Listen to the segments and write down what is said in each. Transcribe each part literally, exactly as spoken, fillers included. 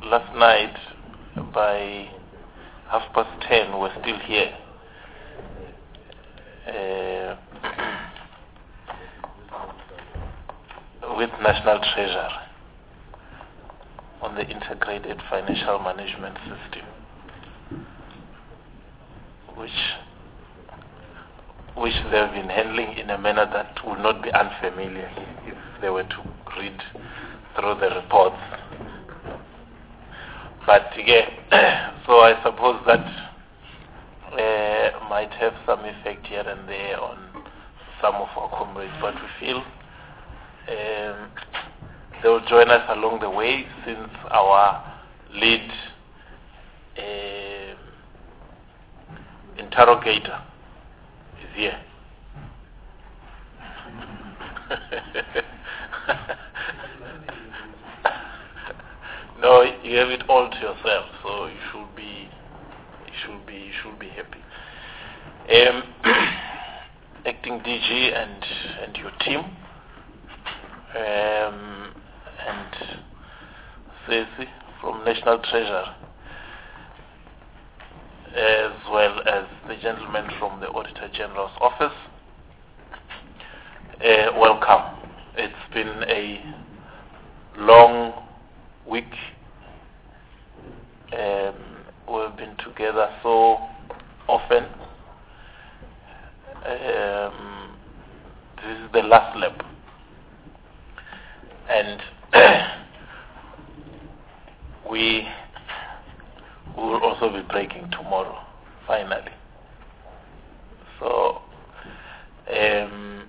last night by half past ten we're still here. Uh, with National Treasury on the integrated financial management system, which which they've been handling in a manner that would not be unfamiliar if they were to read through the reports. But yeah, so I suppose that uh, might have some effect here and there on some of our comrades, but we feel um, they will join us along the way, since our lead uh, interrogator is here. No, you have it all to yourself, so you should be, you should be, you should be happy. Um, acting D G and and your team, um, and Ceci from National Treasury, as well as the gentleman from the Auditor General's office. Uh, welcome. It's been a long week. Um, we've been together so often. Um, this is the last lap, and we will also be breaking tomorrow, finally. So, um,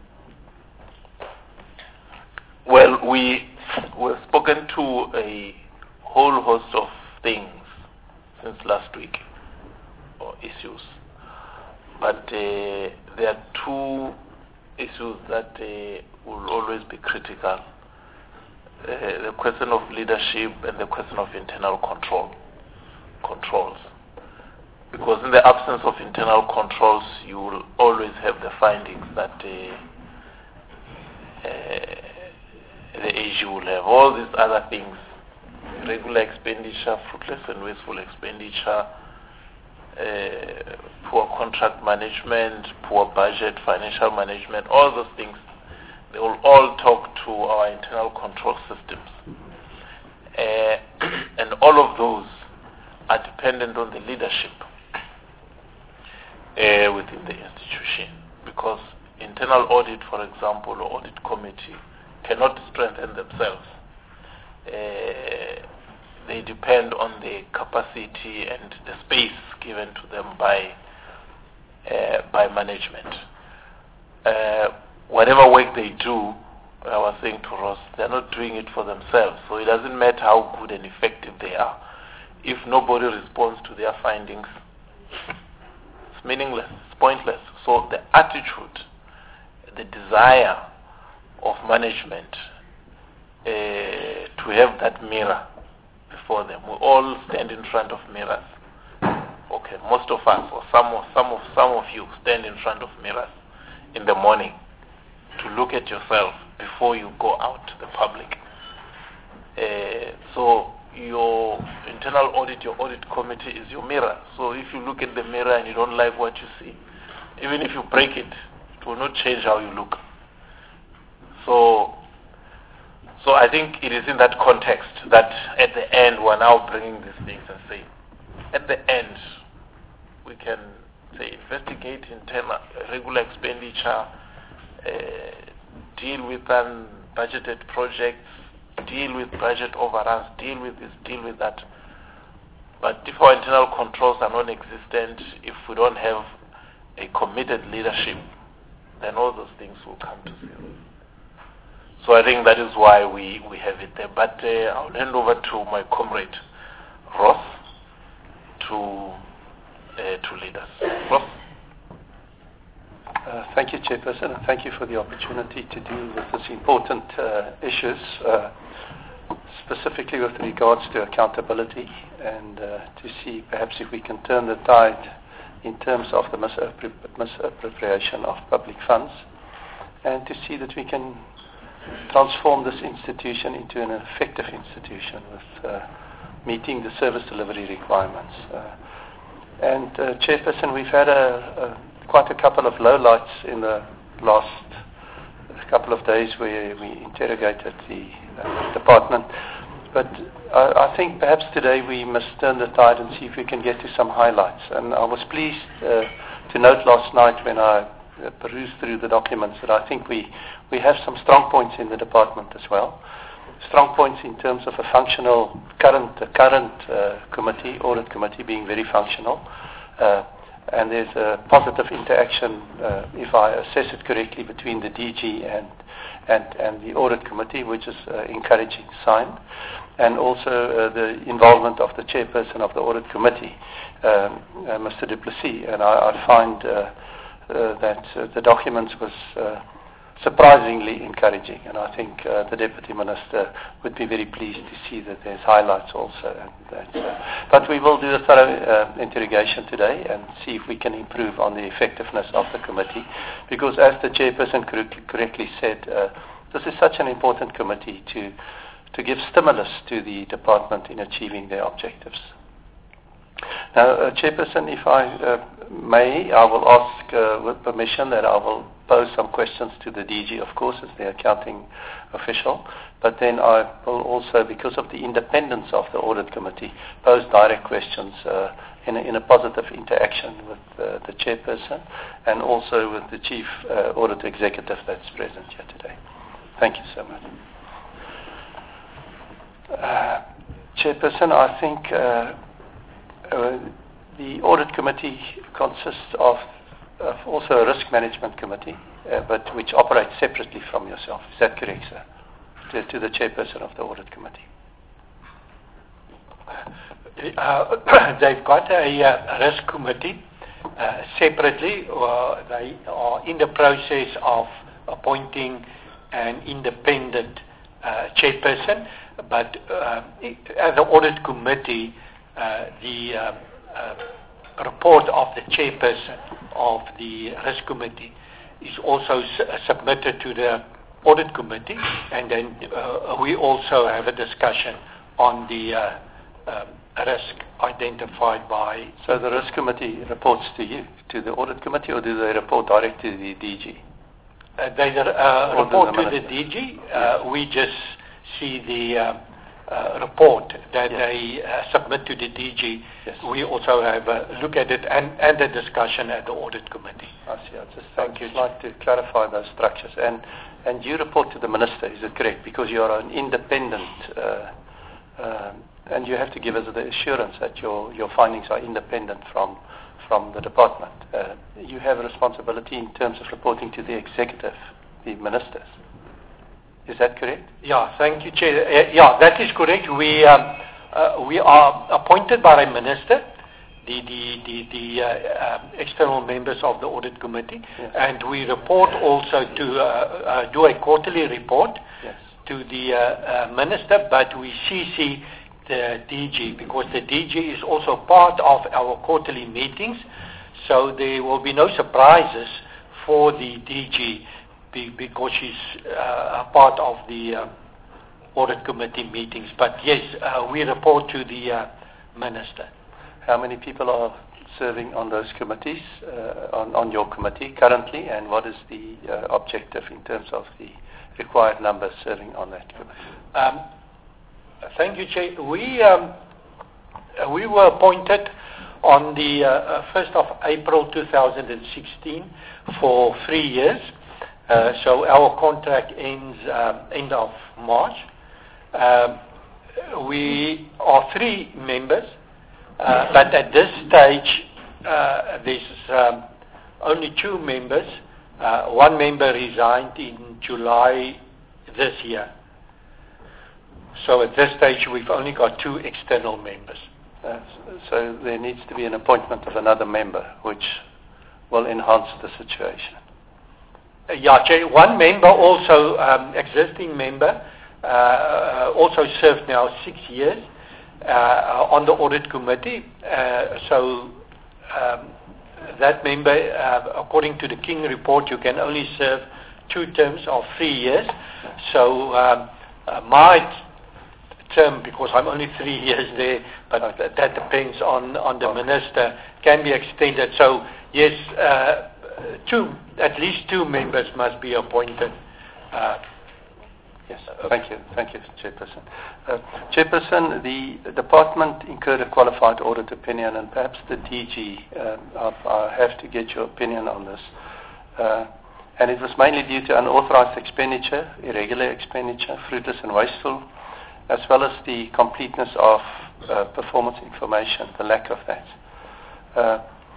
well, we we've spoken to a whole host of things since last week, or issues, but uh, there are two issues that uh, will always be critical: uh, the question of leadership and the question of internal control controls. Because in the absence of internal controls, you will always have the findings that uh, uh, the A G will have. All these other things: irregular expenditure, fruitless and wasteful expenditure, uh, poor contract management, poor budget, financial management, all those things, they will all talk to our internal control systems. Uh, and all of those are dependent on the leadership uh, within the institution. Because internal audit, for example, or audit committee cannot strengthen themselves. Uh, they depend on the capacity and the space given to them by uh, by management. Uh, whatever work they do, I was saying to Ross, they're not doing it for themselves. So it doesn't matter how good and effective they are. If nobody responds to their findings, it's meaningless, it's pointless. So the attitude, the desire of management uh, to have that mirror before them. We all stand in front of mirrors. Okay, most of us, or some of some of some of you, stand in front of mirrors in the morning to look at yourself before you go out to the public. Uh, so your internal audit, your audit committee is your mirror. So if you look at the mirror and you don't like what you see, even if you break it, it will not change how you look. So, so I think it is in that context that at the end we're now bringing these things and saying, at the end we can say investigate internal regular expenditure, uh, deal with unbudgeted projects, deal with budget overruns, deal with this, deal with that. But if our internal controls are non-existent, if we don't have a committed leadership, then all those things will come to zero. So I think that is why we, we have it there. But uh, I'll hand over to my comrade, Ross, to, uh, to lead us. Ross? Uh, thank you, Chairperson, and thank you for the opportunity to deal with these important uh, issues, uh, specifically with regards to accountability, and uh, to see perhaps if we can turn the tide in terms of the misappro- misappropriation of public funds, and to see that we can transform this institution into an effective institution with uh, meeting the service delivery requirements. Uh, and uh, Chairperson, we've had a, a, quite a couple of lowlights in the last couple of days where we interrogated the uh, department. But I, I think perhaps today we must turn the tide and see if we can get to some highlights. And I was pleased uh, to note last night when I uh, perused through the documents that I think we, we have some strong points in the department as well. Strong points in terms of a functional current uh, current uh, committee, audit committee being very functional. Uh, and there's a positive interaction, uh, if I assess it correctly, between the D G and and, and the audit committee, which is uh, encouraging sign. And also uh, the involvement of the chairperson of the audit committee, um, uh, Mister Du Plessis. And I, I find uh, uh, that uh, the documents was uh, surprisingly encouraging, and I think uh, the Deputy Minister would be very pleased to see that there's highlights also. And that, uh, but we will do a thorough uh, interrogation today and see if we can improve on the effectiveness of the committee, because as the Chairperson correctly, correctly said, uh, this is such an important committee to, to give stimulus to the department in achieving their objectives. Now, uh, Chairperson, if I uh, may, I will ask uh, with permission that I will pose some questions to the D G, of course, as the accounting official, but then I will also, because of the independence of the audit committee, pose direct questions uh, in, a, in a positive interaction with uh, the chairperson and also with the chief uh, audit executive that's present here today. Thank you so much. Uh, Chairperson, I think uh, uh, the audit committee consists of Uh, also a risk management committee, uh, but which operates separately from yourself. Is that correct, sir? To, to the chairperson of the audit committee. Uh, they've got a uh, risk committee uh, separately. Uh, they are in the process of appointing an independent uh, chairperson, but uh, as the audit committee, uh, the uh, uh, report of the chairperson of the risk committee is also su- submitted to the audit committee, and then uh, we also have a discussion on the uh, uh, risk identified by... So the risk committee reports to you, to the audit committee, or do they report directly to the D G? Uh, they uh, report to the D G. Uh, we just see the uh, uh, report that yes. they uh, submit to the D G. Yes. We also have a look at it and, and a discussion at the audit committee. I see. I just Thank I'd like to clarify those structures. And and you report to the minister, is it correct? Because you are an independent, uh, uh, and you have to give us the assurance that your, your findings are independent from from the department. Uh, you have a responsibility in terms of reporting to the executive, the ministers. Is that correct? Yeah, thank you, Chair. Uh, yeah, that is correct. We um, uh, we are appointed by a minister, the the the, the uh, um, external members of the audit committee, yes. and we report also to uh, uh, do a quarterly report yes. to the uh, uh, minister, but we C C the D G because the D G is also part of our quarterly meetings, so there will be no surprises for the D G. Be, because she's uh, a part of the uh, audit committee meetings. But yes, uh, we report to the uh, minister. How many people are serving on those committees, uh, on, on your committee currently, and what is the uh, objective in terms of the required numbers serving on that committee? Um, thank you, Chair. We, um, we were appointed on the uh, first of April two thousand sixteen for three years. Uh, so our contract ends um, end of March. Um, we are three members, uh, but at this stage uh, there's um, only two members. Uh, one member resigned in July this year. So at this stage we've only got two external members. Uh, so there needs to be an appointment of another member, which will enhance the situation. Yeah, Chair, one member also, um, existing member, uh, also served now six years uh, on the audit committee. Uh, so um, that member, uh, according to the King report, you can only serve two terms of three years. So um, uh, my term, because I'm only three years there, but okay. th that depends on, on the okay. minister, can be extended. So, yes, uh, two, at least two members must be appointed. Uh, yes, thank you. Thank you, Chairperson. Uh, Chairperson, the department incurred a qualified audit opinion, and perhaps the D G, uh, I have to get your opinion on this. Uh, and it was mainly due to unauthorized expenditure, irregular expenditure, fruitless and wasteful, as well as the completeness of uh, performance information, the lack of that. Uh,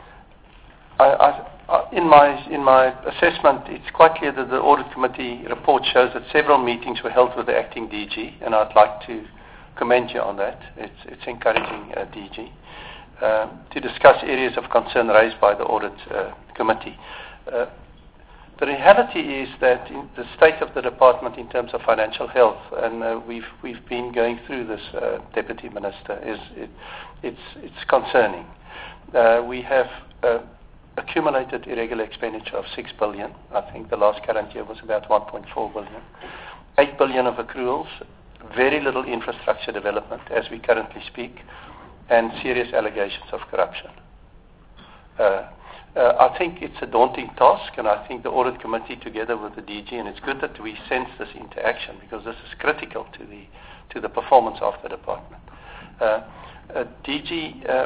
I, I, in my in my assessment, it's quite clear that the audit committee report shows that several meetings were held with the acting D G, and I'd like to commend you on that. It's, it's encouraging, uh, D G, uh, to discuss areas of concern raised by the audit uh, committee. Uh, The reality is that in the state of the department in terms of financial health, and uh, we've we've been going through this, uh, Deputy Minister, is it, it's it's concerning. Uh, we have uh, accumulated irregular expenditure of six billion. I think the last current year was about one point four billion. Eight billion of accruals, very little infrastructure development as we currently speak, and serious allegations of corruption. Uh, Uh, I think it's a daunting task, and I think the audit committee, together with the D G, and it's good that we sense this into action because this is critical to the to the performance of the department. Uh, uh, D G, uh,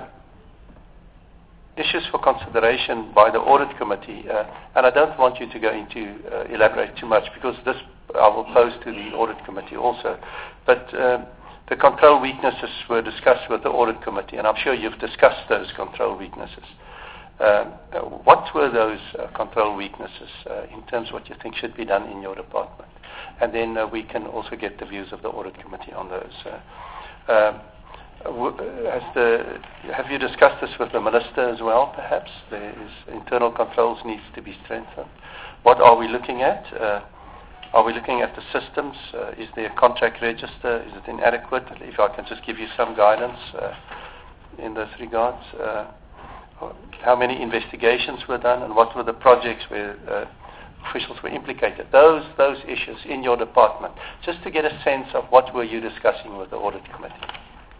issues for consideration by the audit committee, uh, and I don't want you to go into uh, elaborate too much because this I will pose to the audit committee also. But uh, the control weaknesses were discussed with the audit committee, and I'm sure you've discussed those control weaknesses. Uh, what were those uh, control weaknesses uh, in terms of what you think should be done in your department? And then uh, we can also get the views of the audit committee on those. Uh, uh, has the, have you discussed this with the minister as well, perhaps? There is internal controls needs to be strengthened. What are we looking at? Uh, are we looking at the systems? Uh, is there a contract register? Is it inadequate? If I can just give you some guidance uh, in those regards. Uh, How many investigations were done, and what were the projects where uh, officials were implicated? Those those issues in your department, just to get a sense of what were you discussing with the audit committee.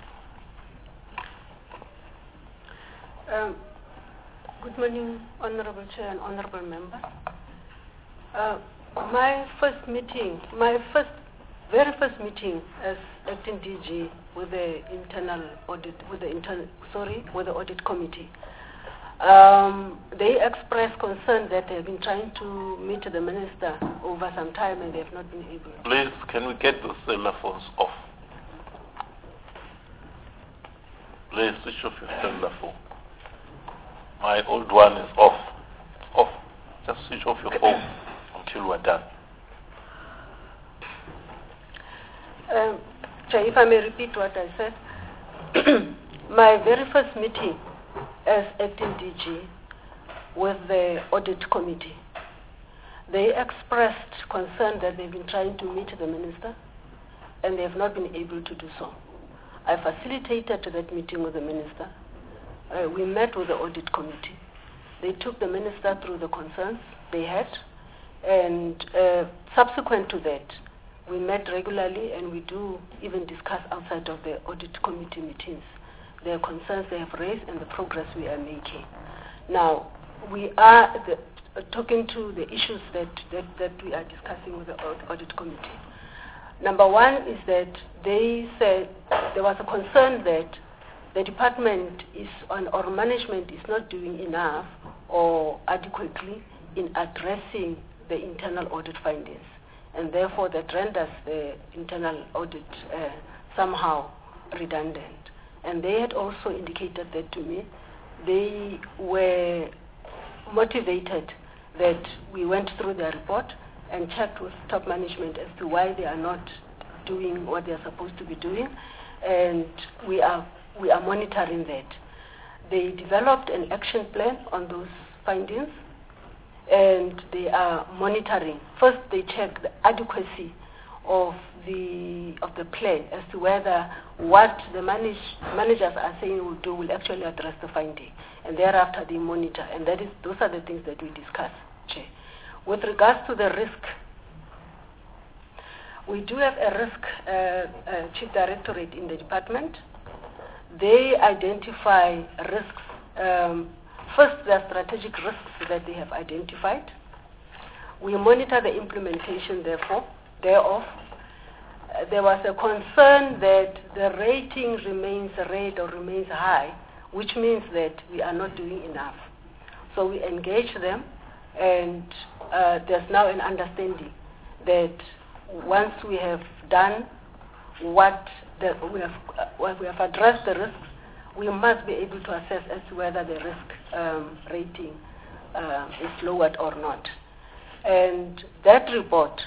Um, good morning, Honourable Chair and Honourable Member. Uh, my first meeting, my first, very first meeting as acting D G with the internal audit, with the internal, sorry, with the audit committee. Um, they expressed concern that they've been trying to meet the minister over some time and they have not been able. Please, can we get the cellular phones off? Please switch off your cellular phone. My old one is off. Off. Just switch off your phone until we're done. Um, Chair, if I may repeat what I said. My very first meeting as acting D G with the audit committee, they expressed concern that they've been trying to meet the minister and they have not been able to do so. I facilitated that meeting with the minister. Uh, we met with the audit committee. They took the minister through the concerns they had, and uh, subsequent to that, we met regularly and we do even discuss outside of the audit committee meetings the concerns they have raised and the progress we are making. Now, we are the, uh, talking to the issues that, that, that we are discussing with the audit committee. Number one is that they said there was a concern that the department is on, or management is not doing enough or adequately in addressing the internal audit findings, and therefore that renders the internal audit uh, somehow redundant. And they had also indicated that to me. They were motivated that we went through their report and checked with top management as to why they are not doing what they are supposed to be doing, and we are we are monitoring that. They developed an action plan on those findings, and they are monitoring. First, they check the adequacy of the of the plan as to whether what the manage, managers are saying will do will actually address the finding, and thereafter they monitor. And that is those are the things that we discuss, Chair. With regards to the risk, We do have a risk uh, uh, chief directorate in the department. They identify risks. Um, first, there are strategic risks that they have identified. We monitor the implementation, therefore, thereof. Uh, there was a concern that the rating remains red or remains high, which means that we are not doing enough. So we engage them, and uh, there's now an understanding that once we have done what the, we have, uh, we have addressed the risks, we must be able to assess as to whether the risk um, rating uh, is lowered or not. And that report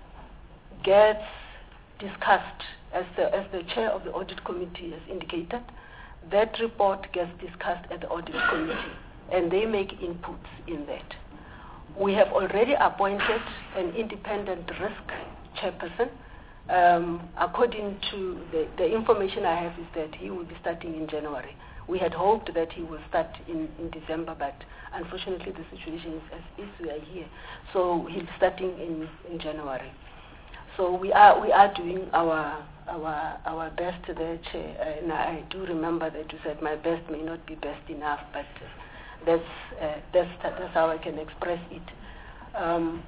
gets discussed, as the, as the chair of the audit committee has indicated. That report gets discussed at the audit committee, and they make inputs in that. We have already appointed an independent risk chairperson. Um, according to the, the information I have is that he will be starting in January. We had hoped that he will start in, in December, but unfortunately the situation is as is we are here. So he'll be starting in, in January. So we are we are doing our our our best there, Chair. And I do remember that you said my best may not be best enough, but that's uh, that's that's how I can express it. Um,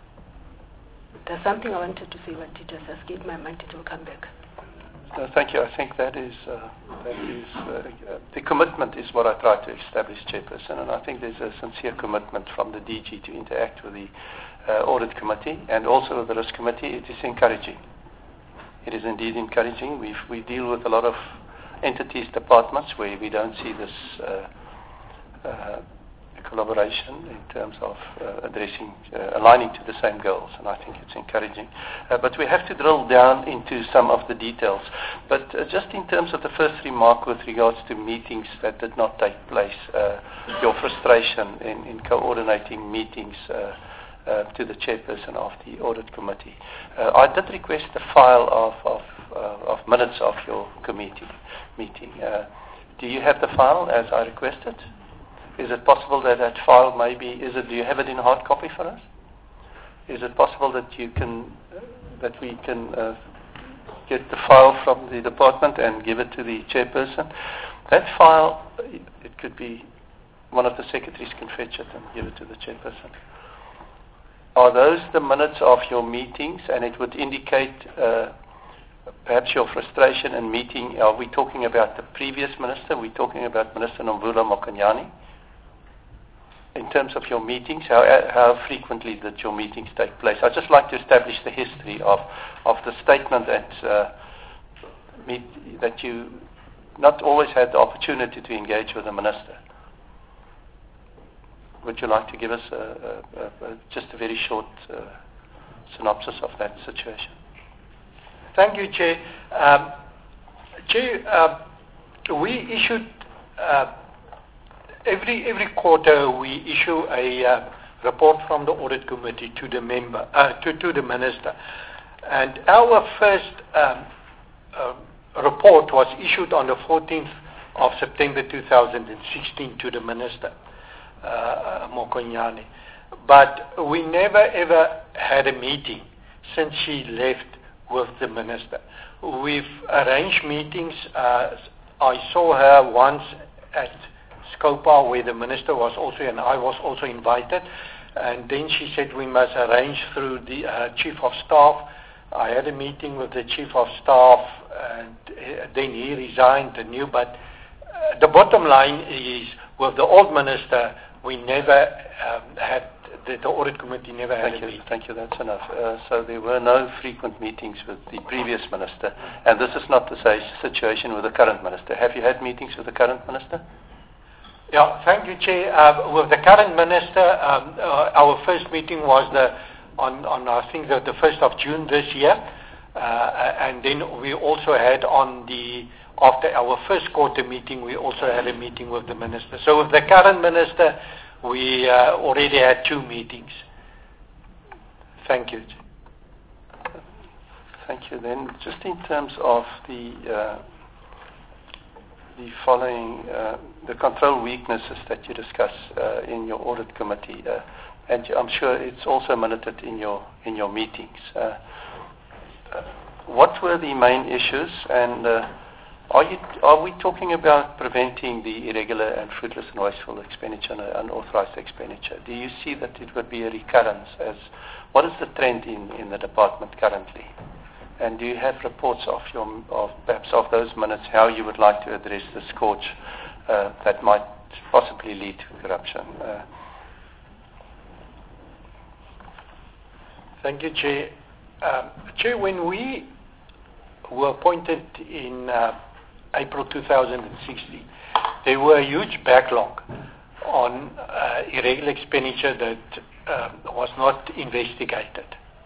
there's something I wanted to say, but it has escaped my mind. It will come back. Uh, thank you. I think that is uh, that is uh, uh, the commitment is what I try to establish, Chairperson, and I think there's a sincere commitment from the D G to interact with the uh, audit committee and also the risk committee. It is encouraging. It is indeed encouraging. We we deal with a lot of entities, departments where we don't see this uh, uh, collaboration in terms of uh, addressing, uh, aligning to the same goals, and I think it's encouraging. Uh, but we have to drill down into some of the details. But uh, just in terms of the first remark with regards to meetings that did not take place, uh, your frustration in, in coordinating meetings uh, uh, to the chairperson of the audit committee. Uh, I did request a file of, of, uh, of minutes of your committee meeting. Uh, do you have the file as I requested? Is it possible that that file maybe, is it, do you have it in hard copy for us? Is it possible that you can, uh, that we can uh, get the file from the department and give it to the chairperson? That file, it could be, one of the secretaries can fetch it and give it to the chairperson. Are those the minutes of your meetings, and it would indicate uh, perhaps your frustration in meeting? Are we talking about the previous minister? Are we talking about Minister Nomvula Mokonyane? In terms of your meetings, how, how frequently did your meetings take place? I'd just like to establish the history of, of the statement that, uh, meet, that you not always had the opportunity to engage with the minister. Would you like to give us a, a, a, just a very short uh, synopsis of that situation? Thank you, Chair. Um, Chair, uh, we issued uh, Every every quarter we issue a uh, report from the audit committee to the member uh, to to the minister, and our first um, uh, report was issued on the fourteenth of September two thousand sixteen to the minister uh, Mokonyane, but we never ever had a meeting since she left with the minister. We've arranged meetings. Uh, I saw her once at Scopa, where the minister was also, and I was also invited, and then she said we must arrange through the uh, chief of staff. I had a meeting with the chief of staff, and uh, then he resigned anew, but uh, the bottom line is, with the old minister, we never um, had, the, the audit committee never had Thank a you. meeting. Thank you, that's enough. Uh, so there were no frequent meetings with the previous minister, and this is not the same situation with the current minister. Have you had meetings with the current minister? Yeah, thank you, Chair. Uh, with the current minister, um, uh, our first meeting was the on, on I think the, the first of June this year, uh, and then we also had on the after our first quarter meeting, we also had a meeting with the minister. So with the current minister, we uh, already had two meetings. Thank you. Thank you. Then, just in terms of the uh, the following, uh, the control weaknesses that you discuss uh, in your audit committee, uh, and I'm sure it's also minuted in your in your meetings. Uh, uh, what were the main issues, and uh, are you are we talking about preventing the irregular and fruitless and wasteful expenditure and unauthorized expenditure? Do you see that it would be a recurrence? As what is the trend in, in the department currently? And do you have reports of your of perhaps of those minutes how you would like to address the scourge uh, that might possibly lead to corruption? Uh, Thank you, Chair. Um, Chair, when we were appointed in uh, April two thousand sixteen, there were a huge backlog on uh, irregular expenditure that uh, was not investigated.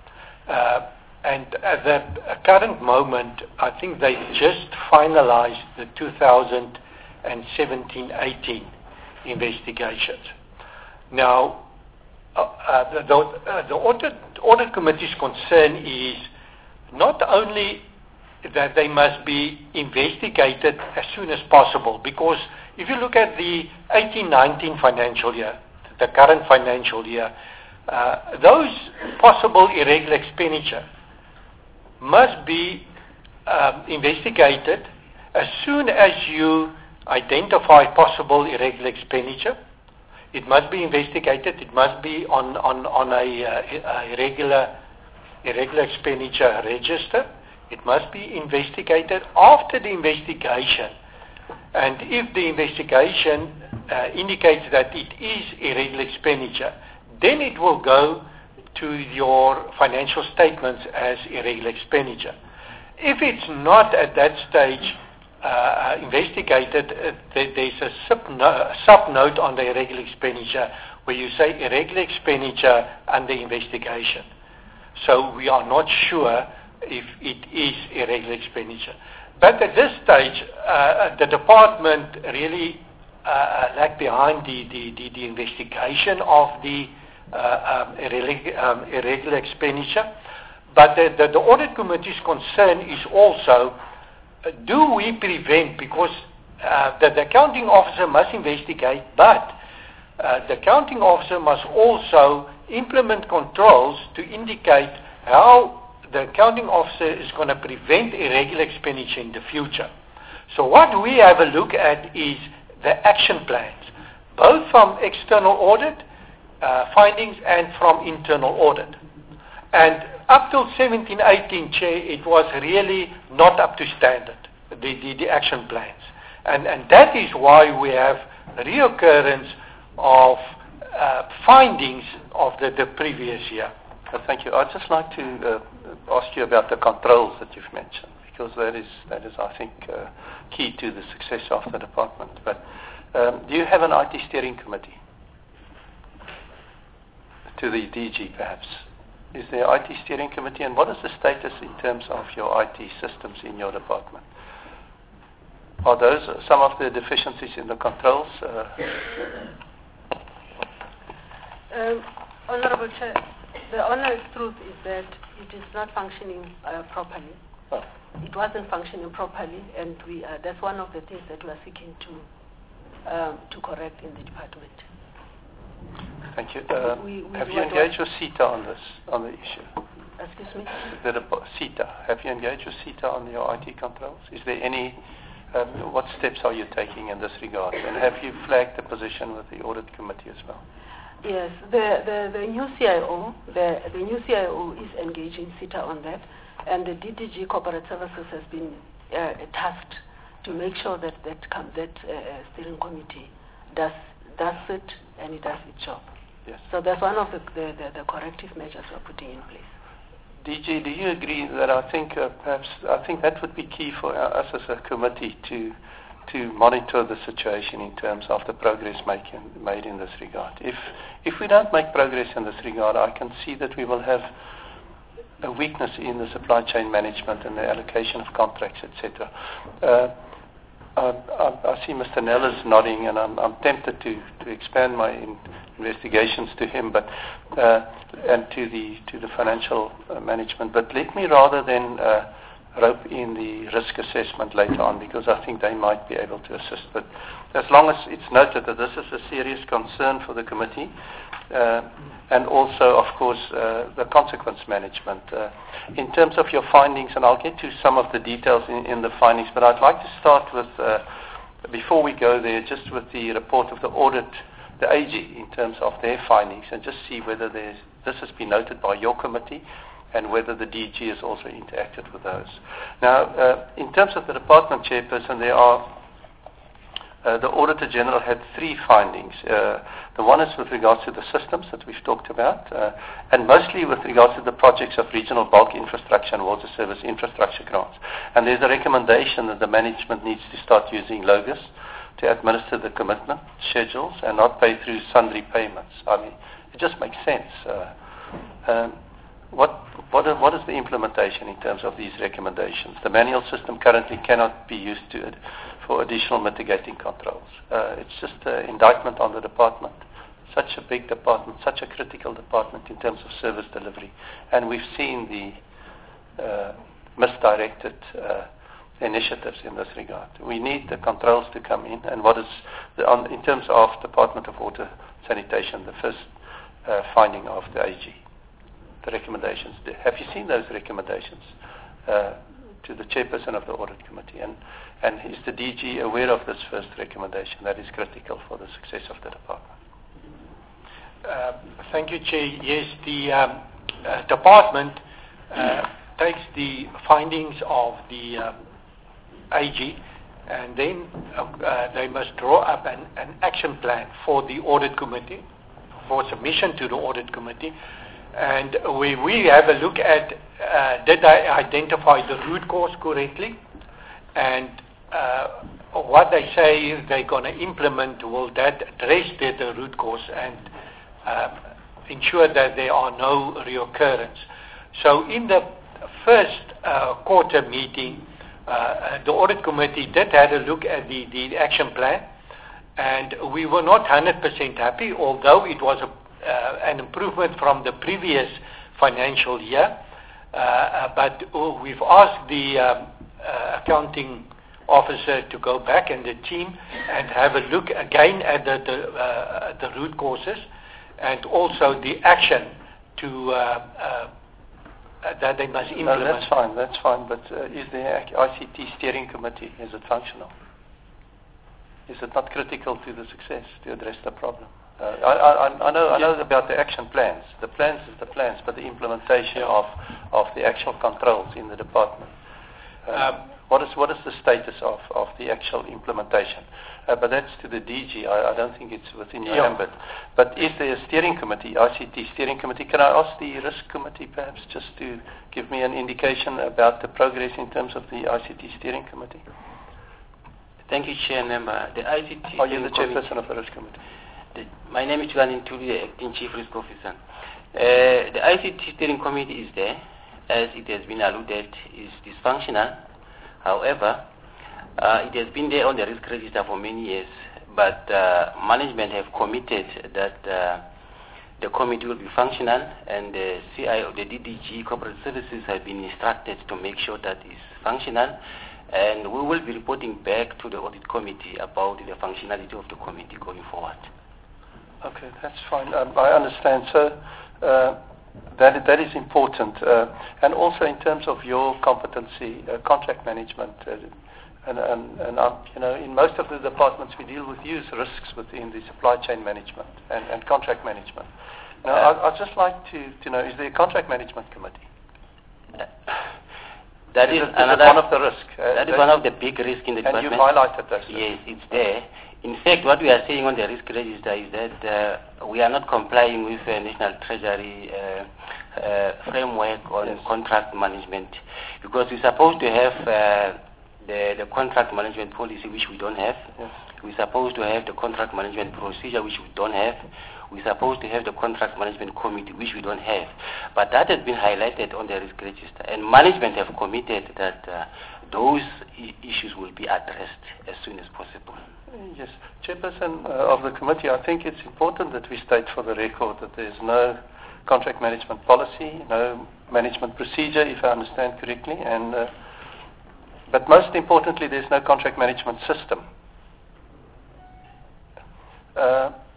Uh, and at the current moment, I think they just finalized the two thousand seventeen eighteen investigations. Now, uh, uh, the, the, uh, the audit, audit committee's concern is not only that they must be investigated as soon as possible, because if you look at the eighteen nineteen financial year, the current financial year, uh, those possible irregular expenditure must be um, investigated as soon as you identify possible irregular expenditure. It must be investigated. It must be on on on a, uh, a irregular irregular expenditure register. It must be investigated. After the investigation, and if the investigation uh, indicates that it is irregular expenditure, then it will go to your financial statements as irregular expenditure. If it's not at that stage uh, investigated, uh, there, there's a sub-note sub on the irregular expenditure where you say irregular expenditure under investigation. So we are not sure if it is irregular expenditure. But at this stage, uh, the department really uh, lagged behind the, the, the, the investigation of the uh, um, irregular, um, irregular expenditure. But the, the, the audit committee's concern is also, uh, do we prevent, because uh, the, the accounting officer must investigate, but uh, the accounting officer must also implement controls to indicate how the accounting officer is going to prevent irregular expenditure in the future. So what we have a look at is the action plans, both from external audit uh, findings and from internal audit. And up till seventeen eighteen, Chair, it was really not up to standard, the, the, the action plans. And, and that is why we have reoccurrence of uh, findings of the, the previous year. Uh, thank you. I'd just like to uh, ask you about the controls that you've mentioned, because that is, that is I think, uh, key to the success of the department. But um, do you have an I T steering committee? To the D G, perhaps. Is there an I T steering committee, and what is the status in terms of your I T systems in your department? Are those some of the deficiencies in the controls? Uh, um, Honorable Chair, the honest truth is that it is not functioning uh, properly. oh. It wasn't functioning properly, and we uh, that's one of the things that we are seeking to um, to correct in the department. Thank you. Uh, we, we, have you what, engaged with CETA on this, on the issue? Excuse me? The depo- CETA. Have you engaged with CETA on your I T controls? Is there any, um, what steps are you taking in this regard? And have you flagged the position with the audit committee as well? Yes, the, the, the new C I O, the, the new C I O is engaging CETA on that, and the D D G Corporate Services has been uh, tasked to make sure that that, com- that uh, steering committee does does it and it does its job. Yes. So that's one of the, the, the, the corrective measures we're putting in place. D G, do you agree that I think uh, perhaps I think that would be key for us as a committee to to monitor the situation in terms of the progress making, made in this regard. If if we don't make progress in this regard, I can see that we will have a weakness in the supply chain management and the allocation of contracts, et cetera. Uh, I, I, I see Mister Nell is nodding, and I'm, I'm tempted to, to expand my in, investigations to him, but uh, and to the to the financial uh, management. But let me rather than uh, rope in the risk assessment later on, because I think they might be able to assist. But as long as it's noted that this is a serious concern for the committee, Uh, and also, of course, uh, the consequence management. Uh, in terms of your findings, and I'll get to some of the details in, in the findings, but I'd like to start with, uh, before we go there, just with the report of the audit, the A G, in terms of their findings, and just see whether there's, this has been noted by your committee and whether the D G has also interacted with those. Now, uh, in terms of the department chairperson, there are Uh, the Auditor General had three findings. Uh, the one is with regards to the systems that we've talked about, uh, and mostly with regards to the projects of regional bulk infrastructure and water service infrastructure grants. And there's a recommendation that the management needs to start using LOGOS to administer the commitment schedules and not pay through sundry payments. I mean, it just makes sense. Uh, um, what, what, are, what is the implementation in terms of these recommendations? The manual system currently cannot be used to it for additional mitigating controls. Uh, it's just an indictment on the department. Such a big department, such a critical department in terms of service delivery. And we've seen the uh, misdirected uh, initiatives in this regard. We need the controls to come in. And what is, the, on, in terms of Department of Water Sanitation, the first uh, finding of the A G, the recommendations. Have you seen those recommendations uh, to the chairperson of the audit committee? And And is the D G aware of this first recommendation that is critical for the success of the department? Uh, thank you, Chair. Yes, the um, uh, department uh, takes the findings of the um, A G, and then uh, uh, they must draw up an, an action plan for the audit committee, for submission to the audit committee. And we, we have a look at, uh, did they identify the root cause correctly? And uh, what they say they're going to implement, will that address the, the root cause and uh, ensure that there are no reoccurrence? So in the first uh, quarter meeting, uh, the audit committee did have a look at the, the action plan, and we were not one hundred percent happy, although it was a, uh, an improvement from the previous financial year. Uh, but uh, we've asked the um, uh, accounting officer to go back and the team and have a look again at the, the, uh, the root causes and also the action to uh, uh, that they must implement. No, that's fine, that's fine. But uh, is the I C T steering committee, is it functional? Is it not critical to the success to address the problem? Uh, I, I, I know I know about the action plans. The plans is the plans, but the implementation yeah. of, of the actual controls in the department. Uh, um, what is what is the status of, of the actual implementation? Uh, but that's to the D G. I, I don't think it's within your yeah. ambit. But is there a steering committee, I C T steering committee? Can I ask the risk committee perhaps just to give me an indication about the progress in terms of the I C T steering committee? Thank you, Chair Member. The I C T Are you the chairperson of the risk committee? The, my name is Tuan Ntuli, the acting chief risk officer. Uh, the I C T steering committee is there, as it has been alluded, is dysfunctional. However, uh, it has been there on the risk register for many years, but uh, management have committed that uh, the committee will be functional, and the C I O, the D D G Corporate Services have been instructed to make sure that it's functional, and we will be reporting back to the audit committee about the functionality of the committee going forward. Okay, that's fine. Um, I understand. So uh, that that is important, uh, and also in terms of your competency, uh, contract management, uh, and and, and um, you know, in most of the departments we deal with use risks within the supply chain management and, and contract management. Now, uh, I, I'd just like to, to know: is there a contract management committee? Uh, that is, is, it, another, is it one of the risks. Uh, that is one of the big risks in the and department. And you highlighted that. Yes, it's there. In fact, what we are saying on the risk register is that uh, we are not complying with the National Treasury uh, uh, framework on yes. contract management, because we're supposed to have uh, the, the contract management policy, which we don't have. Yes. We're supposed to have the contract management procedure, which we don't have. We're supposed to have the contract management committee, which we don't have. But that has been highlighted on the risk register, and management have committed that uh, those I- issues will be addressed as soon as possible. Yes, Chairperson uh, of the committee, I think it's important that we state for the record that there's no contract management policy, no management procedure, if I understand correctly, and uh, but most importantly, there's no contract management system. Uh,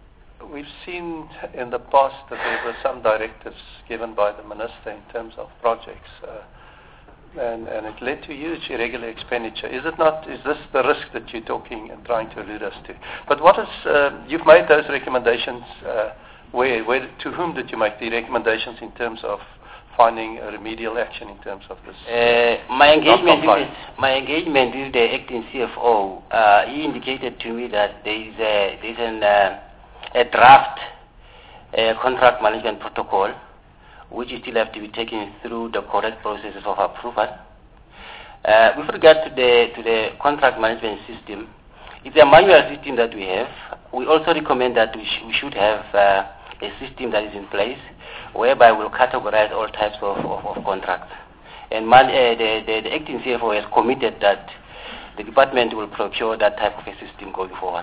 we've seen in the past that there were some directives given by the minister in terms of projects, uh, and, and it led to huge irregular expenditure. Is it not? Is this the risk that you're talking and trying to allude us to? But what is? Uh, you've made those recommendations. Uh, where, where, to whom did you make the recommendations in terms of finding a remedial action in terms of this? Uh, my engagement with my engagement with the acting C F O, uh, he indicated to me that there is a there is an, uh, a draft uh, contract management protocol, which still have to be taken through the correct processes of approval. Uh, with regard to the to the contract management system, it's a manual system that we have. We also recommend that we, sh we should have uh, a system that is in place whereby we'll categorize all types of, of, of contracts. And man, uh, the, the, the acting C F O has committed that the department will procure that type of a system going forward.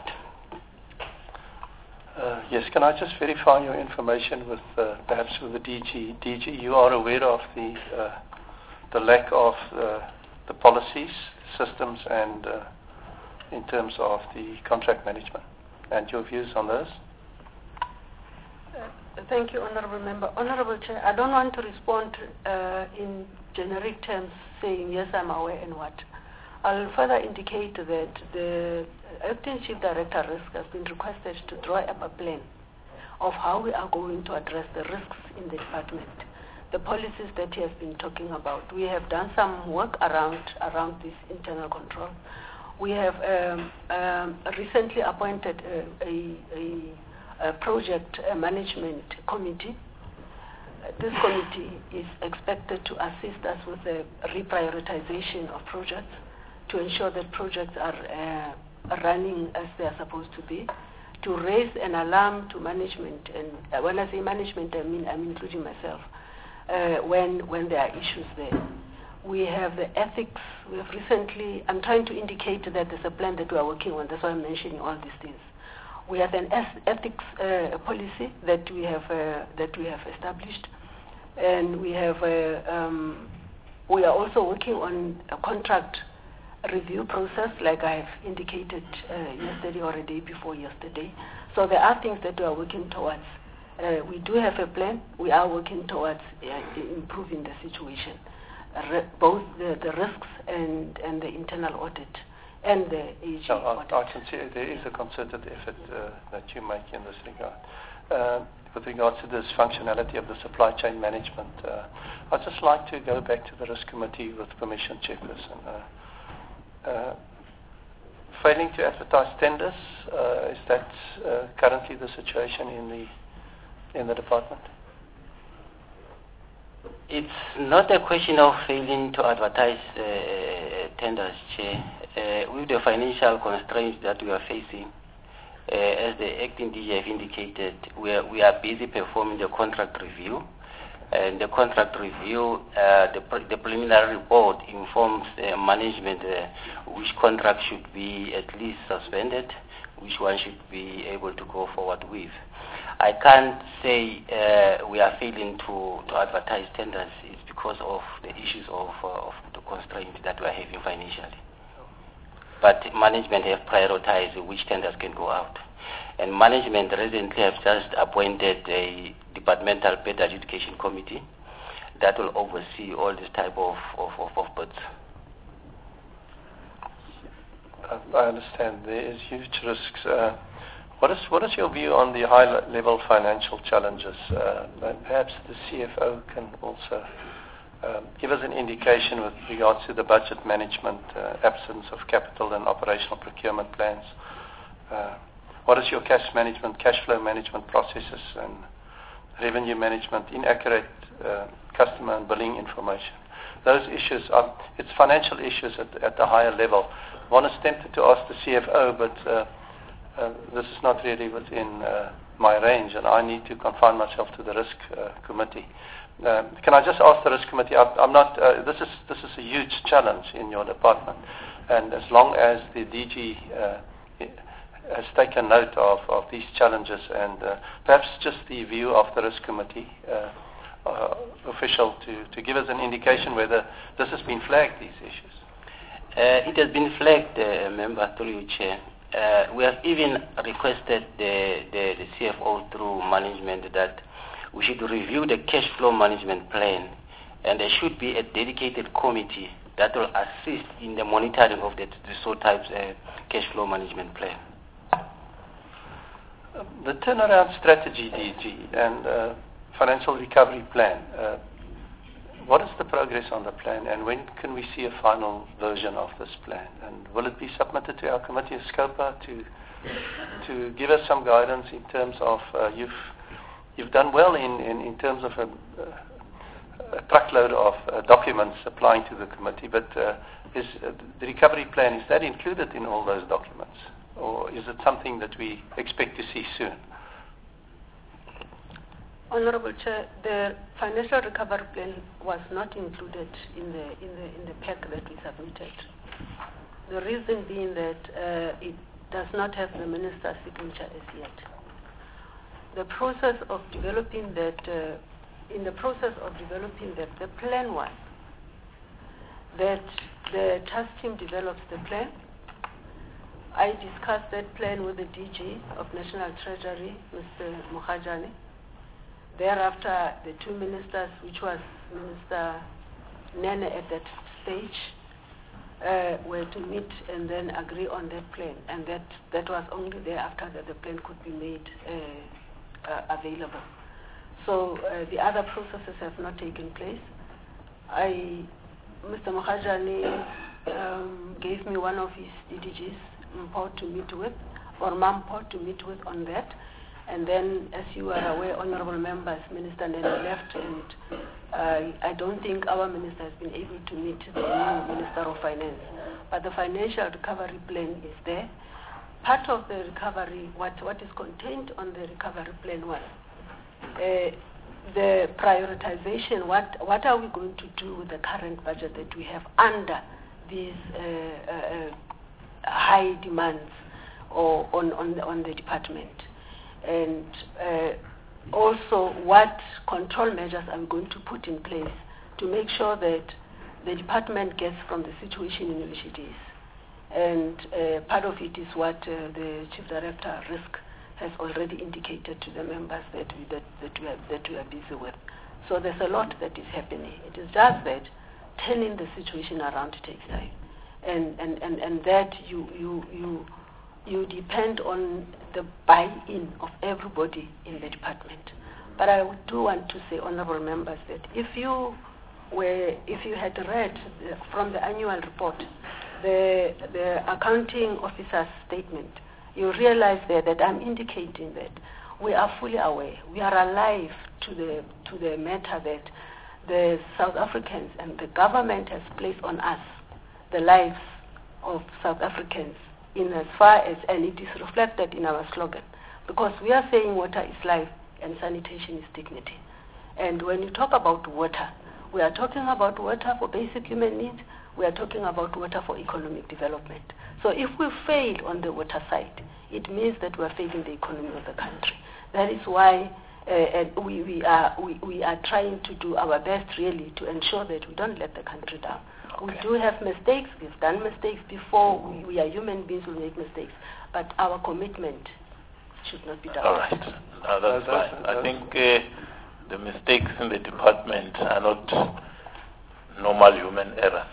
Uh, yes, can I just verify your information with uh, perhaps with the D G? D G, you are aware of the uh, the lack of uh, the policies, systems, and uh, in terms of the contract management, and your views on those? Uh, thank you, Honourable Member. Honourable Chair, I don't want to respond uh, in generic terms saying yes, I'm aware and what. I'll further indicate that the Acting Chief Director Risk has been requested to draw up a plan of how we are going to address the risks in the department, the policies that he has been talking about. We have done some work around, around this internal control. We have um, um, recently appointed a, a, a, a project a management committee. Uh, this committee is expected to assist us with the reprioritization of projects to ensure that projects are uh, running as they are supposed to be, to raise an alarm to management, and uh, when I say management, I mean I'm including myself, uh, when, when there are issues there. We have the ethics. We have recently, I'm trying to indicate that there's a plan that we are working on. That's why I'm mentioning all these things. We have an ethics uh, policy that we have uh, that we have established, and we have uh, um, we are also working on a contract review process, like I have indicated uh, yesterday or a day before yesterday. So there are things that we are working towards. Uh, we do have a plan. We are working towards uh, improving the situation. Re both the, the risks and, and the internal audit and the A G no, audit. I, I can see there is a concerted effort uh, that you make in this regard. Uh, with regards to this functionality of the supply chain management, uh, I'd just like to go back to the risk committee with permission, Chairperson. Uh, uh, failing to advertise tenders, uh, is that uh, currently the situation in the in the department? It's not a question of failing to advertise uh, tenders, Chair. Uh, with the financial constraints that we are facing, uh, as the acting D G have indicated, we are, we are busy performing the contract review. And the contract review, uh, the, pre the preliminary report informs uh, management uh, which contract should be at least suspended, which one should be able to go forward with. I can't say uh, we are failing to, to advertise tenders. It's because of the issues of, uh, of the constraints that we are having financially. But management have prioritized which tenders can go out. And management recently have just appointed a departmental bid adjudication committee that will oversee all this type of, of, of, of bids. I understand there is huge risks. Uh, what is what is your view on the high-level financial challenges? Uh, perhaps the C F O can also um, give us an indication with regards to the budget management, uh, absence of capital and operational procurement plans. Uh, what is your cash management, cash flow management processes and revenue management, inaccurate uh, customer and billing information? Those issues are, it's financial issues at, at the higher level. One is tempted to ask the C F O, but uh, uh, this is not really within uh, my range, and I need to confine myself to the risk uh, committee. Uh, can I just ask the risk committee? I, I'm not. Uh, this is this is a huge challenge in your department, and as long as the D G uh, has taken note of, of these challenges, and uh, perhaps just the view of the risk committee uh, uh, official to, to give us an indication whether this has been flagged, these issues. Uh, it has been flagged, uh, Member, through you, Chair. uh, we have even requested the, the, the C F O through management that we should review the cash flow management plan, and there should be a dedicated committee that will assist in the monitoring of the, the so types uh, cash flow management plan. Uh, the turnaround strategy, D G, and uh, financial recovery plan. Uh, What is the progress on the plan, and when can we see a final version of this plan? And will it be submitted to our committee of SCOPA to to give us some guidance in terms of uh, you've you've done well in, in, in terms of a, a truckload of uh, documents applying to the committee, but uh, is uh, the recovery plan, is that included in all those documents, or is it something that we expect to see soon? Honorable Chair, the financial recovery plan was not included in the in the in the pack that we submitted. The reason being that uh, it does not have the minister's signature as yet. The process of developing that, uh, in the process of developing that, the plan was that the task team develops the plan. I discussed that plan with the D G of National Treasury, Mister Mukhajane. Thereafter, the two ministers, which was Minister Nene at that stage, uh, were to meet and then agree on that plan. And that, that was only thereafter that the plan could be made uh, uh, available. So uh, the other processes have not taken place. I, Mister Mukhajane um, gave me one of his D D Gs, Mpho, to meet with, or Mampo to meet with on that. And then, as you are aware, honorable members, Minister Nene left, and uh, I don't think our minister has been able to meet the new Minister of Finance. But the financial recovery plan is there. Part of the recovery, what, what is contained on the recovery plan was uh, the prioritization, what, what are we going to do with the current budget that we have under these uh, uh, high demands or on, on, on the department. And uh, also what control measures are we going to put in place to make sure that the department gets from the situation in which it is. And uh, part of it is what uh, the Chief Director Risk has already indicated to the members that we, that, that, we are, that we are busy with. So there's a lot that is happening. It is just that turning the situation around takes time. And, and, and, and that you, you, you, you depend on the buy-in of everybody in the department. But I do want to say, honorable members, that if you were, if you had read the, from the annual report, the, the accounting officer's statement, you realize there that I'm indicating that we are fully aware, we are alive to the, to the matter that the South Africans and the government has placed on us the lives of South Africans in as far as, and it is reflected in our slogan, because we are saying water is life and sanitation is dignity. And when you talk about water, we are talking about water for basic human needs, we are talking about water for economic development. So if we fail on the water side, it means that we are failing the economy of the country. That is why uh, and we, we, are, we, we are trying to do our best really to ensure that we don't let the country down. Okay. We do have mistakes, we've done mistakes before, we, we are human beings, we make mistakes, but our commitment should not be done. All right, no, that's fine. I think uh, the mistakes in the department are not normal human errors.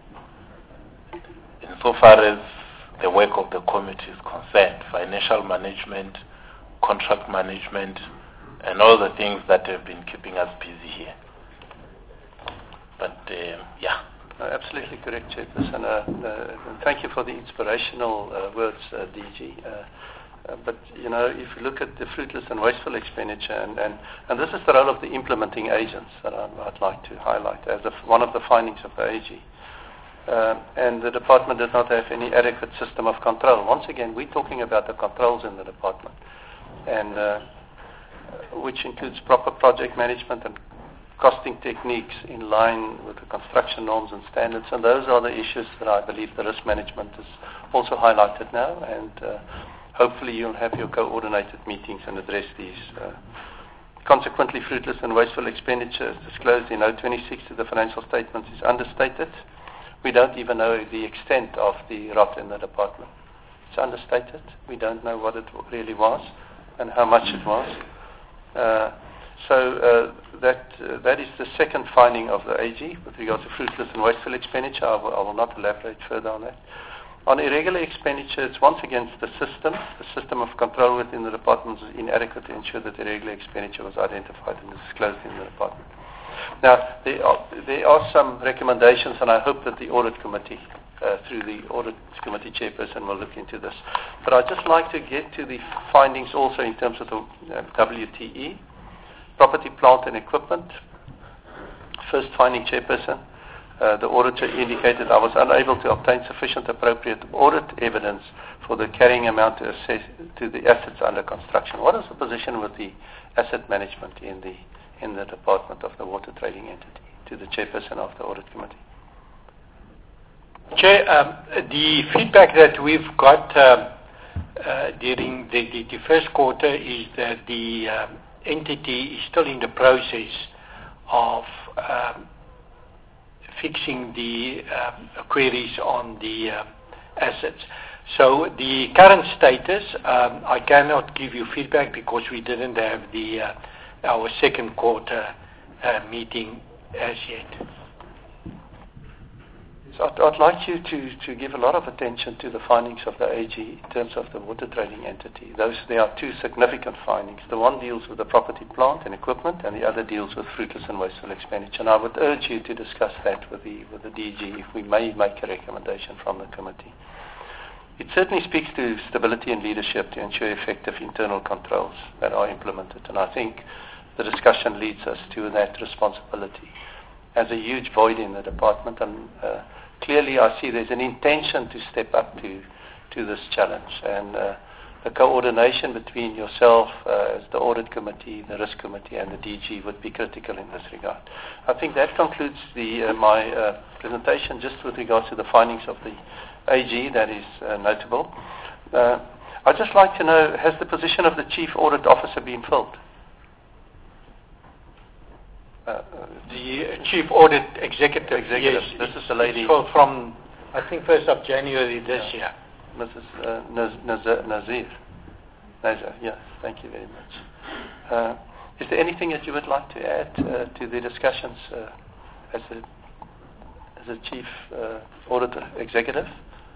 Insofar as the work of the committee is concerned, financial management, contract management, and all the things that have been keeping us busy here. But, uh, yeah. No, absolutely correct, Chairperson. Uh, uh, thank you for the inspirational uh, words, uh, D G. Uh, uh, but, you know, if you look at the fruitless and wasteful expenditure, and, and, and this is the role of the implementing agents that I'd, I'd like to highlight as a, one of the findings of the A G. Uh, and the department does not have any adequate system of control. Once again, we're talking about the controls in the department, and uh, which includes proper project management and costing techniques in line with the construction norms and standards. And those are the issues that I believe the risk management is also highlighted now, and uh, hopefully you'll have your coordinated meetings and address these. Uh, consequently, fruitless and wasteful expenditure as disclosed in note twenty-six to the financial statements is understated. We don't even know the extent of the rot in the department. It's understated. We don't know what it really was and how much it was. Uh, so uh, that uh, that is the second finding of the A G with regard to fruitless and wasteful expenditure. I will, I will not elaborate further on that. On irregular expenditure, it's once again the system. The system of control within the department is inadequate to ensure that irregular expenditure was identified and disclosed in the department. Now, there are, there are some recommendations, and I hope that the audit committee, uh, through the audit committee chairperson, will look into this. But I'd just like to get to the findings also in terms of the uh, W T E, property, plant and equipment. First finding, chairperson, uh, the auditor indicated I was unable to obtain sufficient appropriate audit evidence for the carrying amount to assess to the assets under construction. What is the position with the asset management in the in the department of the water trading entity? To the chairperson of the audit committee. Chair, um, the feedback that we've got um, uh, during the, the, the first quarter is that the um, entity is still in the process of um, fixing the um, queries on the um, assets. So the current status, um, I cannot give you feedback because we didn't have the uh, our second quarter uh, meeting as yet. So I'd, I'd like you to, to give a lot of attention to the findings of the A G in terms of the water trading entity. Those There are two significant findings. The one deals with the property, plant and equipment, and the other deals with fruitless and wasteful expenditure. And I would urge you to discuss that with the, with the D G if we may make a recommendation from the committee. It certainly speaks to stability and leadership to ensure effective internal controls that are implemented. And I think the discussion leads us to that responsibility. As a huge void in the department, and uh, clearly I see there's an intention to step up to, to this challenge. And uh, the coordination between yourself uh, as the audit committee, the risk committee and the D G would be critical in this regard. I think that concludes the, uh, my uh, presentation just with regards to the findings of the A G that is uh, notable. Uh, I'd just like to know, has the position of the Chief Audit Officer been filled? Uh, the Chief Audit Executive, Executive. Yes, this is the lady from, I think, first of January this yeah. year. Missus Uh, Naz, Naz, Nazir. Nazir, yes, thank you very much. Uh, is there anything that you would like to add uh, to the discussions uh, as a as a Chief uh, Audit Executive?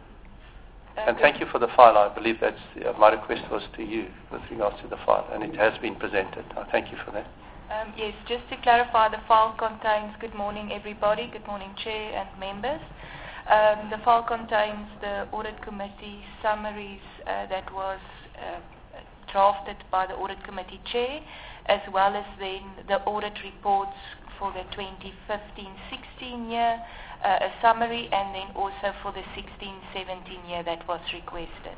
And thank you for the file. I believe that's the, uh, my request was to you with regards to the file, and it has been presented. I thank you for that. Um, yes, just to clarify, the file contains, good morning everybody, good morning Chair and members. Um, the file contains the Audit Committee summaries uh, that was uh, drafted by the Audit Committee Chair, as well as then the audit reports for the twenty fifteen sixteen year, uh, a summary, and then also for the sixteen seventeen year that was requested.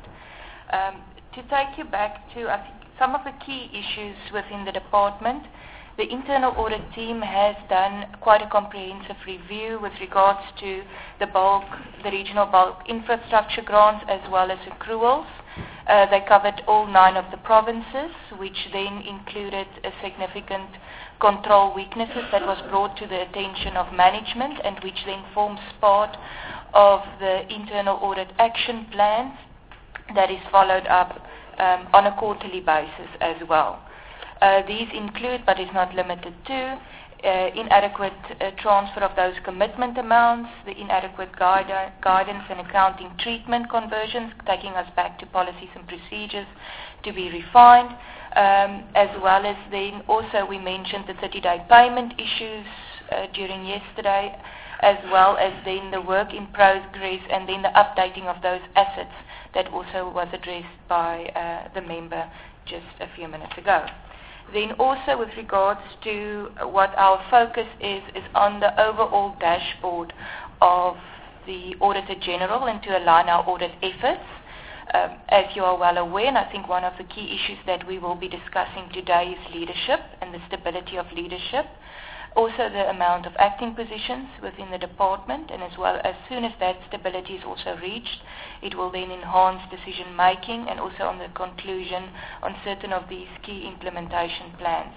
Um, to take you back to, I think, some of the key issues within the department, the internal audit team has done quite a comprehensive review with regards to the bulk, the regional bulk infrastructure grants as well as accruals. Uh, they covered all nine of the provinces, which then included a significant control weaknesses that was brought to the attention of management and which then forms part of the internal audit action plan that is followed up um, on a quarterly basis as well. Uh, these include, but is not limited to, uh, inadequate uh, transfer of those commitment amounts, the inadequate guide- guidance and accounting treatment conversions, taking us back to policies and procedures to be refined, um, as well as then also we mentioned the thirty-day payment issues uh, during yesterday, as well as then the work in progress and then the updating of those assets that also was addressed by uh, the member just a few minutes ago. Then also with regards to what our focus is, is on the overall dashboard of the Auditor General and to align our audit efforts. Um, as you are well aware, and I think one of the key issues that we will be discussing today is leadership and the stability of leadership. Also the amount of acting positions within the department, and as well as soon as that stability is also reached, it will then enhance decision making and also on the conclusion on certain of these key implementation plans.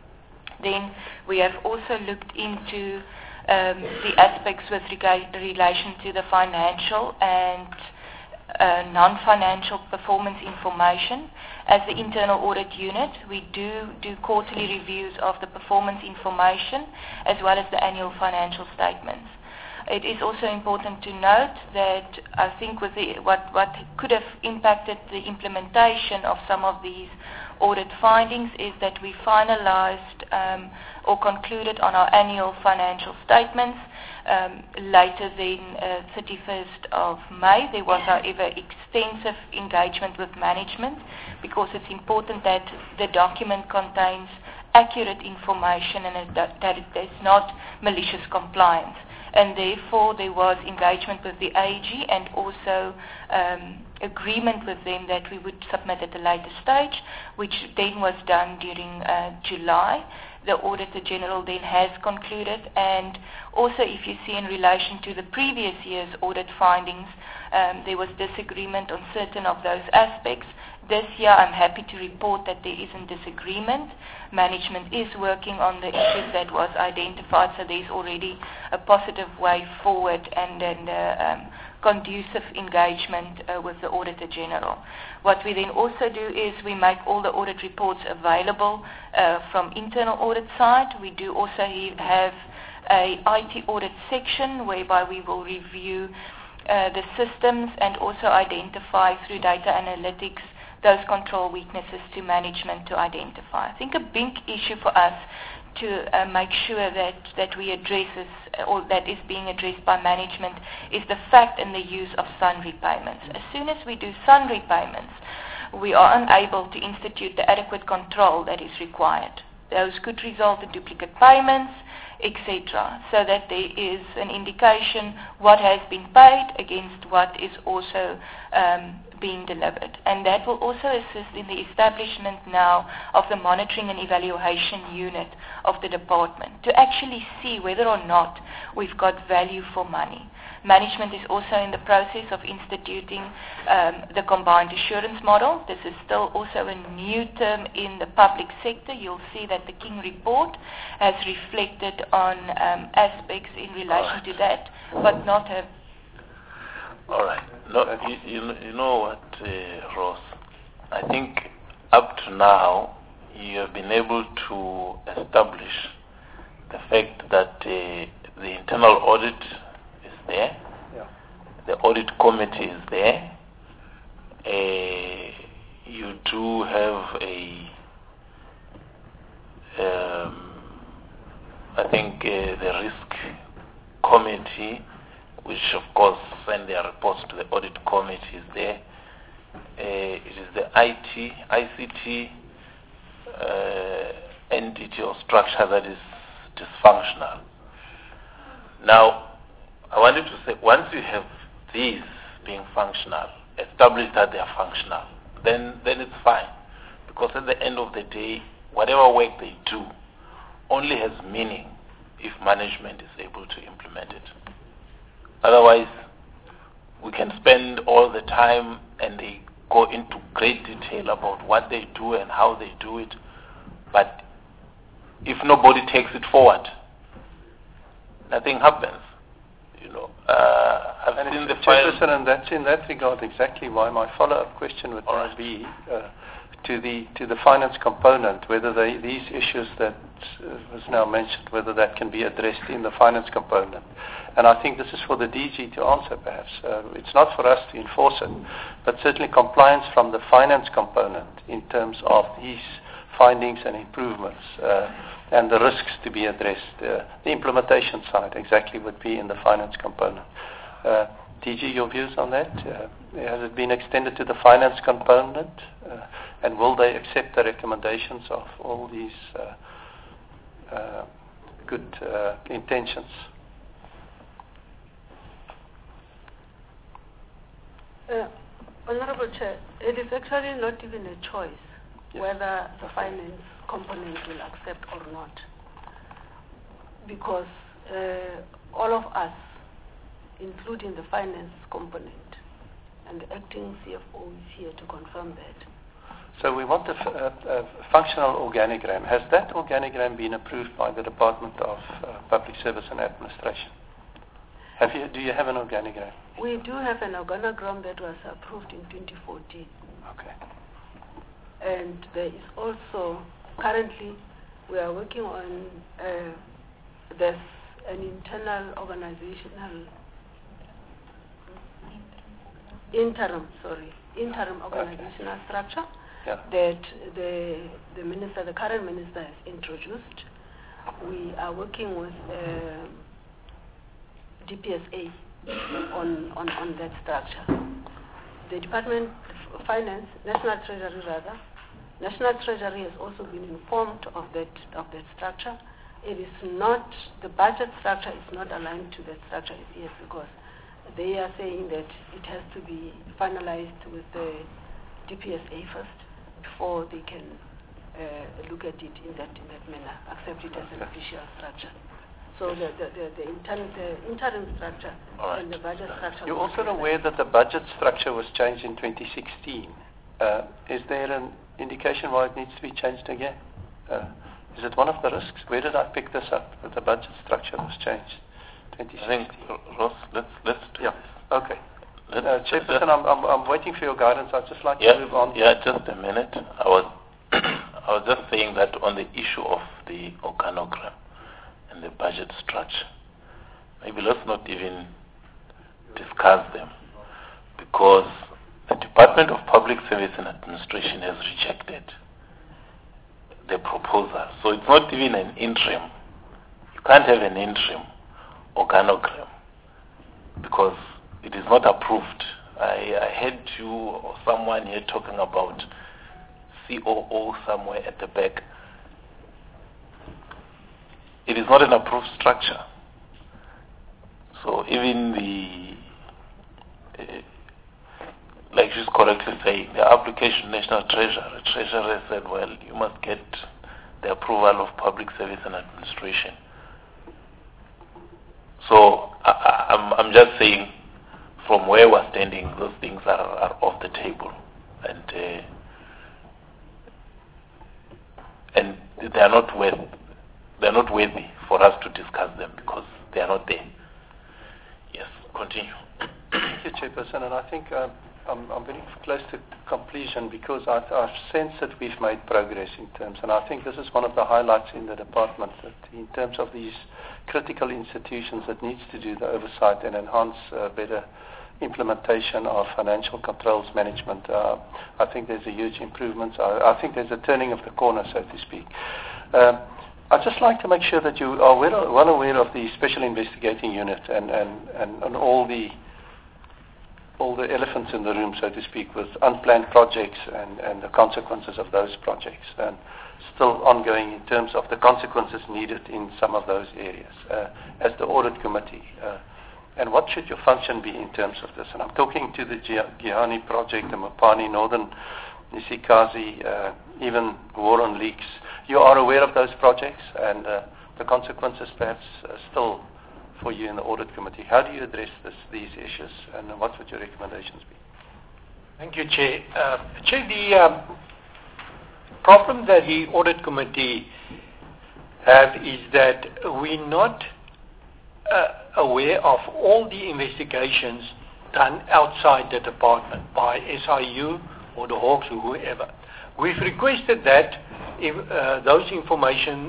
Then we have also looked into um, the aspects with regard relation to the financial and uh, non-financial performance information. As the internal audit unit, we do do quarterly reviews of the performance information as well as the annual financial statements. It is also important to note that I think with the, what, what could have impacted the implementation of some of these audit findings is that we finalized um, or concluded on our annual financial statements um, later than uh, thirty-first of May. There was, however, extensive engagement with management because it's important that the document contains accurate information and that, that it is not malicious compliance. And therefore there was engagement with the A G and also um, agreement with them that we would submit at a later stage, which then was done during uh, July. The Auditor General then has concluded, and also if you see in relation to the previous year's audit findings, um, there was disagreement on certain of those aspects. This year I'm happy to report that there isn't disagreement. Management is working on the issues that was identified, so there's already a positive way forward and, and uh, um, conducive engagement uh, with the Auditor General. What we then also do is we make all the audit reports available uh, from internal audit side. We do also have a I T audit section whereby we will review uh, the systems and also identify through data analytics those control weaknesses to management to identify. I think a big issue for us to uh, make sure that, that we address this, or that is being addressed by management, is the fact and the use of S U N repayments. As soon as we do S U N repayments, we are unable to institute the adequate control that is required. Those could result in duplicate payments, et cetera, so that there is an indication what has been paid against what is also um, being delivered. And that will also assist in the establishment now of the monitoring and evaluation unit of the department to actually see whether or not we've got value for money. Management is also in the process of instituting um, the combined assurance model. This is still also a new term in the public sector. You'll see that the King report has reflected on um, aspects in relation right. to that, but not a... All right. No, you, you, you know what, uh, Ross? I think up to now, you have been able to establish the fact that uh, the internal audit is there, yeah. the audit committee is there, uh, you do have a, um, I think uh, the risk committee, which of course send their reports to the audit committee, is there. Uh, it is the I T, I C T uh, entity or structure that is dysfunctional. Now, I wanted to say, once you have these being functional, establish that they are functional, then, then it's fine. Because at the end of the day, whatever work they do only has meaning if management is able to implement it. Otherwise, we can spend all the time and they go into great detail about what they do and how they do it, but if nobody takes it forward, nothing happens. You know, uh, I've and seen the Chairperson, and that's in that regard exactly why my follow-up question would all right. be uh, to the to the finance component, whether they, these issues that uh, was now mentioned, whether that can be addressed in the finance component. And I think this is for the D G to answer, perhaps. Uh, it's not for us to enforce it, but certainly compliance from the finance component in terms of these findings and improvements uh, and the risks to be addressed. Uh, the implementation side exactly would be in the finance component. Uh, D G, your views on that? Uh, has it been extended to the finance component? Uh, and will they accept the recommendations of all these uh, uh, good uh, intentions? Uh, Honorable Chair, it is actually not even a choice yes. whether the finance component will accept or not, because uh, all of us, including the finance component, and the acting C F O is here to confirm that. So we want a, a, a functional organogram. Has that organogram been approved by the Department of uh, Public Service and Administration? Have you, do you have an organogram? We do have an organogram that was approved in twenty fourteen. Okay. And there is also, currently, we are working on, uh, there's an internal organizational, interim, sorry, interim organizational okay. structure yeah. that the, the minister, the current minister has introduced. We are working with uh, D P S A on, on, on that structure. The Department of Finance, National Treasury rather, National Treasury has also been informed of that, of that structure. It is not, the budget structure is not aligned to that structure yet because they are saying that it has to be finalized with the D P S A first before they can uh, look at it in that, in that manner, accept it as an official structure. So the, the, the, the, interim, the interim structure right. and the budget structure... You're also aware that the budget structure was changed in twenty sixteen. Uh, is there an indication why it needs to be changed again? Uh, is it one of the risks? Where did I pick this up, that the budget structure was changed? twenty sixteen. I think, Ross, let's, let's do yeah. this. Okay. Uh, Chairperson, I'm, I'm, I'm waiting for your guidance. I'd just like yeah, to move on. Yeah, just a minute. I was, I was just saying that on the issue of the organogram and the budget structure, maybe let's not even discuss them because the Department of Public Service and Administration has rejected the proposal. So it's not even an interim. You can't have an interim organogram because it is not approved. I, I heard you or someone here talking about C O O somewhere at the back. It is not an approved structure. So even the, uh, like she's correctly saying, the application National Treasury, Treasury said, well, you must get the approval of Public Service and Administration. So I, I'm, I'm just saying, from where we're standing, those things are, are off the table, and uh, and they are not worth, they are not worthy for us to discuss them because they are not there. Yes, continue. Thank you, Chairperson, and I think uh, I'm, I'm very close to completion because I've, I've sensed that we've made progress in terms, and I think this is one of the highlights in the department, that in terms of these critical institutions that needs to do the oversight and enhance uh, better implementation of financial controls management. Uh, I think there's a huge improvement. I, I think there's a turning of the corner, so to speak. Um, I'd just like to make sure that you are well, well aware of the Special Investigating Unit and, and, and, and all the all the elephants in the room, so to speak, with unplanned projects and, and the consequences of those projects, and still ongoing in terms of the consequences needed in some of those areas uh, as the Audit Committee. Uh, and what should your function be in terms of this? And I'm talking to the Gihani project, the Mopani, Northern Nisikazi, uh, even war on leaks. You are aware of those projects and uh, the consequences perhaps uh, still for you in the Audit Committee. How do you address this, these issues, and what would your recommendations be? Thank you, Chair. Uh, Chair, the um, problem that the Audit Committee have is that we're not uh, aware of all the investigations done outside the department by S I U or the Hawks or whoever. We've requested that if, uh, those information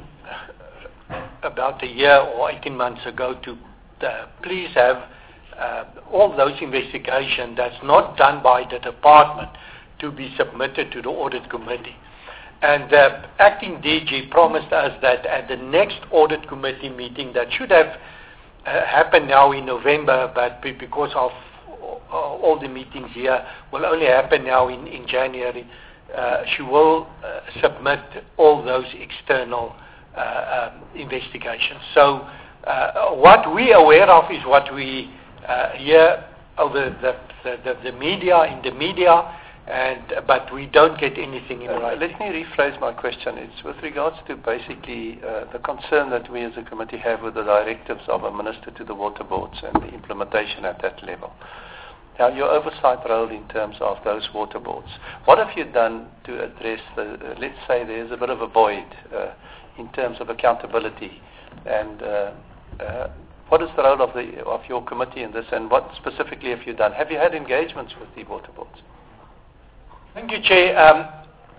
about a year or eighteen months ago to uh, please have uh, all those investigations that's not done by the department to be submitted to the Audit Committee. And the acting D G promised us that at the next Audit Committee meeting that should have uh, happened now in November, but because of uh, all the meetings here will only happen now in, in January, uh, she will uh, submit all those external Uh, um, investigations. So uh, what we are aware of is what we uh, hear over the, the, the, the media, in the media, and but we don't get anything in uh, writing. Let me rephrase my question. It's with regards to basically uh, the concern that we as a committee have with the directives of a minister to the water boards and the implementation at that level. Now, your oversight role in terms of those water boards, what have you done to address the, uh, let's say there's a bit of a void uh, in terms of accountability and uh, uh, what is the role of the of your committee in this, and what specifically have you done? Have you had engagements with the water boards? Thank you, Chair. Um,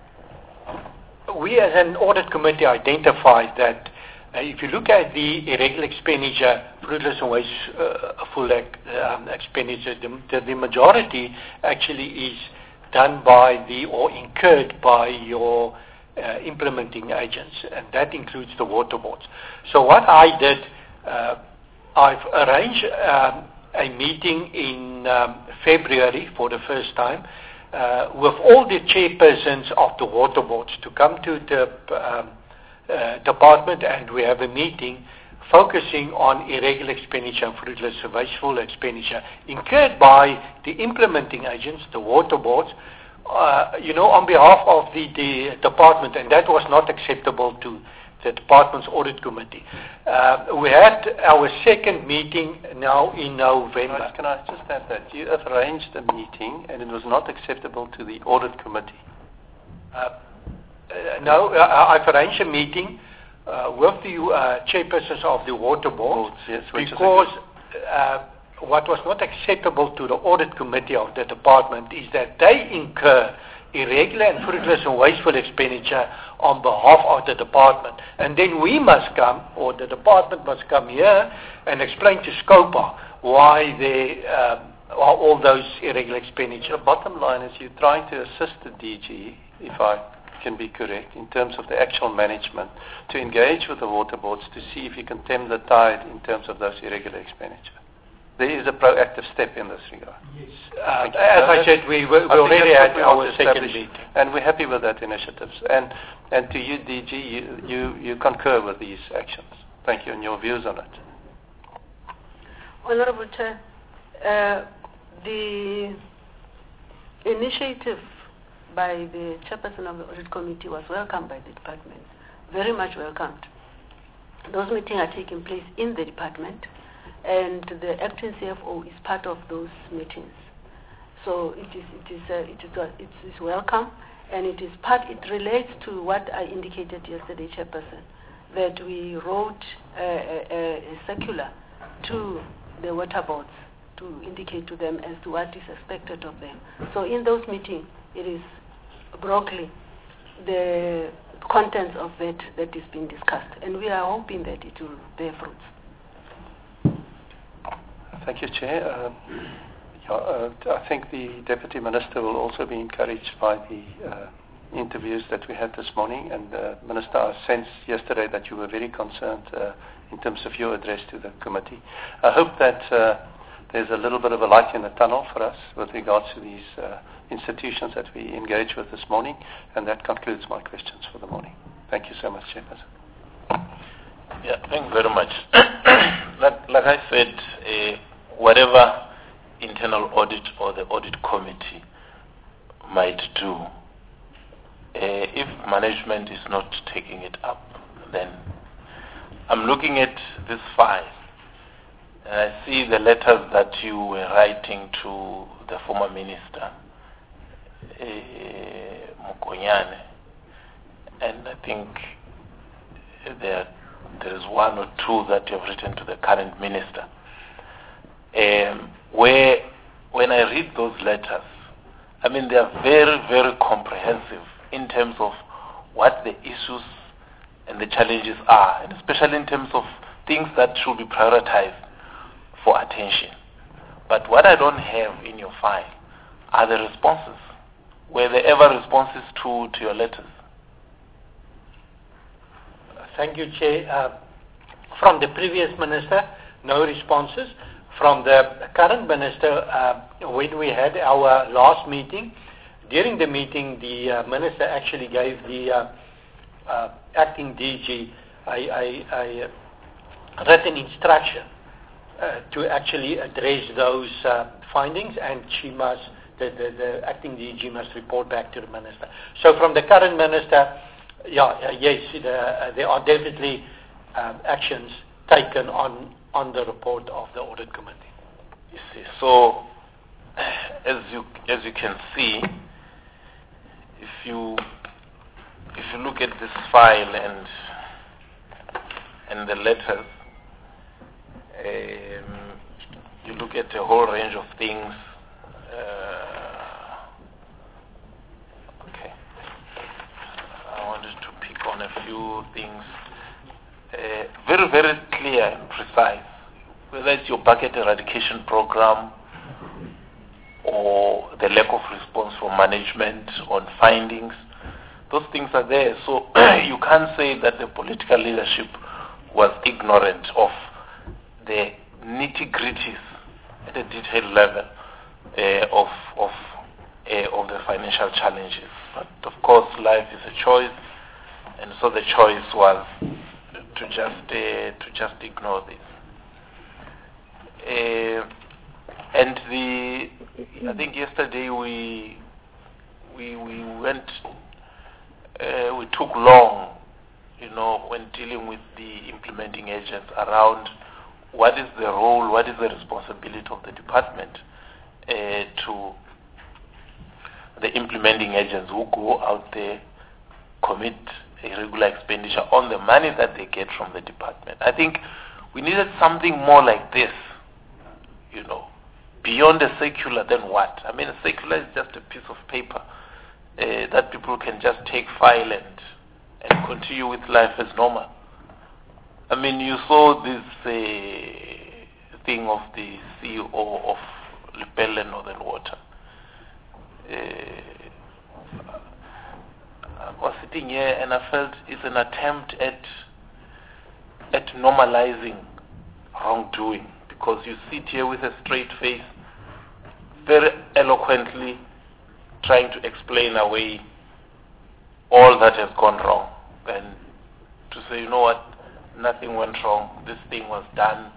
we as an audit committee identified that uh, if you look at the irregular expenditure, fruitless and wasteful uh, um, expenditure, the, the, the majority actually is done by the or incurred by your uh, implementing agents, and that includes the water boards. So what I did, uh, I've arranged um, a meeting in um, February for the first time uh, with all the chairpersons of the water boards to come to the um, uh, department, and we have a meeting focusing on irregular expenditure and fruitless and wasteful expenditure incurred by the implementing agents, the water boards, uh, you know, on behalf of the, the department, and that was not acceptable to the department's audit committee. Uh, we had our second meeting now in November. Can I just add that you have arranged a meeting and it was not acceptable to the audit committee? Uh, uh, no, uh, I've arranged a meeting uh, with the uh, chairpersons of the water board, yes, because uh, what was not acceptable to the audit committee of the department is that they incur irregular and fruitless and wasteful expenditure on behalf of the department. And then we must come, or the department must come here and explain to SCOPA why they um, are all those irregular expenditure. The bottom line is you're trying to assist the D G, if I can be correct, in terms of the actual management, to engage with the water boards to see if you can stem the tide in terms of those irregular expenditure. There is a proactive step in this regard. Yes. Uh, as I said, we, we already had our second meeting. And we're happy with that initiatives. And and to you, D G, you, you, you concur with these actions. Thank you, and your views on it. Honorable Chair, uh, the initiative by the chairperson of the audit committee was welcomed by the department, very much welcomed. Those meetings are taking place in the department, and the acting C F O is part of those meetings. So it is it is uh, it is uh, it is welcome, and it is part. It relates to what I indicated yesterday, Chairperson, that we wrote a, a, a circular to the water boards to indicate to them as to what is expected of them. So in those meetings, it is broadly the contents of that that is being discussed, and we are hoping that it will bear fruits. Thank you, Chair. Uh, yeah, uh, I think the Deputy Minister will also be encouraged by the uh, interviews that we had this morning. And uh, Minister, I sensed yesterday that you were very concerned uh, in terms of your address to the committee. I hope that uh, there's a little bit of a light in the tunnel for us with regards to these uh, institutions that we engage with this morning. And that concludes my questions for the morning. Thank you so much, Chairperson. Yeah, thank you very much. like, like I said, uh, whatever internal audit or the audit committee might do, uh, if management is not taking it up, then I'm looking at this file and I see the letters that you were writing to the former minister, uh, Mokonyane, and I think there, there is one or two that you have written to the current minister. Um, where when I read those letters, I mean, they are very, very comprehensive in terms of what the issues and the challenges are, and especially in terms of things that should be prioritized for attention. But what I don't have in your file are the responses. Were there ever responses to, to your letters? Thank you, Chair. Uh, from the previous minister, no responses. From the current minister, uh, when we had our last meeting, during the meeting, the uh, minister actually gave the uh, uh, acting D G a, a, a written instruction uh, to actually address those uh, findings, and she must, the, the, the acting D G must report back to the minister. So from the current minister, yeah, uh, yes, the, uh, there are definitely um, actions taken on on the report of the audit committee. You see, so as you as you can see, if you if you look at this file and and the letters, Um, you look at a whole range of things. Uh, okay. I wanted to pick on a few things. Uh, very, very clear and precise. Whether it's your bucket eradication program or the lack of response from management on findings, those things are there. So you can't say that the political leadership was ignorant of the nitty-gritties at a detailed level uh, of of uh, of the financial challenges. But of course, life is a choice, and so the choice was to just uh, to just ignore this. Uh, and the I think yesterday we we we went uh, we took long, you know, when dealing with the implementing agents around what is the role, what is the responsibility of the department uh, to the implementing agents who go out there, commit a regular expenditure on the money that they get from the department. I think we needed something more like this, you know, beyond a circular. Then what? I mean, a circular is just a piece of paper uh, that people can just take, file, and and continue with life as normal. I mean, you saw this uh, thing of the C E O of Lepelle Northern Water. Uh, I was sitting here and I felt it's an attempt at at normalizing wrongdoing, because you sit here with a straight face, very eloquently trying to explain away all that has gone wrong, and to say, you know what, nothing went wrong, this thing was done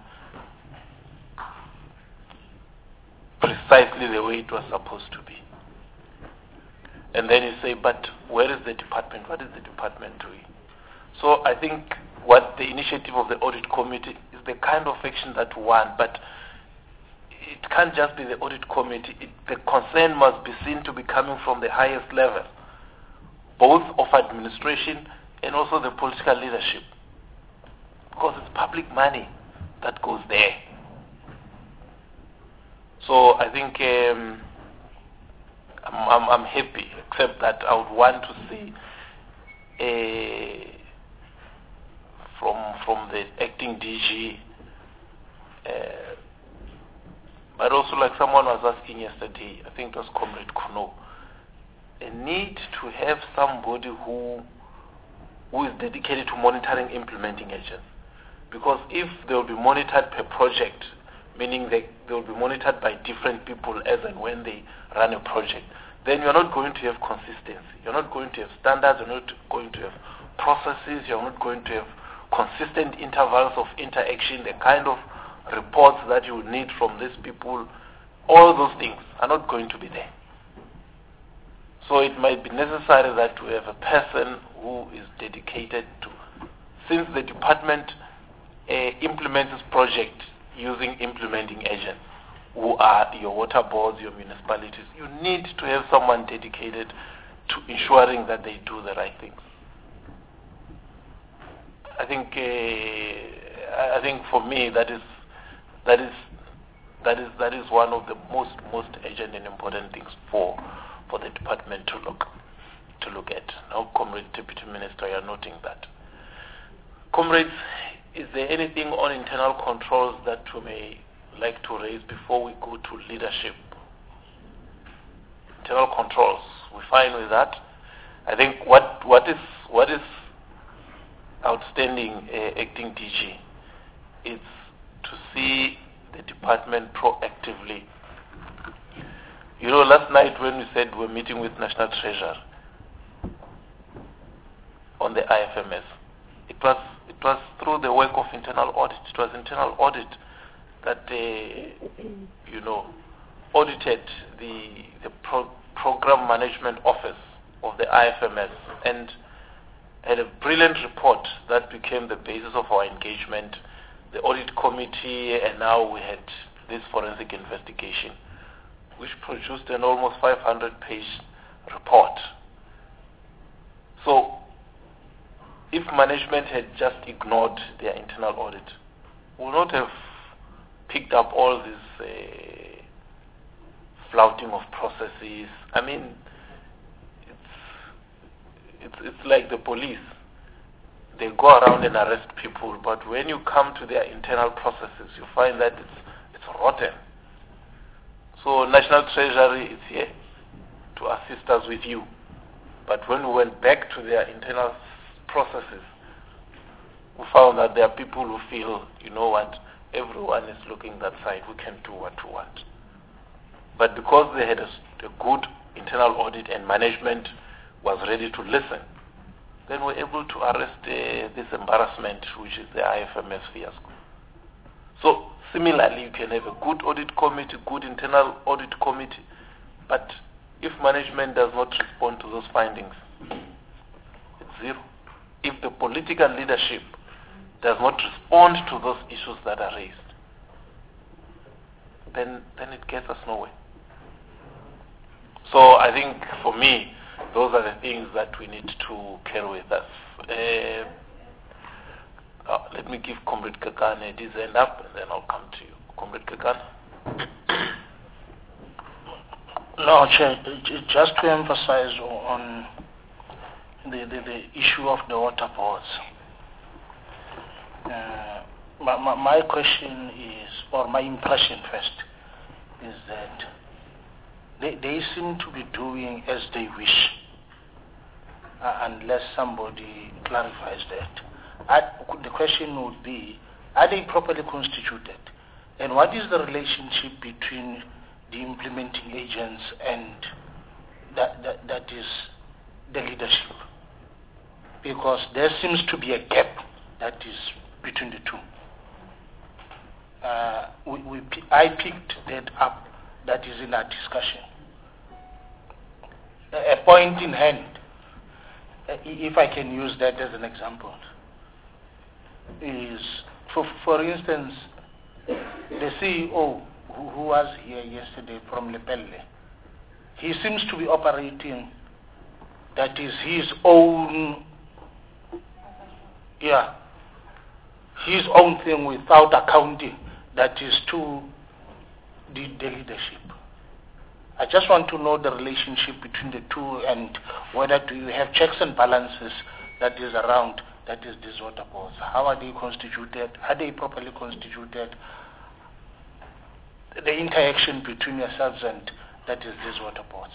precisely the way it was supposed to be. And then you say, but where is the department? What is the department doing? So I think what the initiative of the audit committee is the kind of action that we want, but it can't just be the audit committee. It, the concern must be seen to be coming from the highest level, both of administration and also the political leadership, because it's public money that goes there. So I think um, I'm, I'm, I'm happy, except that I would want to see a, from from the acting D G, uh, but also, like someone was asking yesterday, I think it was Comrade Kuno, a need to have somebody who who is dedicated to monitoring implementing agents. Because if they will be monitored per project, meaning they, they will be monitored by different people as and when they run a project, then you're not going to have consistency. You're not going to have standards, you're not going to have processes, you're not going to have consistent intervals of interaction, the kind of reports that you need from these people. All those things are not going to be there. So it might be necessary that we have a person who is dedicated to, since the department uh, implements this project using implementing agents, who are your water boards, your municipalities, you need to have someone dedicated to ensuring that they do the right things. I think, uh, I think for me that is that is that is that is one of the most most urgent and important things for for the department to look to look at. Now, Comrade Deputy Minister, you are noting that. Comrades, is there anything on internal controls that we may like to raise before we go to leadership? Internal controls, we're fine with that. I think what what is what is outstanding, uh, acting D G, is to see the department proactively. You know, last night when we said we're meeting with National Treasurer on the I F M S, it was it was through the work of internal audit. It was internal audit that uh, you know audited the the pro program management office of the I F M S and had a brilliant report that became the basis of our engagement, the audit committee, and now we had this forensic investigation, which produced an almost five hundred page report. So, if management had just ignored their internal audit, we would not have picked up all this uh, flouting of processes. I mean, it's, it's, it's like the police. They go around and arrest people, but when you come to their internal processes, you find that it's, it's rotten. So National Treasury is here to assist us with you. But when we went back to their internal processes, we found that there are people who feel, you know what, everyone is looking that side, we can do what we want. But because they had a, a good internal audit and management was ready to listen, then we're able to arrest uh, this embarrassment, which is the I F M S fiasco. So similarly, you can have a good audit committee, good internal audit committee, but if management does not respond to those findings, it's zero. If the political leadership does not respond to those issues that are raised, then then it gets us nowhere. So I think for me, those are the things that we need to carry with us. Uh, uh, let me give Comrade Kekana this end up, and then I'll come to you. Comrade Kekana. No, Chair, just to emphasize on the, the, the issue of the water boards. Uh, my, my, my question is, or my impression first, is that they, they seem to be doing as they wish, uh, unless somebody clarifies that. I, the question would be, are they properly constituted? And what is the relationship between the implementing agents and that, that, that is the leadership? Because there seems to be a gap that is between the two. Uh, we, we, I picked that up, that is in our discussion. A, a point in hand, uh, if I can use that as an example, is, for, for instance, the C E O who, who was here yesterday from Lepelle, he seems to be operating, that is his own, yeah, his own thing without accounting, that is to the, the leadership. I just want to know the relationship between the two, and whether do you have checks and balances that is around, that is these water boards. How are they constituted? Are they properly constituted? The interaction between yourselves and that is these water boards.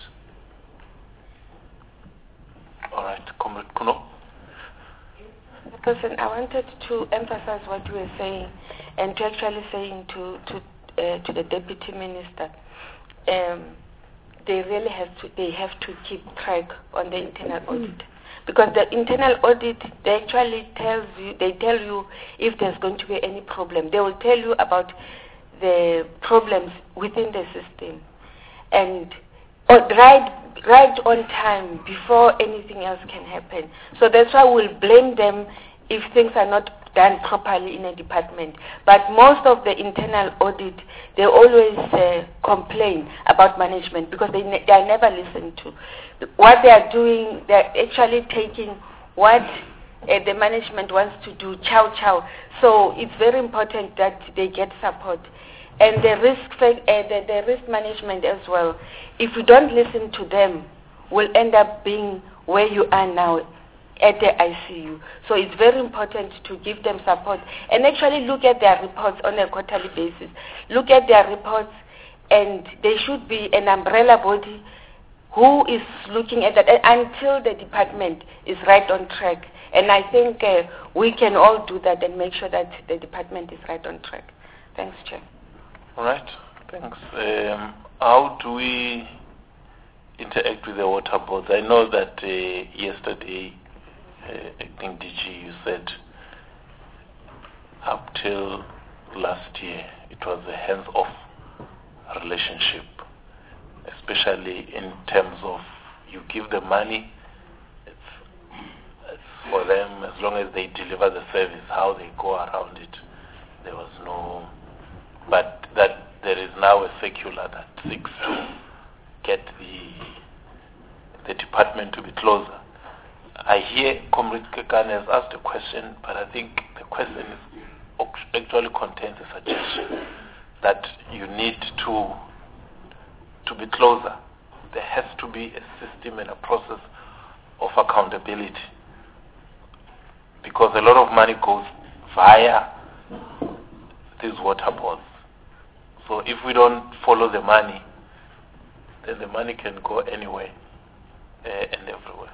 All right, Comrade Kuno. Person, I wanted to emphasize what you were saying, and to actually saying to to uh, to the deputy minister, um, they really have to they have to keep track on the internal audit, because the internal audit, they actually tells you they tell you if there's going to be any problem. They will tell you about the problems within the system, and or right right on time before anything else can happen. So that's why we'll blame them if things are not done properly in a department. But most of the internal audit, they always uh, complain about management because they, ne- they are never listened to. What they are doing, they are actually taking what uh, the management wants to do, chow chow. So it's very important that they get support. And the risk, uh, the, the risk management as well, if we don't listen to them, we'll end up being where you are now, at the I C U. So it's very important to give them support and actually look at their reports on a quarterly basis. Look at their reports, and there should be an umbrella body who is looking at that until the department is right on track. And I think uh, we can all do that and make sure that the department is right on track. Thanks, Chair. All right, thanks. Um, how do we interact with the water boards? I know that uh, yesterday, uh, acting D G, you said up till last year it was a hands-off relationship, especially in terms of you give the money, it's, it's for them as long as they deliver the service. How they go around it, there was no. But that there is now a circular that seeks to get the the department to be closer. I hear Comrade Kekana has asked a question, but I think the question is actually contains a suggestion. that you need to to be closer. There has to be a system and a process of accountability, because a lot of money goes via these water boards. So if we don't follow the money, then the money can go anywhere uh, and everywhere.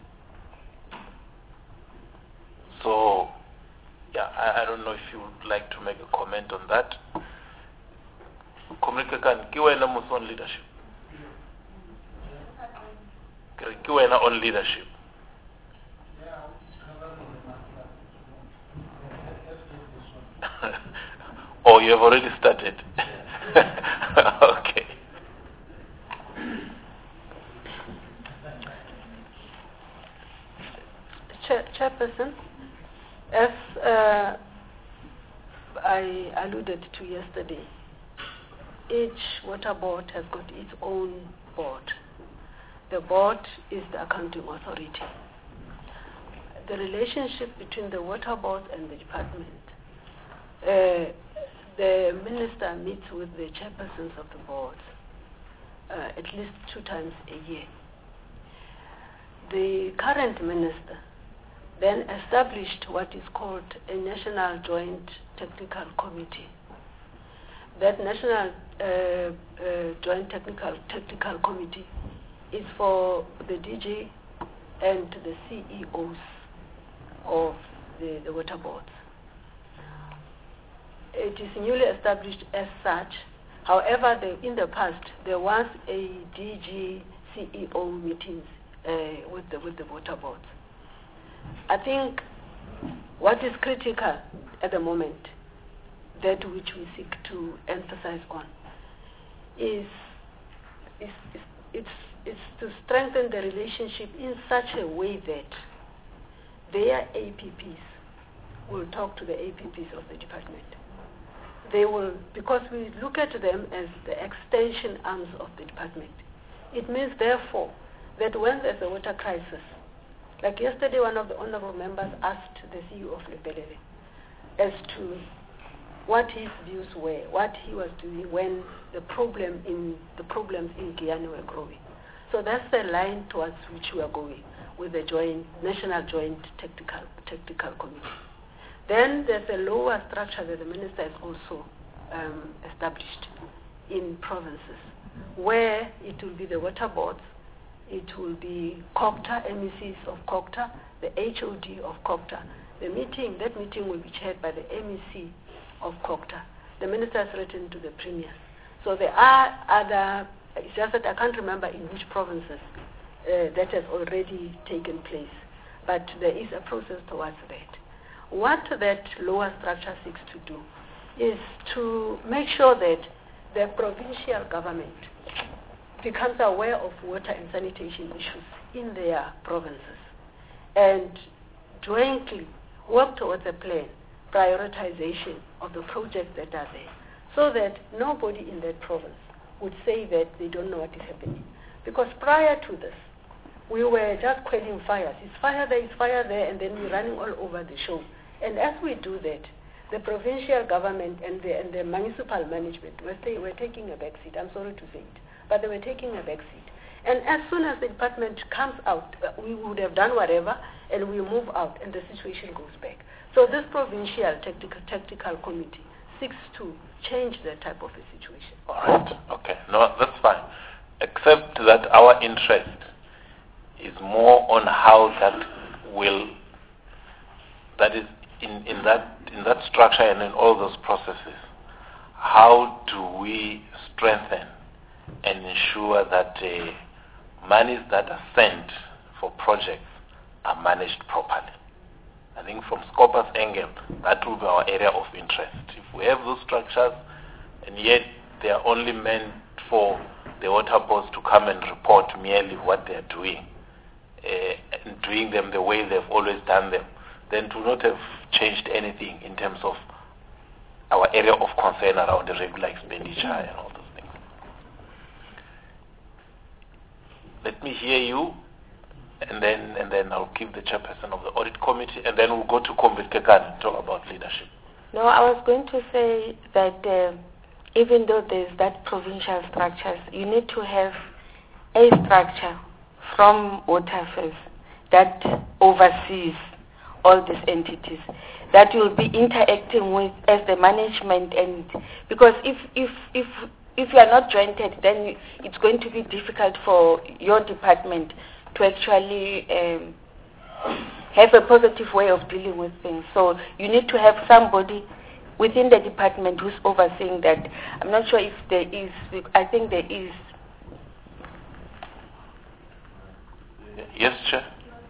So, yeah, I, I don't know if you would like to make a comment on that. Communication, kiwa ina muso on leadership. Kiwa ina on leadership. Oh, you have already started. Okay. Chair, Chairperson, as uh, I alluded to yesterday, each water board has got its own board. The board is the accounting authority. The relationship between the water board and the department, uh, the minister meets with the chairpersons of the board uh, at least two times a year. The current minister then established what is called a National Joint Technical Committee. That National uh, uh, Joint Technical Technical Committee is for the D G and the C E Os of the, the water boards. It is newly established as such. However, the, in the past, there was a D G C E O meetings uh, with the with the water boards. I think what is critical at the moment, that which we seek to emphasize on, is, is, is it's, it's to strengthen the relationship in such a way that their A P Ps will talk to the A P Ps of the department. They will, because we look at them as the extension arms of the department. It means, therefore, that when there's a water crisis, like yesterday, one of the honorable members asked the C E O of Lepelele as to what his views were, what he was doing when the problem in the problems in Guyana were growing. So that's the line towards which we are going with the joint National Joint Technical Technical Committee. Then there's a lower structure that the minister has also um, established in provinces, where it will be the water boards. It will be COGTA, M E Cs of COGTA, the H O D of COGTA. The meeting, that meeting will be chaired by the M E C of COGTA. The minister has written to the premiers. So there are other, it's just that I can't remember in which provinces uh, that has already taken place. But there is a process towards that. What that lower structure seeks to do is to make sure that the provincial government becomes aware of water and sanitation issues in their provinces and jointly work towards a plan, prioritization of the projects that are there, so that nobody in that province would say that they don't know what is happening. Because prior to this, we were just quelling fires. It's fire there, it's fire there, and then we're running all over the show. And as we do that, the provincial government and the, and the municipal management were, stay, were taking a backseat. I'm sorry to say it. But they were taking a backseat. And as soon as the department comes out, uh, we would have done whatever, and we move out, and the situation goes back. So this provincial tactical, tactical committee seeks to change that type of a situation. All right. Okay. No, that's fine. Except that our interest is more on how that will, that is in, in that in that structure and in all those processes, how do we strengthen and ensure that uh, monies that are sent for projects are managed properly? I think from Scopa's angle, that will be our area of interest. If we have those structures and yet they are only meant for the water boards to come and report merely what they are doing, uh, and doing them the way they've always done them, then it will not have changed anything in terms of our area of concern around the regular expenditure and all those things. Let me hear you, and then and then I'll give the chairperson of the audit committee, and then we'll go to Kombi Kekana and talk about leadership. No, I was going to say that uh, even though there's that provincial structures, you need to have a structure from Waterfirst that oversees all these entities, that you'll be interacting with as the management. And because if if if if you are not jointed, then you, it's going to be difficult for your department to actually um, have a positive way of dealing with things. So you need to have somebody within the department who's overseeing that. I'm not sure if there is. I think there is. Yes, Chair.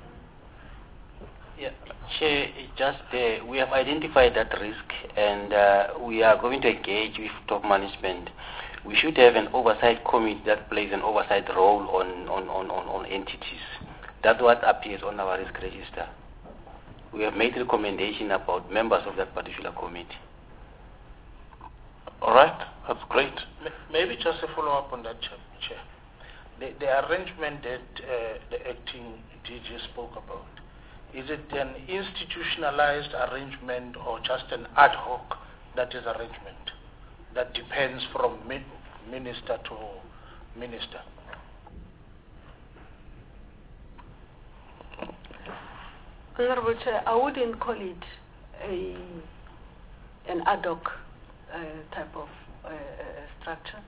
Yeah, Chair, just uh, we have identified that risk, and uh, we are going to engage with top management. We should have an oversight committee that plays an oversight role on, on, on, on, on entities. That's what appears on our risk register. We have made recommendation about members of that particular committee. All right, that's great. Maybe just a follow-up on that, Chair. The, the arrangement that uh, the acting D G spoke about, is it an institutionalized arrangement or just an ad hoc that is arrangement that depends from min minister to minister? Honorable Chair, I wouldn't call it a, an ad hoc uh, type of uh, structure.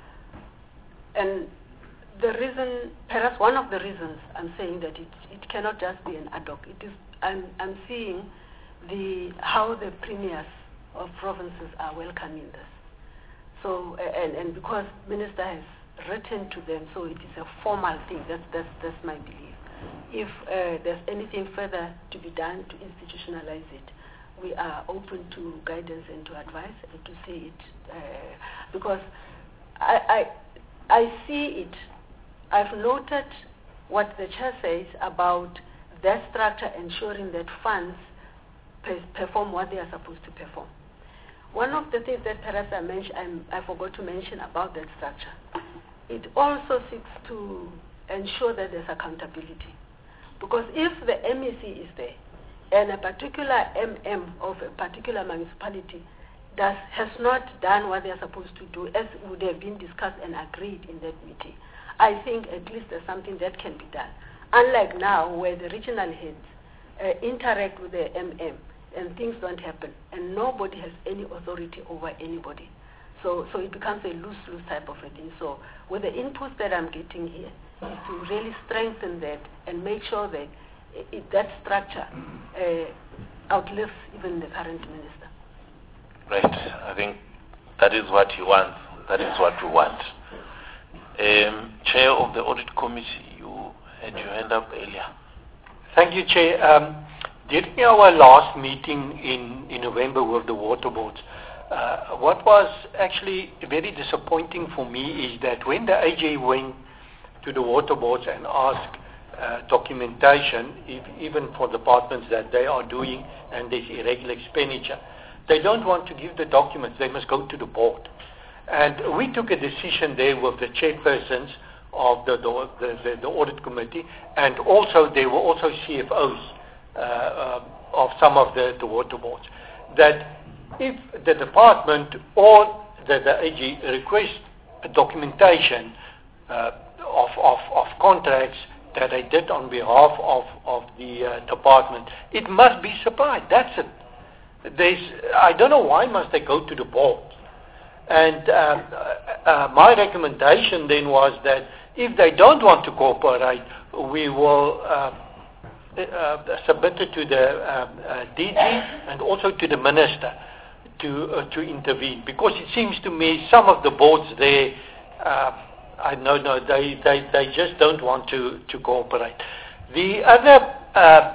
And the reason, perhaps one of the reasons I'm saying that it, it cannot just be an ad hoc, it is, I'm, I'm seeing the, how the premiers of provinces are welcoming this. So, and, and because Minister has written to them, so it is a formal thing, that's, that's, that's my belief. If uh, there's anything further to be done to institutionalize it, we are open to guidance and to advice and to see it, uh, because I, I, I see it. I've noted what the chair says about their structure ensuring that funds pe perform what they are supposed to perform. One of the things that perhaps I, mention, I'm, I forgot to mention about that structure, it also seeks to ensure that there's accountability. Because if the M E C is there and a particular M M of a particular municipality does, has not done what they are supposed to do, as would have been discussed and agreed in that meeting, I think at least there's something that can be done. Unlike now, where the regional heads uh, interact with the M M and things don't happen, and nobody has any authority over anybody. So, so it becomes a lose-lose type of a thing. So with the inputs that I'm getting here, is to really strengthen that and make sure that it, it, that structure uh, outlives even the current minister. Right. I think that is what he wants. That is what we want. Um, Chair of the Audit Committee, you had your hand up earlier. Thank you, Chair. Um, during our last meeting in, in November with the water boards, uh, what was actually very disappointing for me is that when the A G went to the water boards and asked uh, documentation, if, even for departments that they are doing and there's irregular expenditure, they don't want to give the documents. They must go to the board. And we took a decision there with the chairpersons of the, the, the, the audit committee, and also there were also C F Os uh, uh, of some of the, the water boards, that if the department or the, the A G requests documentation uh, of, of, of contracts that they did on behalf of, of the uh, department, it must be supplied. That's it. There's, I don't know why must they go to the board. And uh, uh, my recommendation then was that if they don't want to cooperate, we will uh, uh, submit it to the uh, uh, D G and also to the minister to uh, to intervene. Because it seems to me some of the boards there, uh, I know, no, they, they, they just don't want to, to cooperate. The other uh,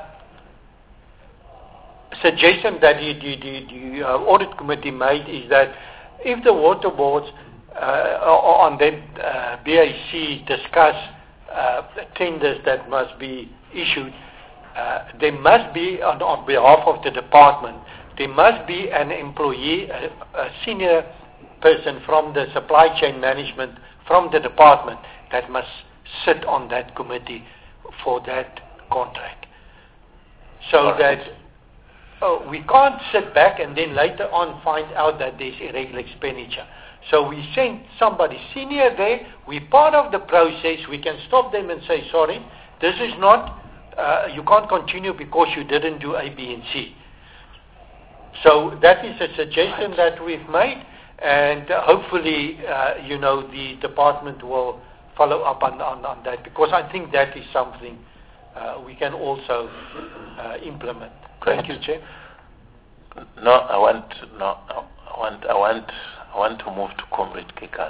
suggestion that the, the, the, the uh, audit committee made is that if the water boards uh, on their uh, B A C discuss uh, tenders that must be issued, uh, there must be, on, on behalf of the department, there must be an employee, a, a senior person from the supply chain management from the department that must sit on that committee for that contract. So right. that oh, we can't sit back and then later on find out that there's irregular expenditure. So we send somebody senior there. We're part of the process. We can stop them and say, sorry, this is not, uh, you can't continue because you didn't do A, B, and C. So that is a suggestion that we've made, and uh, hopefully, uh, you know, the department will follow up on, on, on that, because I think that is something uh, we can also uh, implement. Thank you, Chair. No, I want, no, I want, I want, I want to move to Comrade Kekan.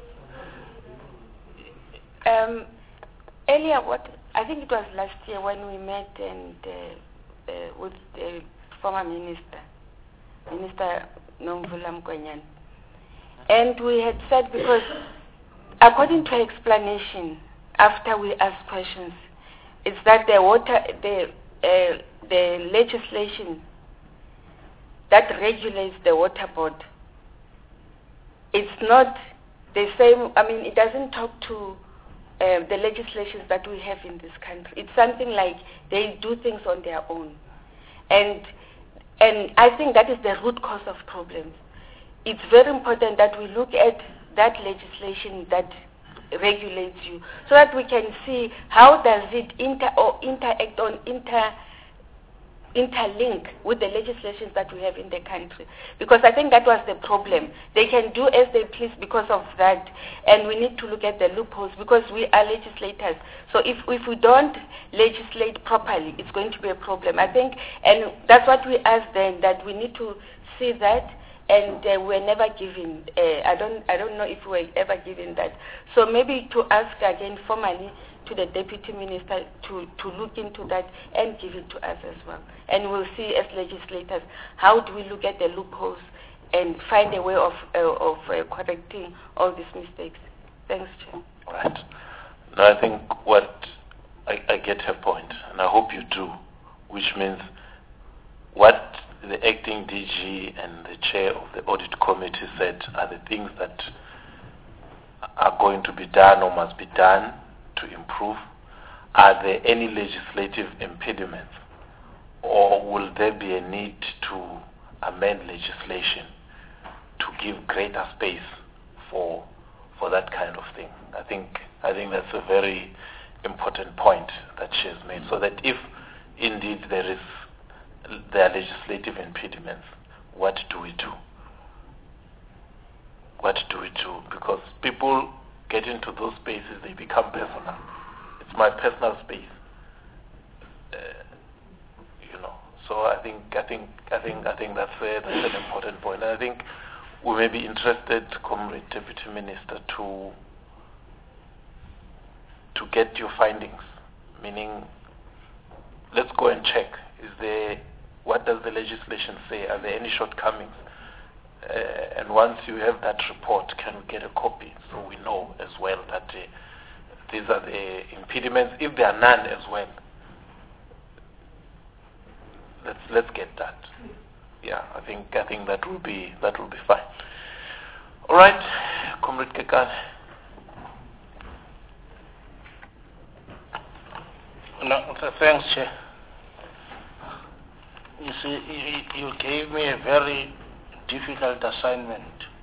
Um, earlier, what I think it was last year when we met and uh, uh, with the former minister, Minister Nomvula Mkwenyan, and we had said, because according to her explanation, after we asked questions, it's that the water, the uh, the legislation that regulates the water board, it's not the same. I mean, it doesn't talk to uh, the legislations that we have in this country. It's something like they do things on their own, and and I think that is the root cause of problems. It's very important that we look at that legislation that regulates you, so that we can see how does it inter or interact on inter interlink with the legislations that we have in the country. Because I think that was the problem. They can do as they please because of that, and we need to look at the loopholes, because we are legislators. So if if we don't legislate properly, it's going to be a problem, I think. And that's what we asked then, that we need to see that. And uh, we're never given. Uh, I don't. I don't know if we're ever given that. So maybe to ask again formally to the deputy minister to to look into that and give it to us as well. And we'll see as legislators how do we look at the loopholes and find a way of uh, of uh, correcting all these mistakes. Thanks, Chair. Right. Now I think what I, I get her point, and I hope you do, which means what the acting D G and the chair of the audit committee said are the things that are going to be done or must be done to improve. Are there any legislative impediments, or will there be a need to amend legislation to give greater space for for that kind of thing? I think I think that's a very important point that she has made, so that if indeed there is there are legislative impediments, what do we do? What do we do? Because people get into those spaces, they become personal. It's my personal space, uh, you know. So I think I think I think I think that's a, that's an important point. And I think we may be interested, Comrade Deputy Minister, to to get your findings. Meaning, let's go and check. Is there What does the legislation say? Are there any shortcomings? Uh, and once you have that report, can we get a copy so we know as well that uh, these are the impediments, if there are none as well. Let's let's get that. Yeah, I think I think that will be that will be fine. All right, Comrade Kekan. No, thanks, Chair. You see, you, you gave me a very difficult assignment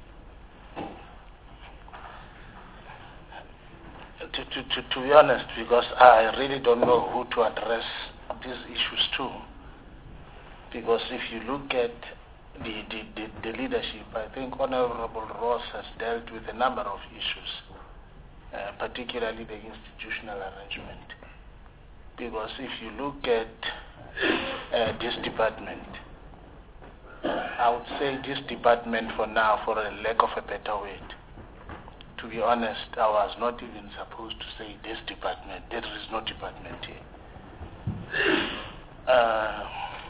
to, to, to, to be honest, because I really don't know who to address these issues to. Because if you look at the, the, the, the leadership, I think Honorable Ross has dealt with a number of issues, uh, particularly the institutional arrangement. Because if you look at Uh, this department, I would say this department for now, for a lack of a better word, to be honest, I was not even supposed to say this department. There is no department here. Uh,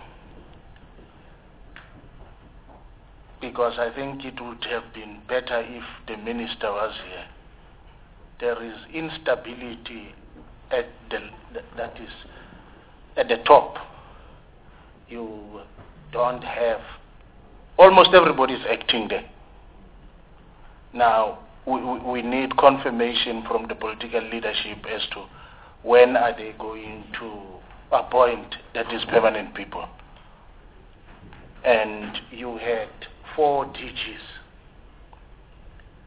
because I think it would have been better if the minister was here. There is instability at the, that is at the top. You don't have, almost everybody is acting there. Now, we, we need confirmation from the political leadership as to when are they going to appoint that is permanent people. And you had four D Gs.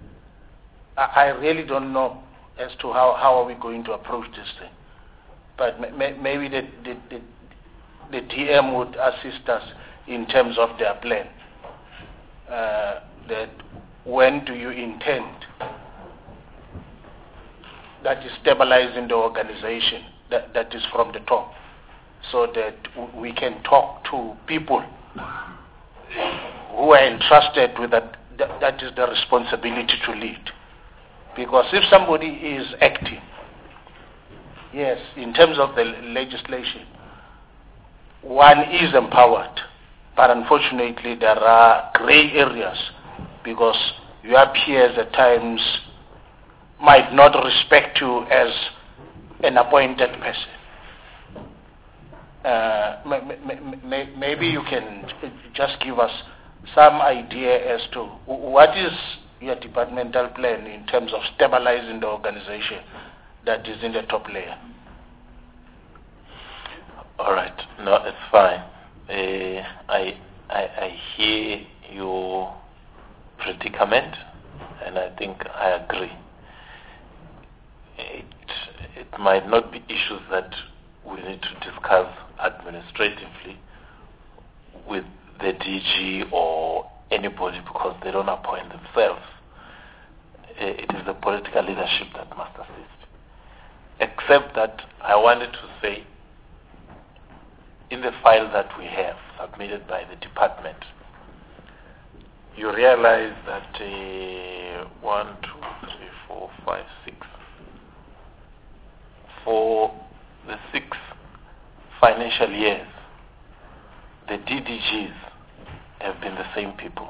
I, I really don't know as to how, how are we going to approach this thing. But may, maybe the, the, the, the D M would assist us in terms of their plan. Uh, that when do you intend that is stabilizing the organization, that, that is from the top, so that w- we can talk to people who are entrusted with that, that, that is the responsibility to lead. Because if somebody is acting, yes, in terms of the legislation, one is empowered, but unfortunately there are gray areas because your peers at times might not respect you as an appointed person. Uh, maybe you can just give us some idea as to what is your departmental plan in terms of stabilizing the organization that is in the top layer. All right, no, it's fine. Uh, I, I I hear your predicament, and I think I agree. It it might not be issues that we need to discuss administratively with the D G or anybody because they don't appoint themselves. Uh, it is the political leadership that must assist. Except that I wanted to say, in the file that we have submitted by the department, you realize that uh, one, two, three, four, five, six, for the six financial years, the D D Gs have been the same people.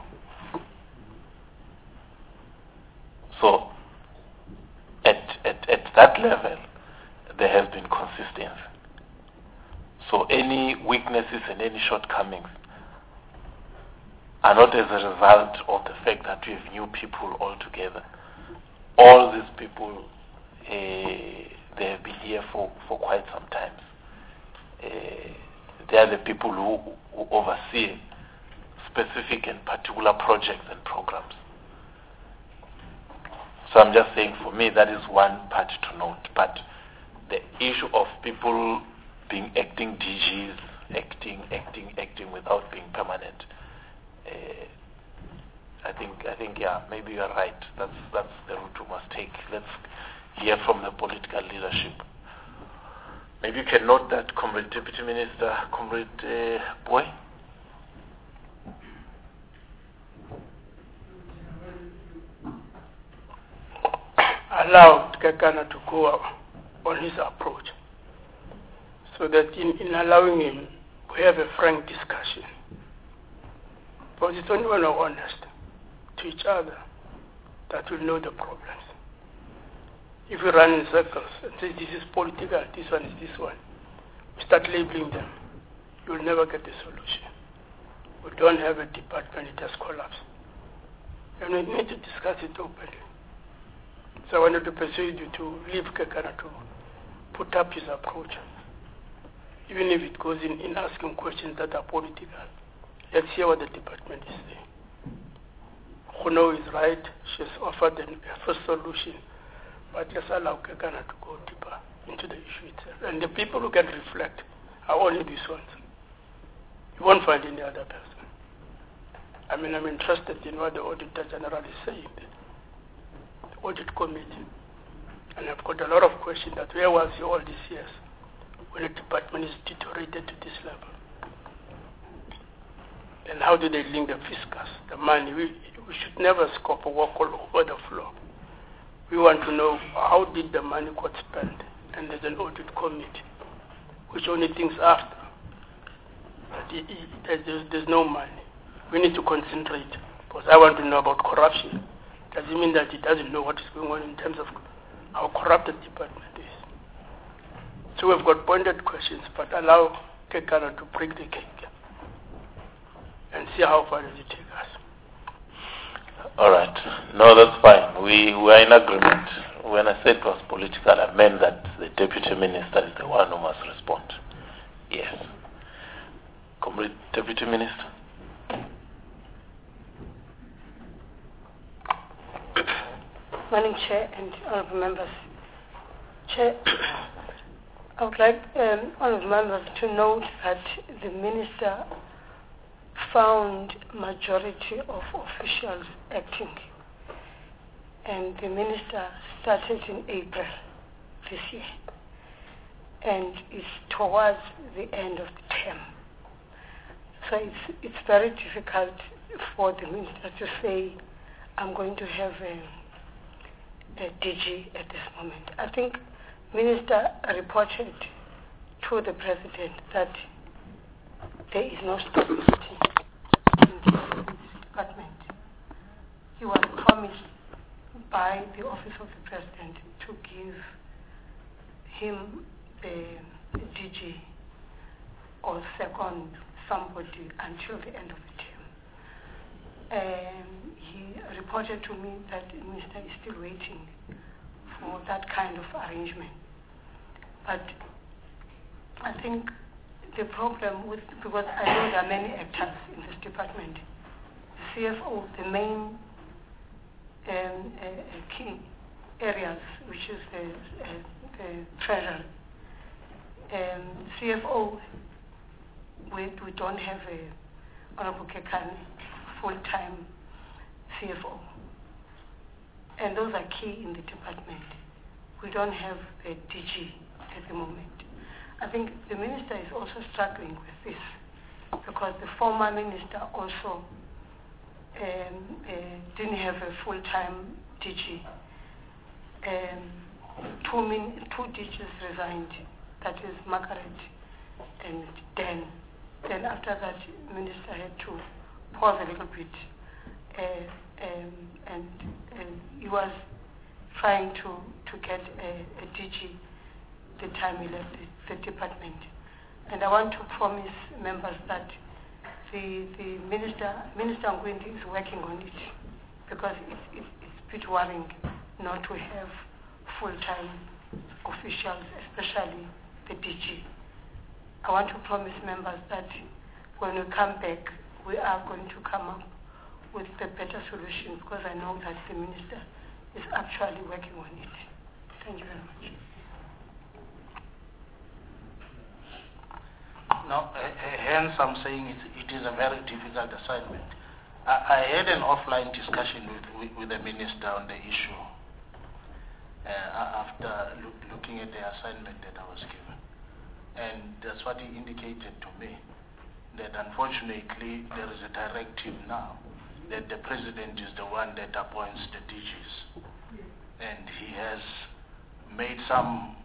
So, at, at, at that level, there has been consistency. So any weaknesses and any shortcomings are not as a result of the fact that we have new people altogether. All these people, uh, they have been here for, for quite some time. Uh, they are the people who, who oversee specific and particular projects and programs. So I'm just saying, for me, that is one part to note. But the issue of people being acting D Gs, acting, acting, acting without being permanent, uh, I think, I think, yeah, maybe you are right. That's that's the route we must take. Let's hear from the political leadership. Maybe you can note that, Comrade Deputy Minister, Comrade uh, Boy. Allow Kekana to go on his approach, so that in, in allowing him, we have a frank discussion. Because it's only when we're honest to each other that we'll know the problems. If we run in circles and say this is political, this one is this one, we start labeling them, you'll never get the solution. We don't have a department, it has collapsed. And we need to discuss it openly. So I wanted to persuade you to leave Kekana to put up his approach. Even if it goes in, in asking questions that are political. Let's hear what the department is saying. Khuno is right, she's offered a first solution, but let's allow Kekana to go deeper into the issue itself. And the people who can reflect are only these ones. You won't find any other person. I mean, I'm interested in what the Auditor General is saying, the Audit Committee. And I've got a lot of questions that where was he all these years when the department is deteriorated to this level? And how do they link the fiscus, the money? We, we should never scope or walk all over the floor. We want to know how did the money got spent. And there's an audit committee which only thinks after. That it, it, there's, there's no money. We need to concentrate, because I want to know about corruption. Does it mean that it doesn't know what is going on in terms of how corrupt the department is? So we've got pointed questions, but allow Kekana to break the cake and see how far does it take us. All right. No, that's fine. We were in agreement. When I said it was political, I meant that the Deputy Minister is the one who must respond. Yes. Comrade Deputy Minister. Morning, Chair and honourable members. Chair, I would like um, honourable members to note that the Minister found majority of officials acting, and the Minister started in April this year, and is towards the end of the term. So it's, it's very difficult for the Minister to say, I'm going to have a, a D G at this moment. I think Minister reported to the President that there is no stock meeting in the department. He was promised by the Office of the President to give him the, the D G or second somebody until the end of the term. Um, he reported to me that the Minister is still waiting for that kind of arrangement. But I think the problem with, because I know there are many actors in this department, the C F O, the main um, uh, key areas, which is the, uh, the treasury, um, C F O, we, we don't have a Honorable Kekane full-time C F O. And those are key in the department. We don't have a D G at the moment. I think the Minister is also struggling with this because the former Minister also um, uh, didn't have a full-time D G. Um, two, min two D Gs resigned, that is Margaret and Dan. Then after that, the Minister had to pause a little bit, uh, um, and, and he was trying to, to get a, a D G the time he left the, the department. And I want to promise members that the, the Minister, Minister Ngwindi is working on it, because it, it, it's a bit worrying not to have full-time officials, especially the D G. I want to promise members that when we come back, we are going to come up with a better solution, because I know that the Minister is actually working on it. Thank you very much. No, uh, hence I'm saying it, it is a very difficult assignment. I, I had an offline discussion with, with, with the Minister on the issue uh, after look, looking at the assignment that I was given. And that's what he indicated to me, that unfortunately there is a directive now that the President is the one that appoints the D Gs. And he has made some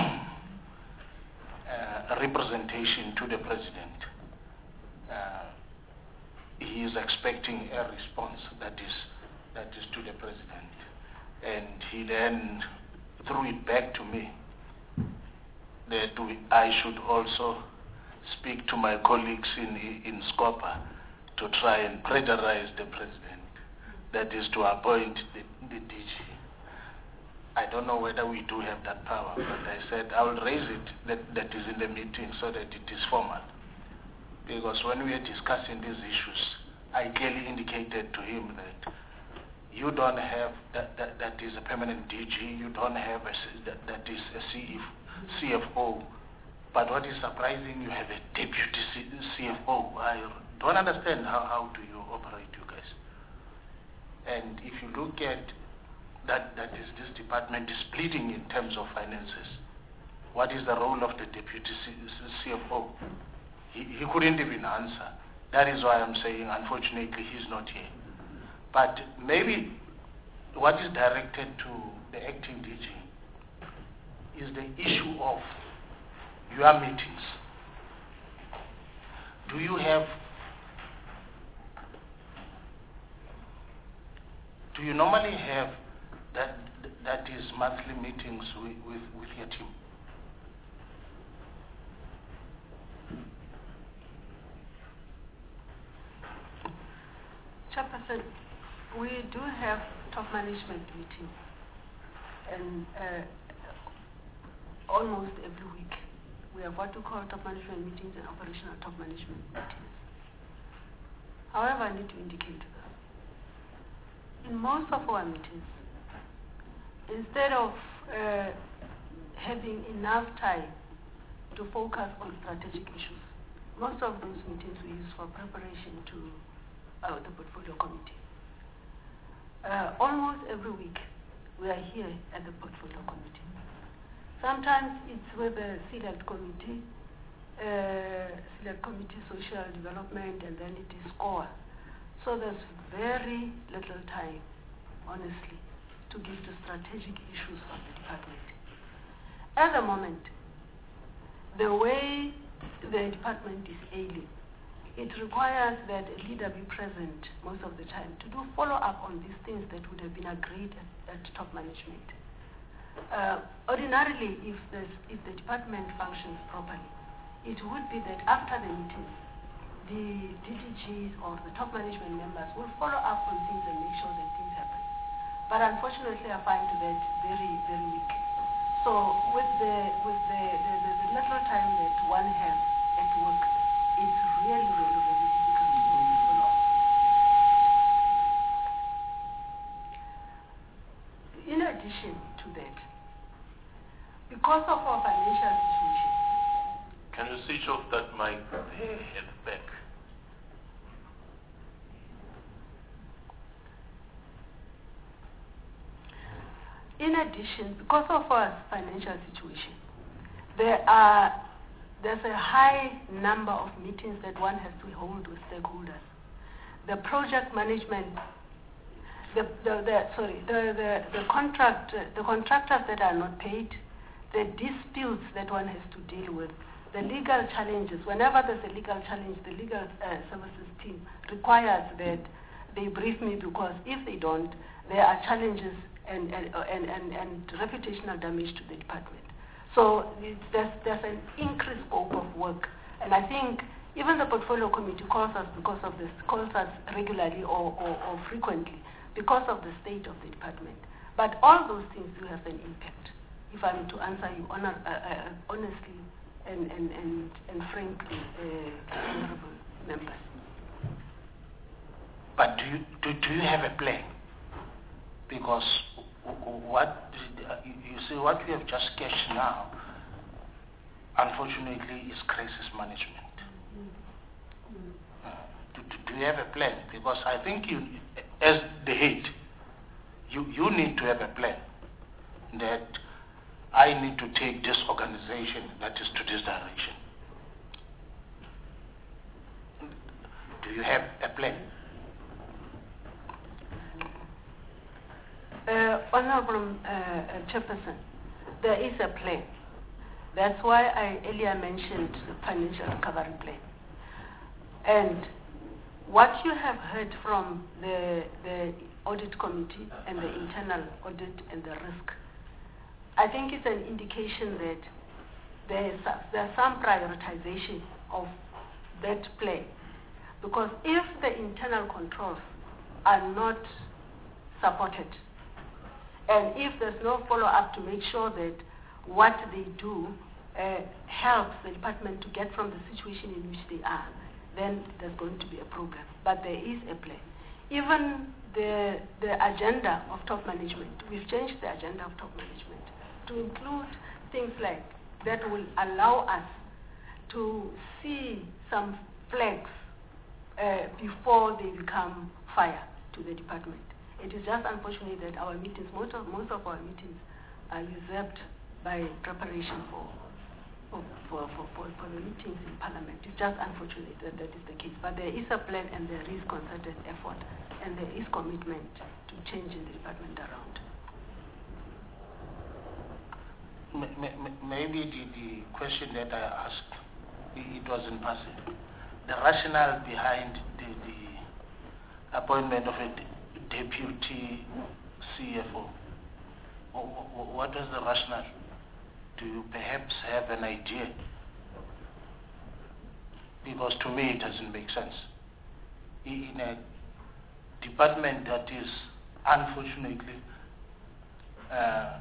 Uh, representation to the President. Uh, he is expecting a response that is that is to the President, and he then threw it back to me that we, I should also speak to my colleagues in in SCOPA to try and pressurize the President, that is to appoint the, the D G. I don't know whether we do have that power, but I said I will raise it that, that is in the meeting so that it is formal. Because when we are discussing these issues, I clearly indicated to him that you don't have, that, that, that is a permanent D G, you don't have a, that, that is a C F O. But what is surprising, you have a deputy C F O. I don't understand how, how do you operate, you guys. And if you look at That, that is, this department is bleeding in terms of finances. What is the role of the deputy C F O? He, he couldn't even answer. That is why I'm saying, unfortunately, he's not here. But maybe what is directed to the acting D G is the issue of your meetings. Do you have, do you normally have That that is monthly meetings with, with, with your team? Chairperson, we do have top management meetings, and uh, almost every week we have what we call top management meetings and operational top management meetings. However, I need to indicate that in most of our meetings, instead of uh, having enough time to focus on strategic issues, most of those meetings we use for preparation to uh, the portfolio committee. Uh, almost every week we are here at the portfolio committee. Sometimes it's with the select committee, uh, select committee social development, and then it is core. So there's very little time, honestly, to give to strategic issues of the department. At the moment, the way the department is ailing, it requires that a leader be present most of the time to do follow-up on these things that would have been agreed at, at top management. Uh, ordinarily, if, if the department functions properly, it would be that after the meeting, the D D Gs or the top management members will follow up on things and make sure that things happen. But unfortunately, I find that very, very weak. So with the with the, the, the, the little time that one has at work, it's really, really, really difficult to follow up. In addition to that, because of our financial situation, can you switch off that mic there at the back? In addition, because of our financial situation, there are there's a high number of meetings that one has to hold with stakeholders. The project management, the, the, the sorry, the, the, the contract, uh, the contractors that are not paid, the disputes that one has to deal with, the legal challenges. Whenever there's a legal challenge, the legal uh, services team requires that they brief me, because if they don't, there are challenges and, and, and, and, and reputational damage to the department. So it, there's, there's an increased scope of work. And I think even the portfolio committee calls us because of this, calls us regularly or, or, or frequently because of the state of the department. But all those things do have an impact, if I'm to answer you honor, uh, uh, honestly and, and, and, and frankly, uh, honorable members. But do you, do, do you have a plan? Because what you see, what we have just sketched now, unfortunately, is crisis management. Uh, do, do, do you have a plan? Because I think you, as the head, you, you need to have a plan that I need to take this organization that is to this direction. Do you have a plan? Uh, Honorable uh, uh, Chairperson, there is a plan. That's why I earlier mentioned the financial recovery plan. And what you have heard from the, the audit committee and the internal audit and the risk, I think it's an indication that there is there's some prioritization of that plan. Because if the internal controls are not supported, and if there's no follow-up to make sure that what they do uh, helps the department to get from the situation in which they are, then there's going to be a problem. But there is a plan. Even the, the agenda of top management, we've changed the agenda of top management to include things like that will allow us to see some flags uh, before they become fire to the department. It is just unfortunate that our meetings, most of, most of our meetings are usurped by preparation for, for, for, for, for, for the meetings in Parliament. It's just unfortunate that that is the case. But there is a plan and there is concerted effort and there is commitment to changing the department around. Maybe the, the question that I asked, it wasn't passing. The rationale behind the, the appointment of a deputy C F O, what is the rationale? Do you perhaps have an idea? Because to me it doesn't make sense. In a department that is unfortunately, uh,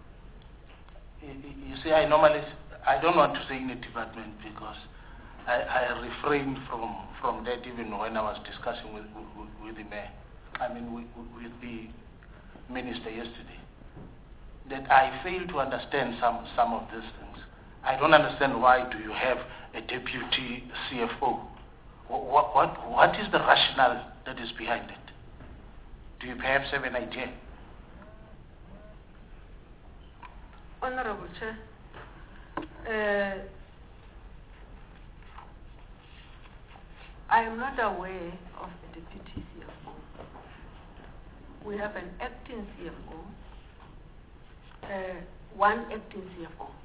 you see, I normally, I don't want to say in a department because I, I refrained from, from that even when I was discussing with, with, with the mayor. I mean, with, with the minister yesterday. that I fail to understand some, some of these things. I don't understand why do you have a deputy C F O. What, what, what is the rationale that is behind it? Do you perhaps have an idea? Honorable Chair, uh, I am not aware of a deputy C F O. We have an acting C F O, uh, one acting C F O.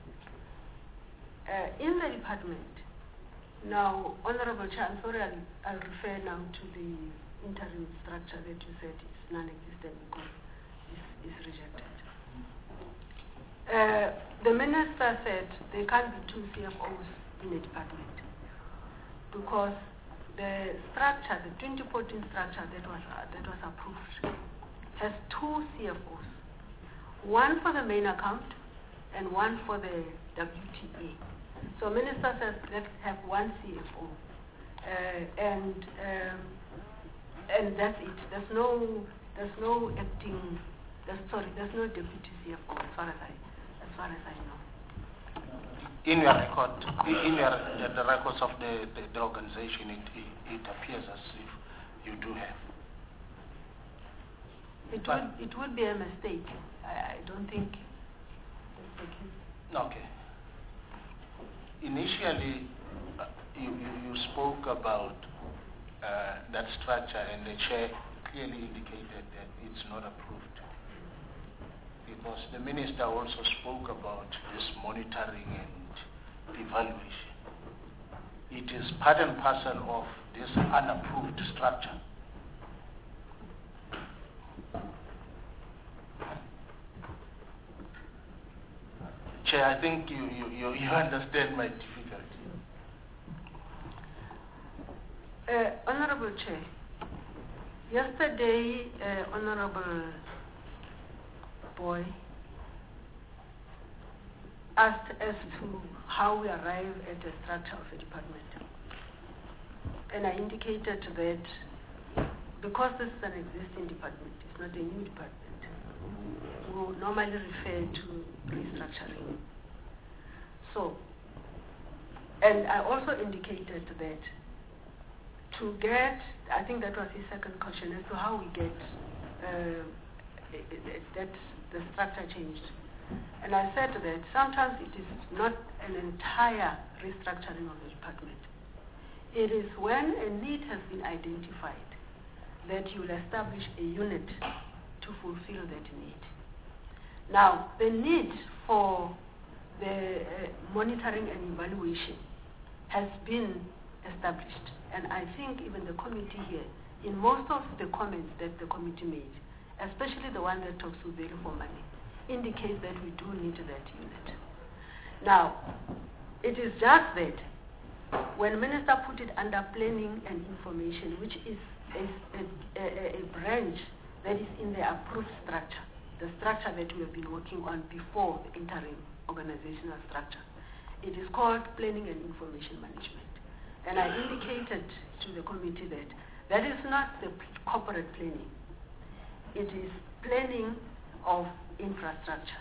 Uh, in the department, now, Honorable Chair, I'm sorry, I'll, I'll refer now to the interim structure that you said is non-existent because it's, it's rejected. Uh, the minister said there can't be two C F Os in a department because the structure, the twenty fourteen structure that was uh, that was approved, has two C F Os, one for the main account and one for the W T A. So minister says let's have one C F O, uh, and um, and that's it. There's no there's no acting. There's, sorry, there's no deputy C F O as far as I as far as I know. In your record, in your the, the records of the, the, the organization, it, it, it appears as if you do have. It would it would be a mistake. I, I don't think that's the case. Okay. Initially, uh, you, you, you spoke about uh, that structure, and the chair clearly indicated that it's not approved. Because the minister also spoke about this monitoring and evaluation. It is part and parcel of this unapproved structure. Chair, I think you, you, you, you understand my difficulty. Uh, Honorable Chair, yesterday, uh, Honorable Boy asked as to how we arrive at the structure of a department. And I indicated that because this is an existing department, it's not a new department, we will normally refer to restructuring. So, and I also indicated that to get, I think that was his second question as to how we get uh, that the structure changed. And I said that sometimes it is not an entire restructuring of the department. It is when a need has been identified that you will establish a unit to fulfill that need. Now, the need for the uh, monitoring and evaluation has been established. And I think even the committee here, in most of the comments that the committee made, especially the one that talks to value for money, indicates that we do need that unit. Now, it is just that when Minister put it under planning and information, which is a, a, a, a branch that is in the approved structure, the structure that we have been working on before the interim organizational structure, it is called planning and information management. And I indicated to the committee that that is not the corporate planning. It is planning of infrastructure.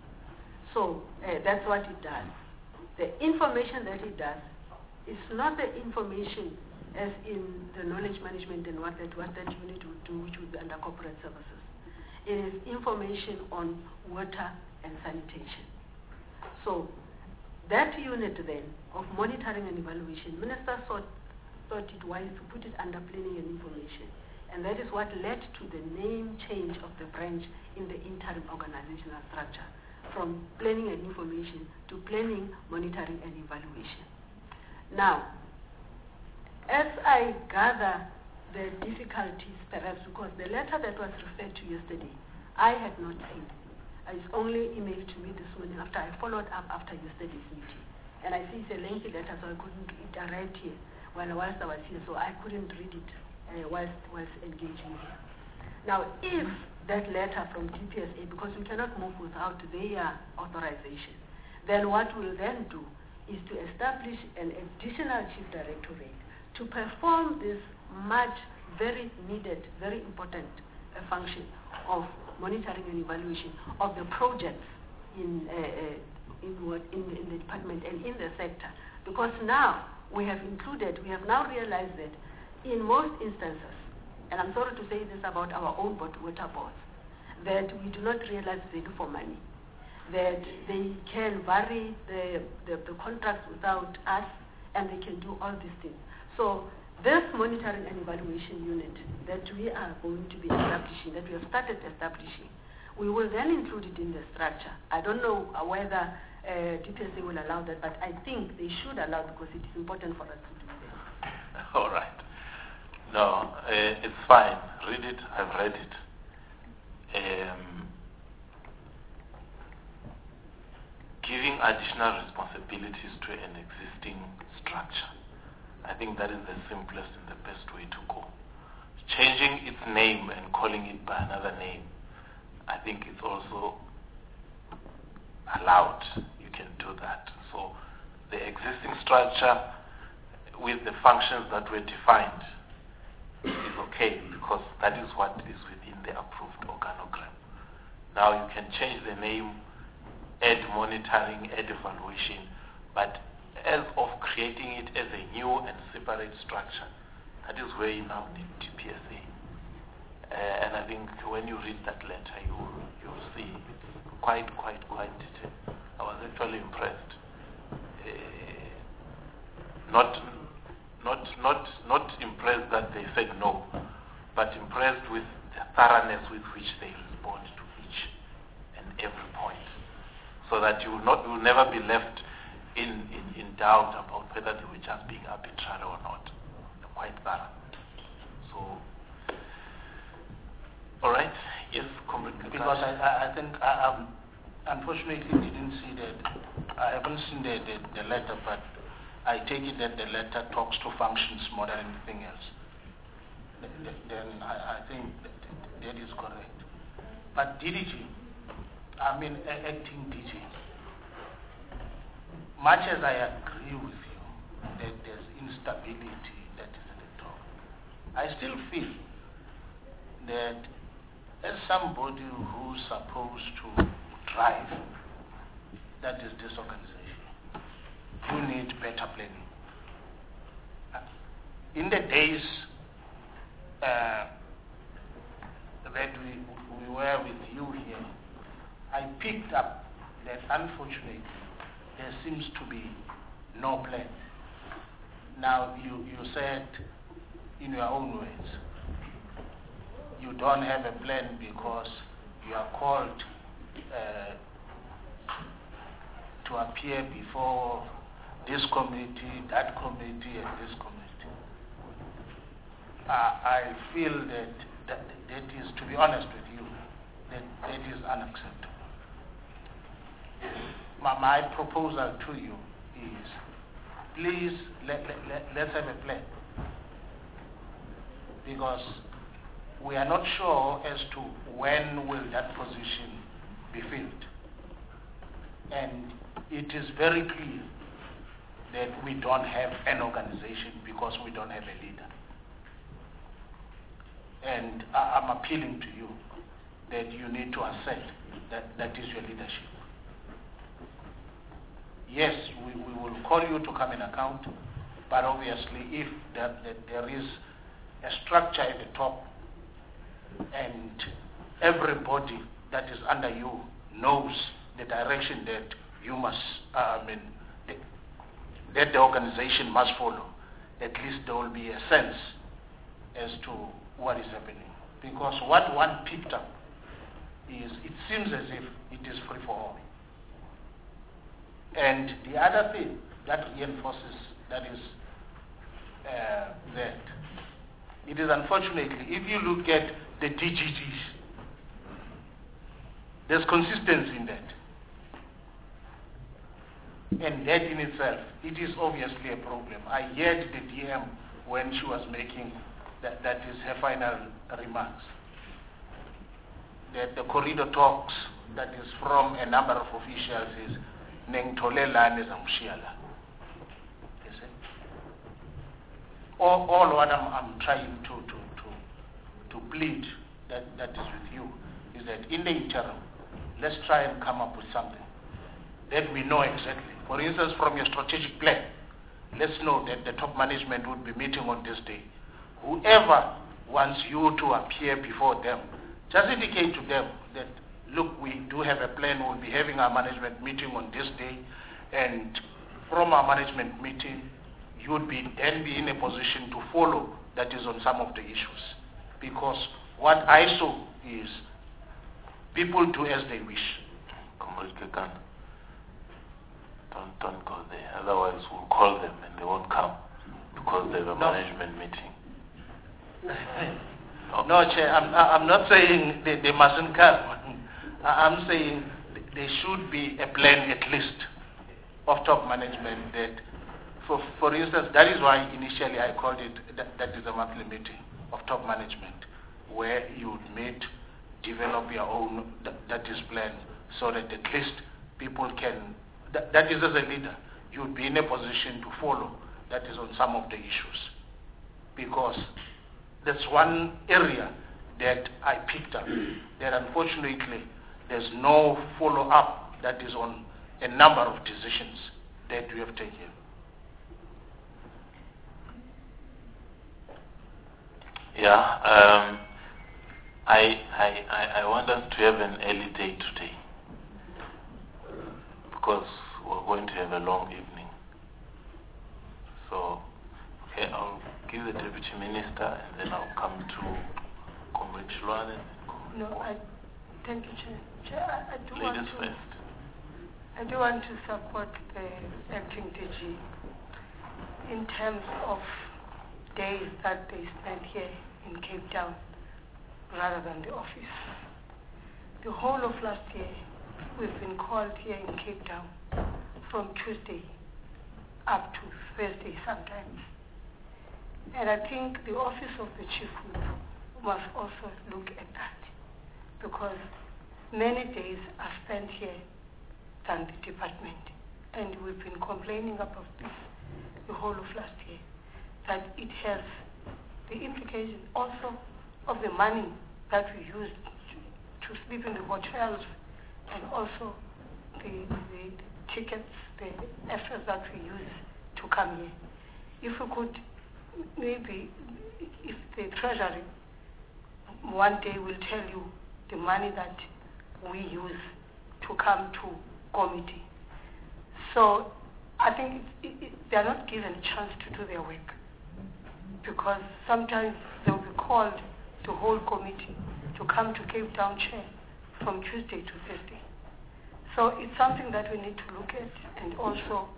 So uh, that's what it does. The information that it does is not the information as in the knowledge management and what that, what that unit would do, which would be under corporate services. It is information on water and sanitation. So that unit then of monitoring and evaluation, Minister thought, thought it wise to put it under planning and information. And that is what led to the name change of the branch in the interim organizational structure, from planning and information to planning, monitoring and evaluation. Now, as I gather the difficulties, perhaps because the letter that was referred to yesterday, I had not seen. It's only emailed to me this morning after I followed up after yesterday's meeting. And I see it's a lengthy letter, so I couldn't, it arrived here while whilst I was here, so I couldn't read it uh, whilst, whilst engaging here. Now, if that letter from D P S A, because we cannot move without their authorization, then what we'll then do is to establish an additional chief directorate to perform this much very needed, very important uh, function of monitoring and evaluation of the projects in, uh, uh, in, what, in, in the department and in the sector. Because now we have included, we have now realized that in most instances, and I'm sorry to say this about our own water boards, that we do not realize value for money, that they can vary the, the, the contracts without us, and they can do all these things. So this monitoring and evaluation unit that we are going to be establishing, that we have started establishing, we will then include it in the structure. I don't know whether uh, D P S A will allow that, but I think they should allow because it is important for us to do that. All right. No, uh, it's fine. Read it. I've read it. Um, giving additional responsibilities to an existing structure, I think that is the simplest and the best way to go. Changing its name and calling it by another name, I think it's also allowed. You can do that. So the existing structure with the functions that were defined is okay, because that is what is within the approved organogram. Now you can change the name, add monitoring, add evaluation, but as of creating it as a new and separate structure, that is where you now need D P S A. Uh, and I think when you read that letter, you you'll see it's quite, quite, quite detailed. I was actually impressed. Uh, not, not, not, not impressed that they said no, but impressed with the thoroughness with which they respond to each and every point, so that you will not, you will never be left in, in, in doubt about whether they were just being arbitrary or not. They're quite thorough. So, all right. Yes, Comrade. Because I, I think I um, unfortunately didn't see that. I haven't seen the, the, the letter, but I take it that the letter talks to functions more than anything else. Then I, I think that, that is correct. But D D G, I mean acting D G, much as I agree with you that there's instability that is at the top, I still feel that as somebody who's supposed to drive, that is this organization, you need better planning. In the days uh, that we, we were with you here, I picked up that unfortunately there seems to be no plan. Now you, you said in your own words, you don't have a plan because you are called uh, to appear before this committee, that committee, and this committee. Uh, I feel that, that that is, to be honest with you, that that is unacceptable. My, my proposal to you is, please let, let, let, let's have a plan, because we are not sure as to when will that position be filled. And it is very clear that we don't have an organization because we don't have a leader. And I, I'm appealing to you that you need to accept that that is your leadership. Yes, we, we will call you to come and account, but obviously if that, that there is a structure at the top and everybody that is under you knows the direction that you must, uh, I mean, the, that the organization must follow, at least there will be a sense as to what is happening. Because what one picked up is, it seems as if it is free for all. And the other thing that reinforces that is uh, that it is unfortunately, if you look at the D G Gs, there's consistency in that. And that in itself, it is obviously a problem. I heard the D M when she was making that, that is her final remarks. That the corridor talks that is from a number of officials is Nengtolelane Zamshiala. You see? All, all what I'm, I'm trying to, to, to, to plead that, that is with you is that in the interim, let's try and come up with something that we know exactly. For instance, from your strategic plan, let's know that the top management would be meeting on this day. Whoever wants you to appear before them, just indicate to them that, look, we do have a plan, we'll be having our management meeting on this day, and from our management meeting, you would be then be in a position to follow that is on some of the issues. Because what I saw is people do as they wish. Comrade Kekan, don't, don't go there. Otherwise, we'll call them and they won't come because they have a No. management meeting. No, no Chair, I'm, I'm not saying they, they mustn't come. I'm saying there should be a plan at least of top management that, for, for instance, that is why initially I called it, that, that is a monthly meeting of top management, where you would meet, develop your own, that, that is plan, so that at least people can, that, that is as a leader, you would be in a position to follow, that is on some of the issues. Because that's one area that I picked up, that unfortunately there's no follow-up that is on a number of decisions that we have taken. Yeah, um, I, I, I, I want us to have an early day today because we're going to have a long evening. So, okay, I'll give the Deputy Minister and then I'll come to Comrade Shilwane. No, I, thank you, Chair. Chair, I, I do want Ladies to, first. I do want to support the acting D G in terms of days that they spend here in Cape Town rather than the office. The whole of last year, we've been called here in Cape Town from Tuesday up to Thursday sometimes. And I think the office of the Chief Whip must also look at that, because many days are spent here than the department. And we've been complaining about this the whole of last year, that it has the implication also of the money that we use to, to sleep in the hotels, and also the, the tickets, the efforts that we use to come here. If we could, maybe, if the Treasury one day will tell you the money that we use to come to committee. So I think it, it, they are not given a chance to do their work, because sometimes they will be called to whole committee to come to Cape Town Chair from Tuesday to Thursday. So it's something that we need to look at, and also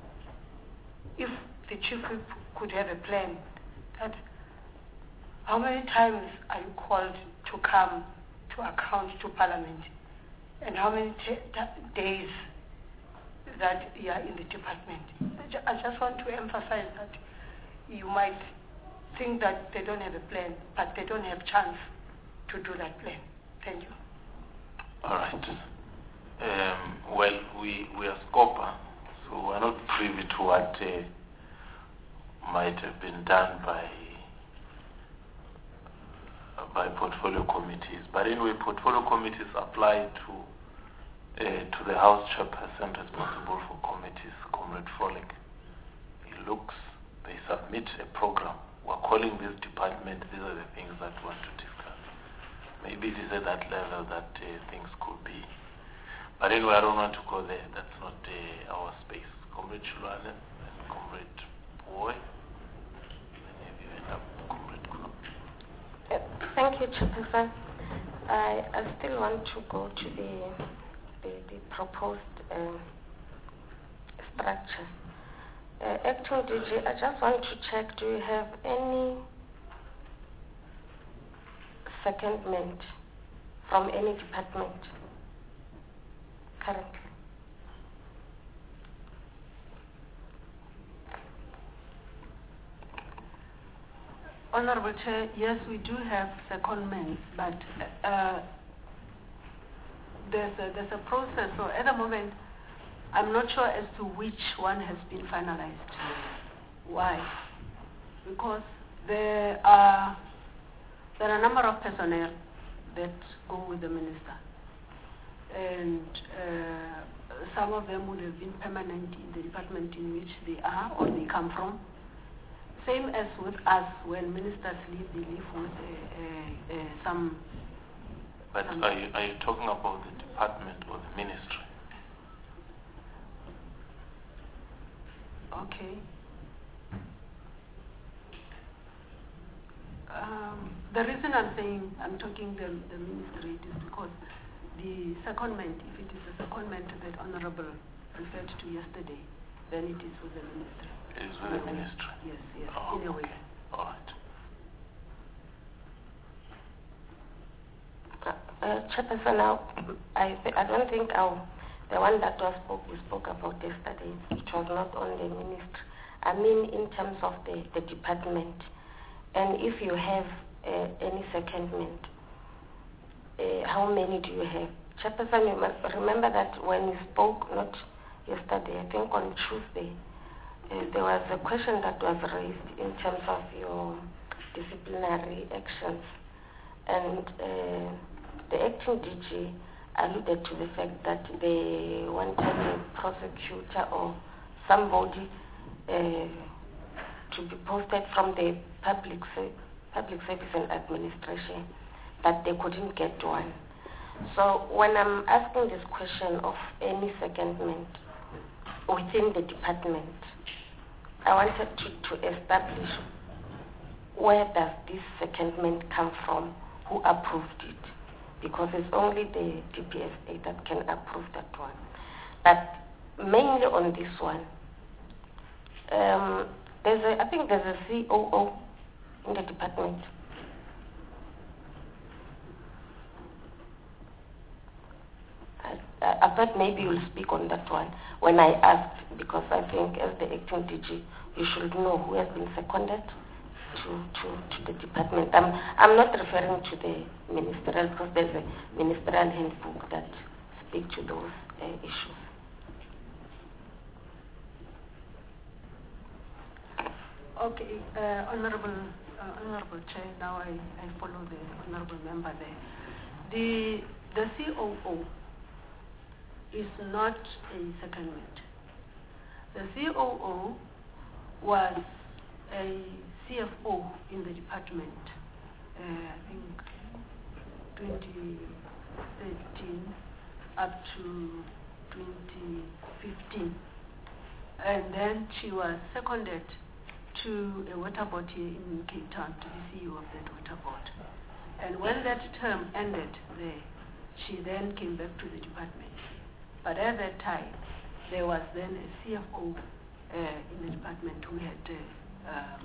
if the Chief Whip could have a plan that how many times are you called to come to account to Parliament, and how many days that you are in the department. I just want to emphasize that you might think that they don't have a plan, but they don't have chance to do that plan. Thank you. All right. Um, well, we, we are SCOPA, so we're not privy to what uh, might have been done by uh, by portfolio committees. But anyway, portfolio committees apply to uh, to the House Chairperson responsible for committees, Comrade Frolic. He looks, they submit a program. We're calling this department, these are the things that we want to discuss. Maybe it is at that level that uh, things could be. But anyway, I don't want to go there. That's not uh, our space. Comrade Shilwane and Comrade Boy. And if you end up, Comrade Kulu. Uh, thank you, Chairperson. I, I still want to go to the, the, the proposed uh, structure. Uh, Acting D G, I just want to check, do you have any secondment from any department currently? Honorable Chair, yes, we do have secondments, but uh, there's, a, there's a process. So at the moment, I'm not sure as to which one has been finalized. Why? Because there are, there are a number of personnel that go with the minister. And uh, some of them would have been permanent in the department in which they are or they come from. Same as with us, when ministers leave, they leave with uh, uh, uh, some... But some are you, are you talking about the department or the ministry? Okay. Um, the reason I'm saying I'm talking the, the ministry is because the secondment, if it is a secondment that Honorable referred to yesterday, then it is with the ministry. It is with the ministry? Yes, yes, oh, in a way. Okay. All right. Uh, uh, Chairperson, now, I, th- I don't think our, the one that was spoke, we spoke about yesterday, it was not on the ministry. I mean in terms of the, the department. And if you have uh, any secondment, uh, how many do you have? Chairperson, you must remember that when we spoke, not yesterday, I think on Tuesday, uh, there was a question that was raised in terms of your disciplinary actions. And uh, the acting D G alluded to the fact that they wanted a prosecutor or somebody uh, to be posted from the public, se- public service and administration, but they couldn't get one. So when I'm asking this question of any secondment within the department, I wanted to, to establish where does this secondment come from, who approved it, because it's only the D P S A that can approve that one. But mainly on this one, um, there's a, I think there's a C O O in the department. I, I, I thought maybe you'll speak on that one when I asked, because I think as the acting D G, you should know who has been seconded to, to, to the department. I'm, I'm not referring to the ministerial, because there's a ministerial handbook that speaks to those uh, issues. Okay, uh, Honorable, uh, Honorable Chair, now I, I follow the Honorable Member there. The, the C O O is not a secondment. The C O O was a C F O in the department, uh, I think twenty thirteen up to twenty fifteen. And then she was seconded to a water board here in Cape Town, to the C E O of that water board. And when that term ended there, she then came back to the department. But at that time, there was then a C F O uh, in the department who had, uh, um,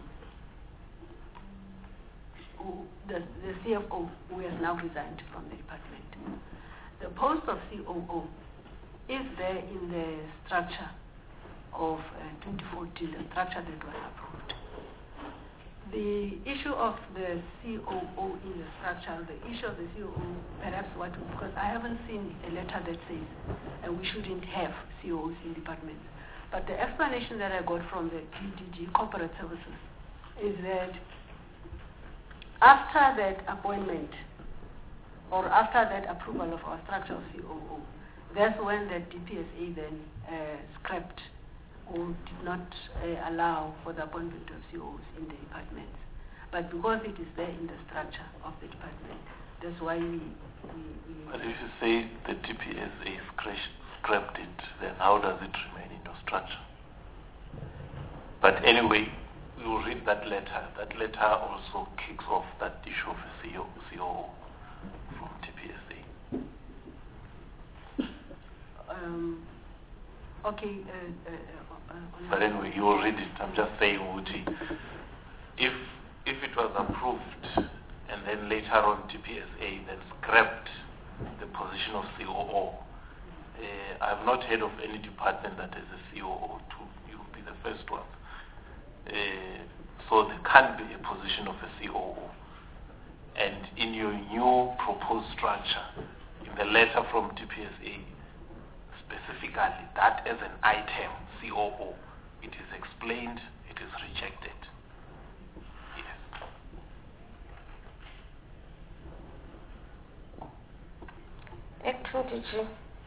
who, the, the C F O who has now resigned from the department. The post of C O O is there in the structure of uh, twenty fourteen, the structure that was approved. The issue of the C O O in the structure, the issue of the C O O, perhaps what, because I haven't seen a letter that says uh, we shouldn't have C O Os in departments. But the explanation that I got from the G D G, Corporate Services, is that after that appointment, or after that approval of our structure of C O O, that's when the D P S A then uh, scrapped or did not uh, allow for the appointment of C O Os in the departments. But because it is there in the structure of the department, that's why we... we, we but if you say the D P S A scrapped it, then how does it remain in your structure? But anyway, you read that letter. That letter also kicks off that issue of a C O O from D P S A. Um, okay, uh, uh, uh, but anyway, you will read it. I'm just saying, Wuti, if if it was approved and then later on D P S A then scrapped the position of C O O, uh, I have not heard of any department that has a C O O too. You will be the first one. Uh, so there can't be a position of a C O O. And in your new proposed structure, in the letter from D P S A, specifically that as an item, C O O, it is explained, it is rejected. Yes. Acting D G,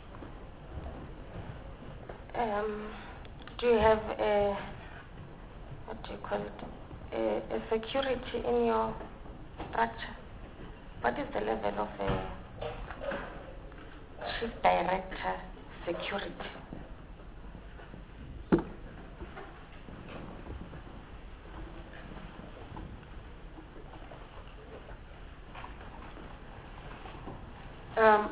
um, do you have a, what do you call it, a, a security in your structure? What is the level of a chief director security? Um,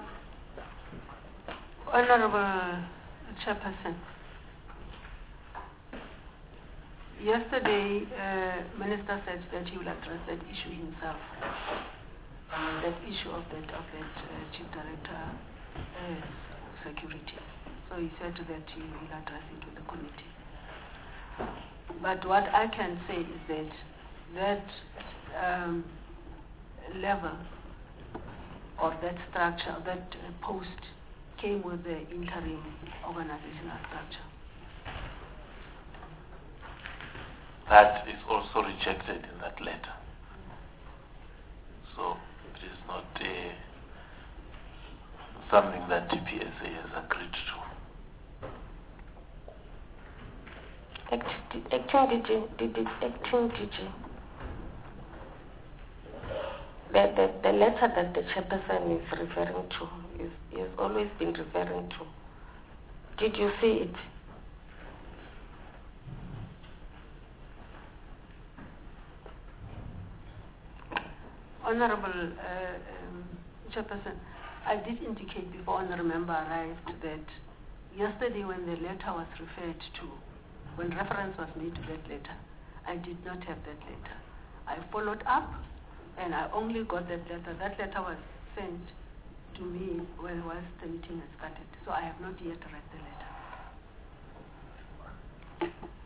Honorable Chairperson, yesterday uh, Minister said that he will address that issue himself, uh, that issue of that of that uh, Chief Director uh, security. So he said that he will address it to the committee. But what I can say is that that um, level or that structure, that uh, post came with the interim organizational structure. That is also rejected in that letter. So it is not uh, something that T P S A has agreed to. Act- Acting D G, D D, acting D G. The, the, the letter that the chairperson is referring to is, is always been referring to. Did you see it? Honorable uh, um, Chairperson, I did indicate before honorable member arrived that yesterday when the letter was referred to, when reference was made to that letter, I did not have that letter. I followed up and I only got that letter. That letter was sent to me when was the meeting had started. So I have not yet read the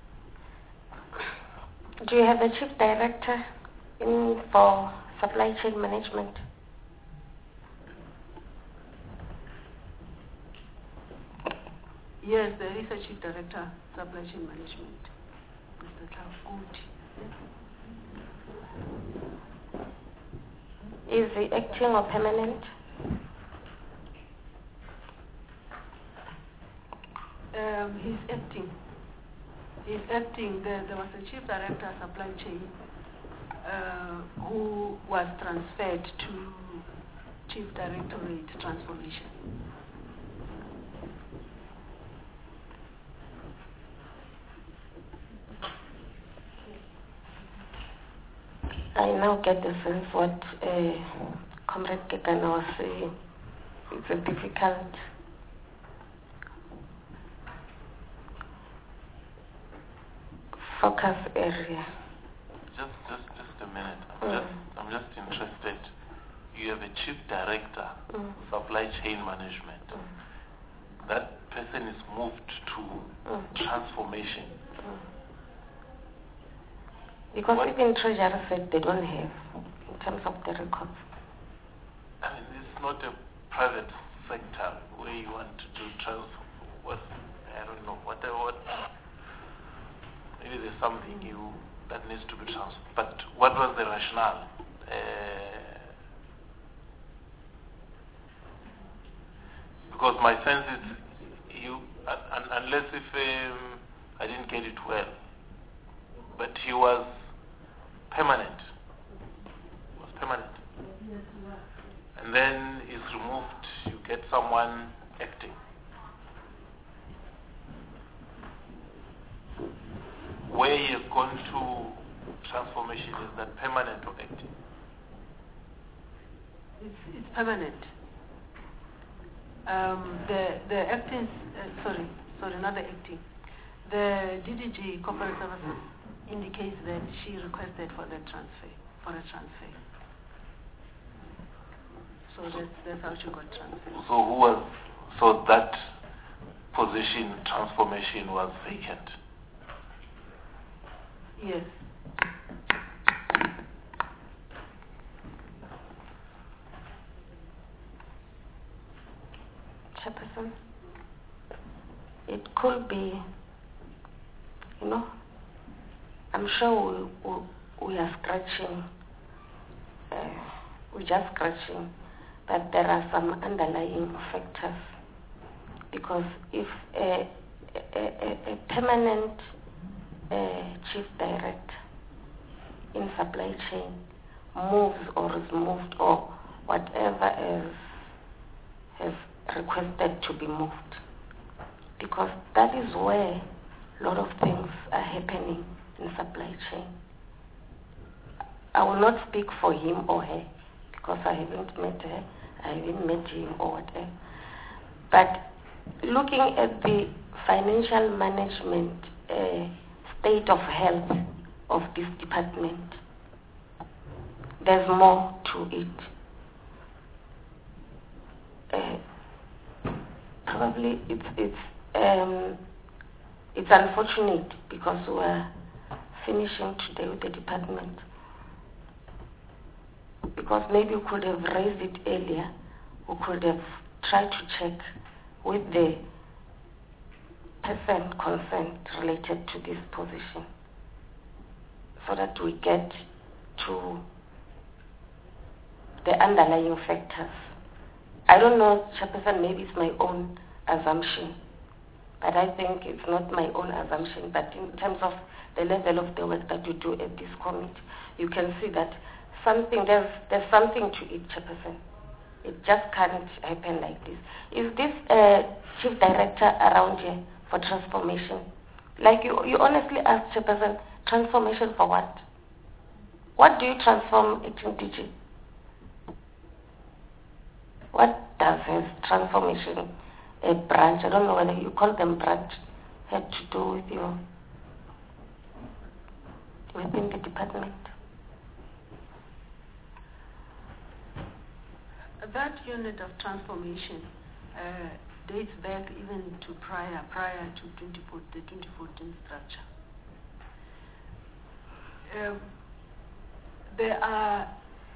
letter. Do you have a chief director in for supply chain management? Yes, there is a chief director, supply chain management, Mister Tlakuti. Is he acting or permanent? Um, he's acting. He's acting. There, there was a chief director supply chain uh, who was transferred to chief directorate transformation. I now get the sense what uh, Comrade Kekana was saying. It's a difficult focus area. Just, just, just a minute. I'm mm. just, I'm just interested. You have a chief director, mm. supply chain management. Mm. That person is moved to mm. transformation. Mm. Because what? Even Treasury said they don't have in terms of the records. I mean, it's not a private sector where you want to do transfer. What, I don't know, what, what, maybe there's something you that needs to be transferred. But what was the rationale? Uh, because my sense is you, uh, unless if um, I didn't get it well, but he was permanent. He was permanent. And then is removed, you get someone acting. Where he has gone to transformation, is that permanent or acting? It's, it's permanent. Um, the the acting, uh, sorry, sorry, not the acting. The D D G Corporate Services indicates that she requested for the transfer, for a transfer. So that's, that's how she got transferred. So who was, so that position, transformation, was vacant? Yes. Chairperson, it could be, you know, I'm sure we, we, we are scratching, uh, we're just scratching that there are some underlying factors. Because if a, a, a, a permanent uh, chief director in supply chain moves or is moved or whatever is has requested to be moved, because that is where a lot of things are happening in supply chain. I will not speak for him or her because I haven't met her, I haven't met him or whatever. But looking at the financial management uh, state of health of this department, there's more to it. Uh, probably it's it's um, it's unfortunate because we're finishing today with the department, because maybe we could have raised it earlier. We could have tried to check with the person concerned related to this position, so that we get to the underlying factors. I don't know, Chairperson, maybe it's my own assumption, but I think it's not my own assumption, but in terms of the level of the work that you do at this committee, you can see that something, there's, there's something to it, Chairperson. It just can't happen like this. Is this uh, chief director around here for transformation? Like you, you honestly ask, Chairperson, transformation for what? What do you transform at D G? What does his transformation a branch, I don't know whether you call them branch, had to do with you within the department? That unit of transformation uh, dates back even to prior, prior to twenty fourteen, the twenty fourteen structure. Uh, there are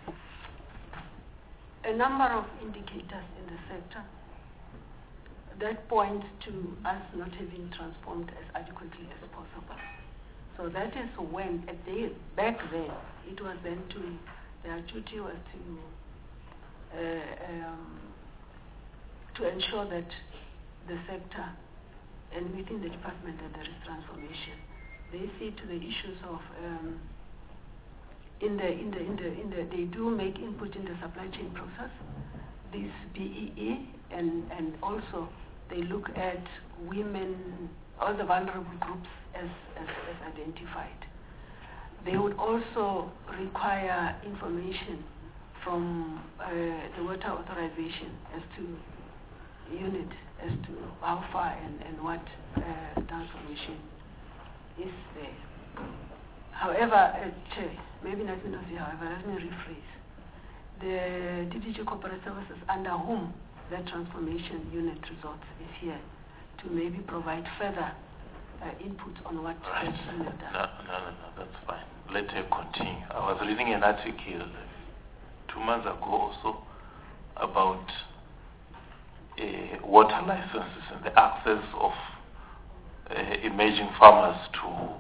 a number of indicators in the sector that point to us not having transformed as adequately as possible. So that is when, at the, back then, it was then to, their duty was to, uh, um, to ensure that the sector and within the department that there is transformation. They see to the issues of um, in the in the in the in the they do make input in the supply chain process, this B E E, and and also they look at women, all the vulnerable groups as, as, as identified. They would also require information from uh, the water authorization as to unit, as to how far and, and what uh, transformation is there. However, uh, maybe not me not say however, let me rephrase. The D D G Corporate Services, under whom that transformation unit resorts, is here to maybe provide further uh, input on what right. that unit does. No, no, no, no, that's fine. Let her continue. I was reading an article two months ago also about uh, water licenses and the access of uh, emerging farmers to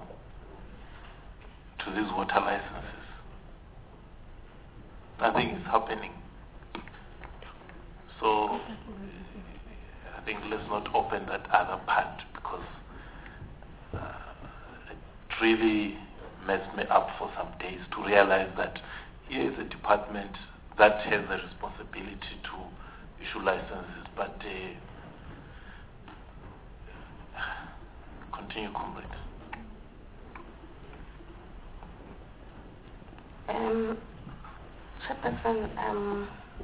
to these water licenses. Nothing is happening. So I think let's not open that other part, because uh, it really messed me up for some days to realize that here is a department that has the responsibility to issue licenses, but uh, continue, comrade. Um, Chairperson, um,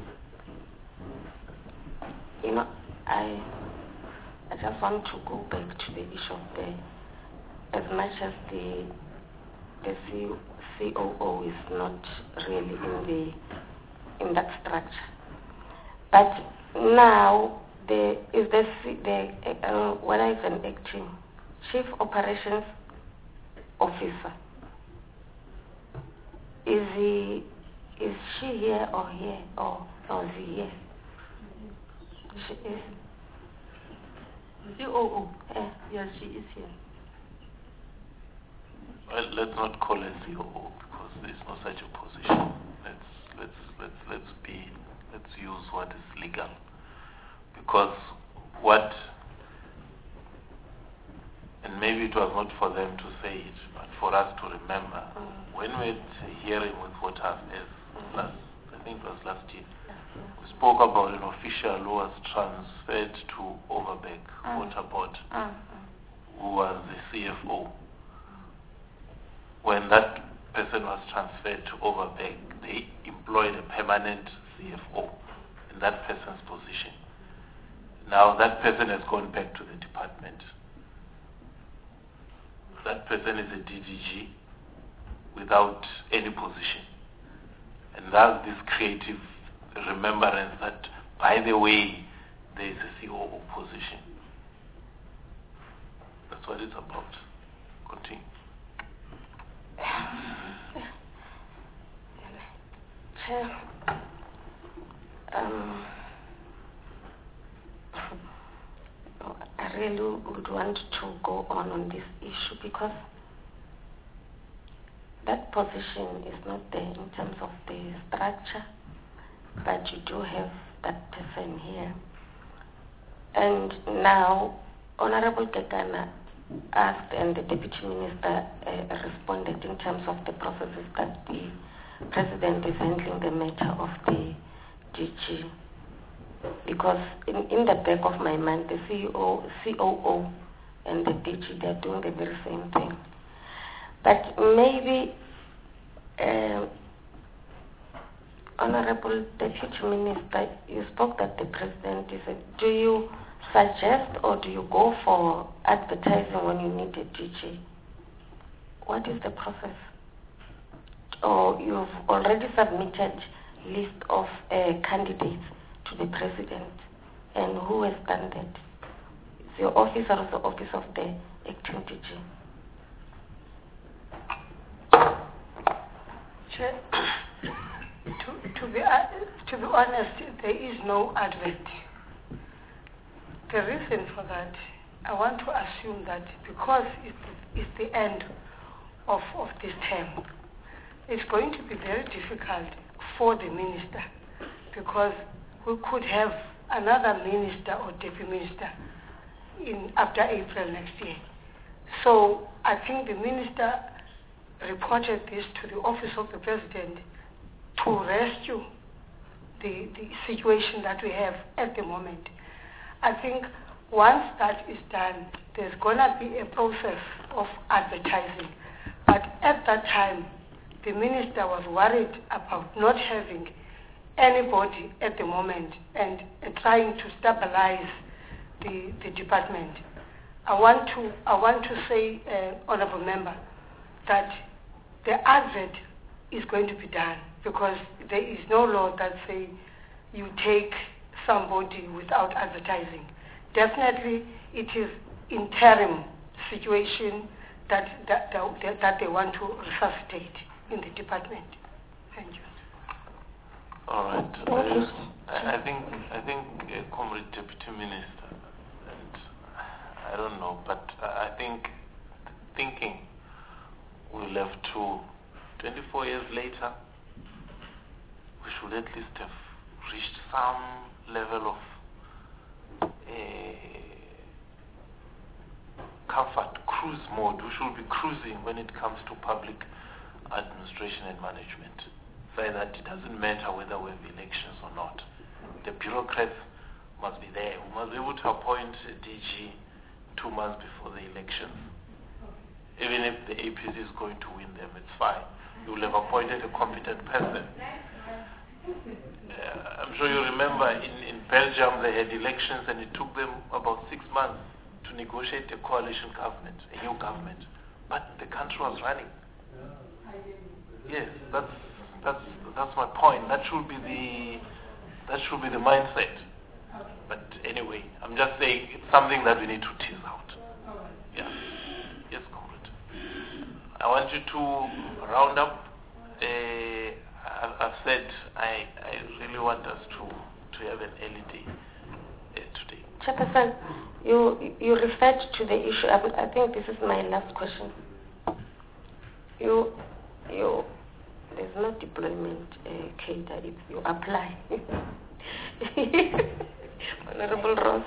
you know, I I just want to go back to the issue of the, as much as the the C O O is not really in the in that structure, but now the is the the uh, what is an acting chief operations officer. Is he, is she here or here, or, or is he here? She is. C O O. Yeah. Yes, she is here. Well, let's not call her C O O because there is no such a position. Let's let's let's let's be let's use what is legal. Because what, and maybe it was not for them to say it, but for us to remember, mm. when we had a hearing with Water Affairs mm. last, I think it was last year, we spoke about an official who was transferred to Overberg mm. Water Board, mm. who was the C F O. When that person was transferred to Overberg, they employed a permanent C F O in that person's position. Now that person has gone back to the department. That person is a D D G without any position. And that's this creative remembrance that, by the way, there is a C O O position. That's what it's about. Continue. Chair, um, I really would want to go on on this issue because that position is not there in terms of the structure, but you do have that person here. And now, Honorable Tekana asked and the Deputy Minister uh, responded in terms of the processes that the President is handling the matter of the D G. Because in, in the back of my mind, the C O O and the D G, they're doing the very same thing. But maybe, uh, Honorable Deputy Minister, you spoke that the President is a, do you suggest or do you go for advertising when you need a D G? What is the process? Or you've already submitted list of uh, candidates to the President, and who has done that? It's your office or the office of the acting D G? Chair, to, to, be, uh, to be honest, there is no advert. The reason for that, I want to assume that because it's, it's the end of, of this term, it's going to be very difficult for the minister because we could have another minister or deputy minister in after April next year. So I think the minister reported this to the office of the President to rescue the, the situation that we have at the moment. I think once that is done, there's going to be a process of advertising. But at that time, the minister was worried about not having anybody at the moment and uh, trying to stabilize the, the department. I want to, I want to say, uh, Honourable Member, that the advert is going to be done because there is no law that say you take somebody without advertising. Definitely, it is interim situation that that, that, that they want to resuscitate in the department. Thank you. All right. I, I think I think uh, Comrade Deputy Minister, and I don't know, but I think thinking we'll have to, twenty-four years later, we should at least have reached some level of uh, comfort, cruise mode. We should be cruising when it comes to public administration and management. So that it doesn't matter whether we have elections or not. The bureaucrats must be there. We must be able to appoint a D G two months before the elections. Even if the A P C is going to win them, it's fine. You will have appointed a competent person. Uh, I'm sure you remember in, in Belgium they had elections and it took them about six months to negotiate a coalition government, a new government. But the country was running. Yes, that's that's that's my point. That should be the that should be the mindset. But anyway, I'm just saying it's something that we need to tease out. Yeah. Yes, comrade. I want you to round up. Uh, I've, I've said I I really want us to to have an L E D uh, today. Chairperson, you you referred to the issue. I, I think this is my last question. You you. There's no deployment uh, cadre if you apply. Honorable Ross.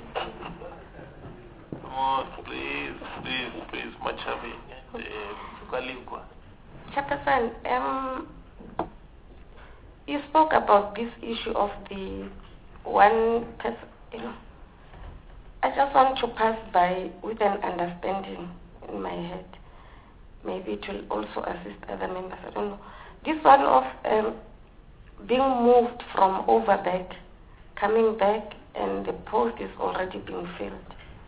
Oh, please, please, please, Machabi and Kalikwa. Chairperson, um, you spoke about this issue of the one person, you know. I just want to pass by with an understanding in my head. Maybe it will also assist other members. I don't know. This one of um, being moved from Overberg, coming back, and the post is already being filled.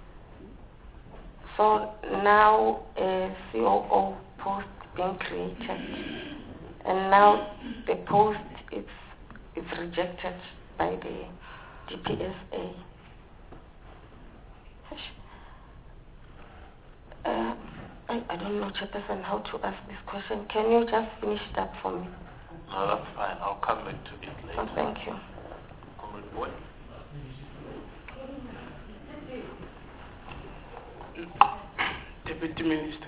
So now a C O O post being created, and now the post is is rejected by the D P S A. Uh, I, I don't know, Chairperson, how to ask this question. Can you just finish that for me? No, that's fine. I'll come back to it later. Oh, thank you. Comrade Boy. Deputy Minister,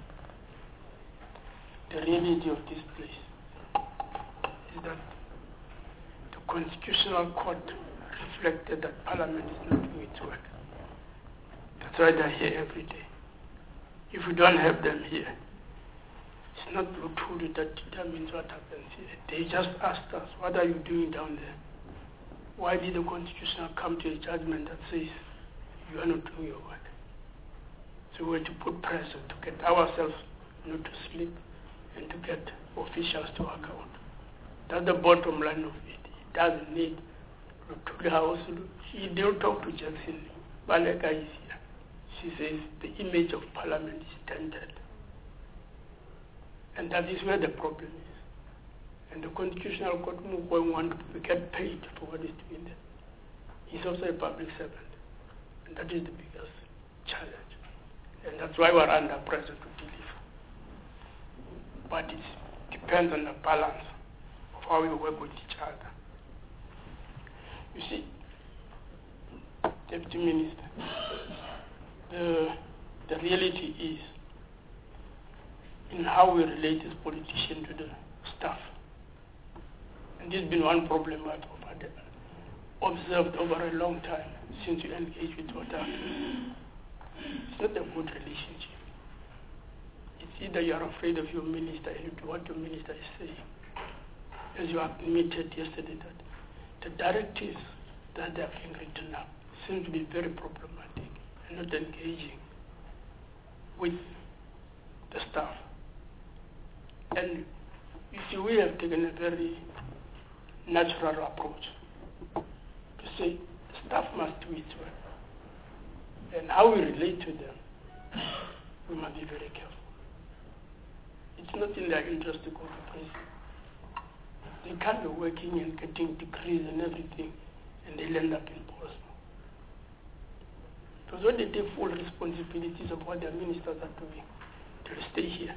the reality of this place is that the Constitutional Court reflected that Parliament is not doing its work. That's why they're here every day. If we don't have them here, it's not Luthuli that determines what happens here. They just asked us, what are you doing down there? Why did the Constitutional come to a judgment that says you are not doing your work? So we had to put pressure to get ourselves not to sleep and to get officials to account. That's the bottom line of it. It doesn't need Luthuli House. She didn't talk to Jackson. Baleka is here. She says the image of Parliament is dented. And that is where the problem is. And the Constitutional Court will want to get paid for what is doing there. He's also a public servant. And that is the biggest challenge. And that's why we're under pressure to deliver. But it depends on the balance of how we work with each other. You see, Deputy Minister, the, the reality is in how we relate as politicians to the staff. And this has been one problem I've observed over a long time since you engaged with Water. It's not a good relationship. It's either you are afraid of your minister and you do what your minister is saying. As you admitted yesterday that the directives that they are being written up seem to be very problematic and not engaging with the staff. And you see, we have taken a very natural approach to say staff must do its work. And how we relate to them, we must be very careful. It's not in their interest to go to prison. They can't be working and getting degrees and everything, and they'll end up in prison. Because when they take full responsibilities of what their ministers are doing, they'll stay here.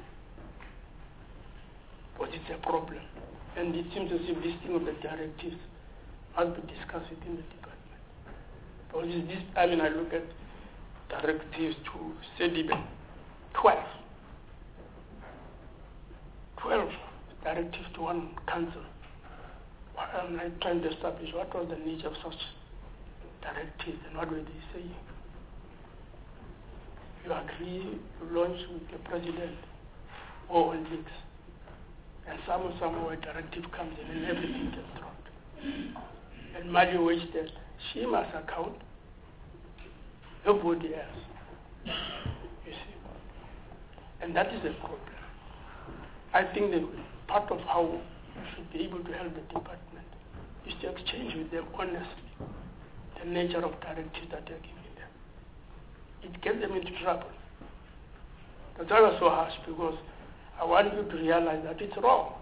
But it's a problem. And it seems as if this thing of the directives must be discussed within the department. Because it's this, I mean, I look at directives to Sedibe, twelve. twelve directives to one council. I'm like trying to establish what was the nature of such directives and what were they saying. You agree, you launch with the president or on leaks. And some somewhere directive comes in and everything gets dropped. And Mali wasted. She must account. Nobody else. You see. And that is a problem. I think that part of how we should be able to help the department is to exchange with them honestly the nature of directives that they're giving them. It gets them into trouble. That's why I was so harsh, because I want you to realize that it's wrong.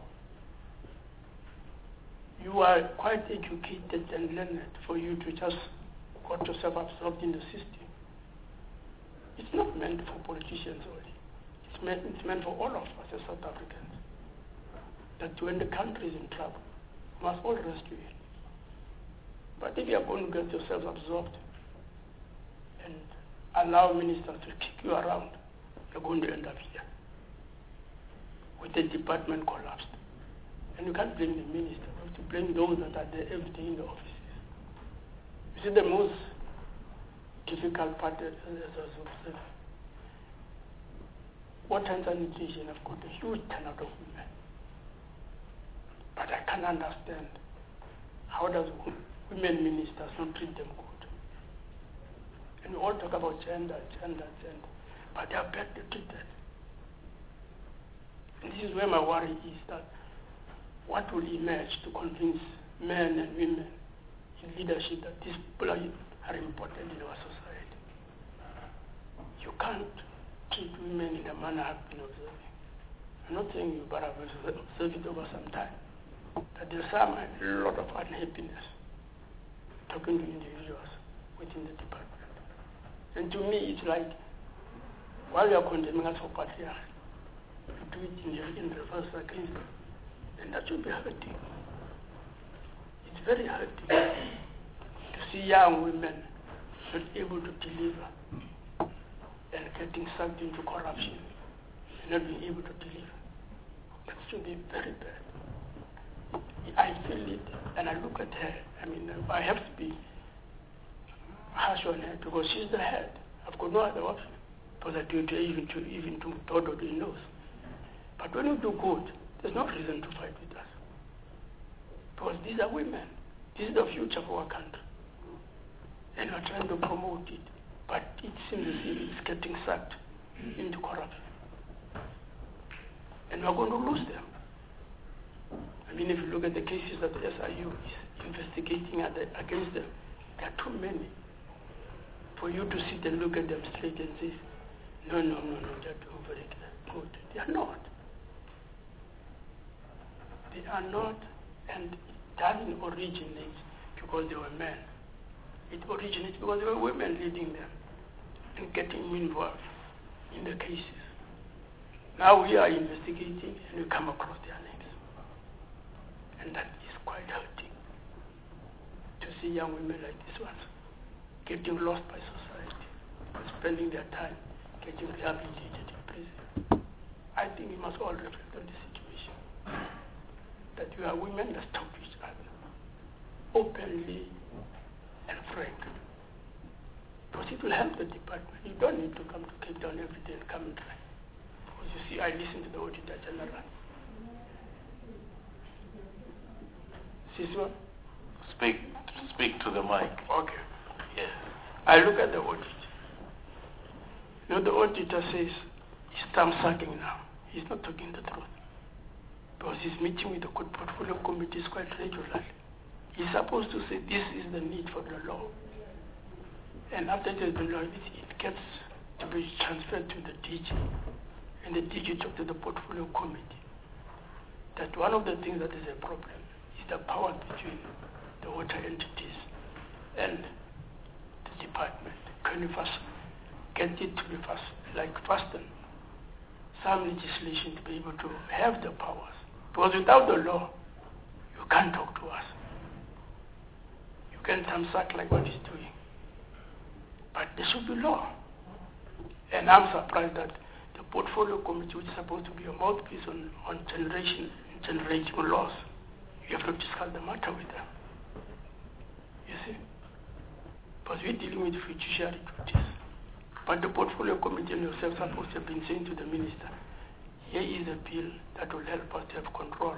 You are quite educated and learned for you to just got yourself absorbed in the system. It's not meant for politicians only. It's meant, it's meant for all of us as South Africans. That when the country is in trouble, we must all rescue it. But if you are going to get yourself absorbed and allow ministers to kick you around, you're going to end up here with the department collapsed. And you can't blame the minister, you have to blame those that are there every day in the office. You see, the most difficult part is observing. Water and sanitation have got a huge turnout of women. But I can't understand how does women ministers not treat them good. And we all talk about gender, gender, gender, but they are badly treated. And this is where my worry is, that what will emerge to convince men and women in leadership that these people are, are important in our society. You can't treat women in the manner I've been observing. I'm not saying you, but I've observed it over some time. That there's some, a lot of unhappiness talking to individuals within the department. And to me, it's like, while you are condemning us for patriarchy, you do it in, the, in reverse against them. And that should be hurting. It's very hurting to see young women not able to deliver and getting sucked into corruption and not being able to deliver. That should be very bad. I feel it, and I look at her. I mean, I have to be harsh on her because she's the head. I've got no other option. Because I do it even to even to Todo he knows. But when you do good, there's no reason to fight with us. Because these are women. This is the future of our country. And we're trying to promote it. But it seems as if it's getting sucked into corruption. And we're going to lose them. I mean, if you look at the cases that the S I U is investigating at the, against them, there are too many. For you to sit and look at them straight and say, no, no, no, no, they're doing very good. They are not. They are not, and it doesn't originate because they were men. It originates because there were women leading them and getting involved in the cases. Now we are investigating and we come across their names. And that is quite hurting to see young women like this ones getting lost by society, spending their time getting rehabilitated in prison. I think we must all reflect on the situation. That we are women that talk to each other openly and frank. Because it will help the department. You don't need to come to Cape Town every day and come and try. Because you see, I listen to the Auditor General. Siswa? Speak, speak to the mic. Okay. Yes. I look at the audit. You know, the auditor says he's thumb sucking now. He's not talking the truth. Because he's meeting with the portfolio committees quite regularly. He's supposed to say this is the need for the law. And after there's the law, it, it gets to be transferred to the D G. And the D G talks to the portfolio committee. That one of the things that is a problem is the power between the water entities and the department. Can you first get it to be fast, like fasten some legislation to be able to have the powers? Because without the law, you can't talk to us. You can transact like what he's doing. But there should be law. And I'm surprised that the portfolio committee, which is supposed to be a mouthpiece on, on generation, generating laws, you have to discuss the matter with them. You see? Because we're dealing with fiduciary duties. But the portfolio committee and yourself are supposed to have been saying to the minister, here is a bill that will help us to have control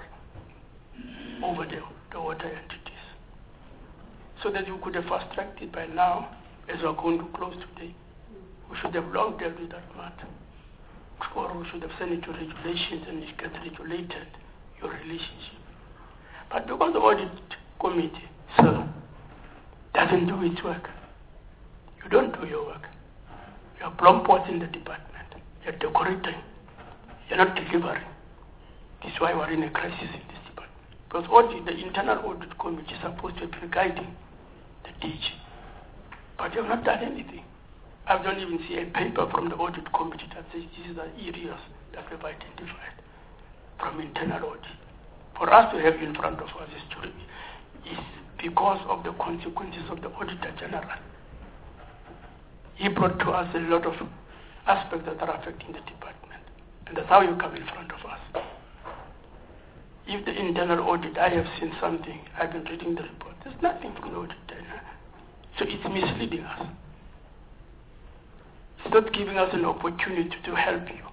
over the, the water entities. So that you could have fast-tracked it by now, as we're going to close today. We should have long dealt with that matter. Or we should have sent it to regulations and it gets regulated, your relationship. But because the audit committee, sir, doesn't do its work, you don't do your work. You're plump in the department. You're decorating. You're not delivering. This is why we're in a crisis in this department. Because audit, the internal audit committee is supposed to be guiding the D G. But you have not done anything. I don't even see a paper from the audit committee that says these are areas that we've identified from internal audit. For us to have in front of us is, to, is because of the consequences of the Auditor General. He brought to us a lot of aspects that are affecting the department. And that's how you come in front of us. If the internal audit, I have seen something, I've been reading the report, there's nothing from the Auditor General. So it's misleading us. It's not giving us an opportunity to help you.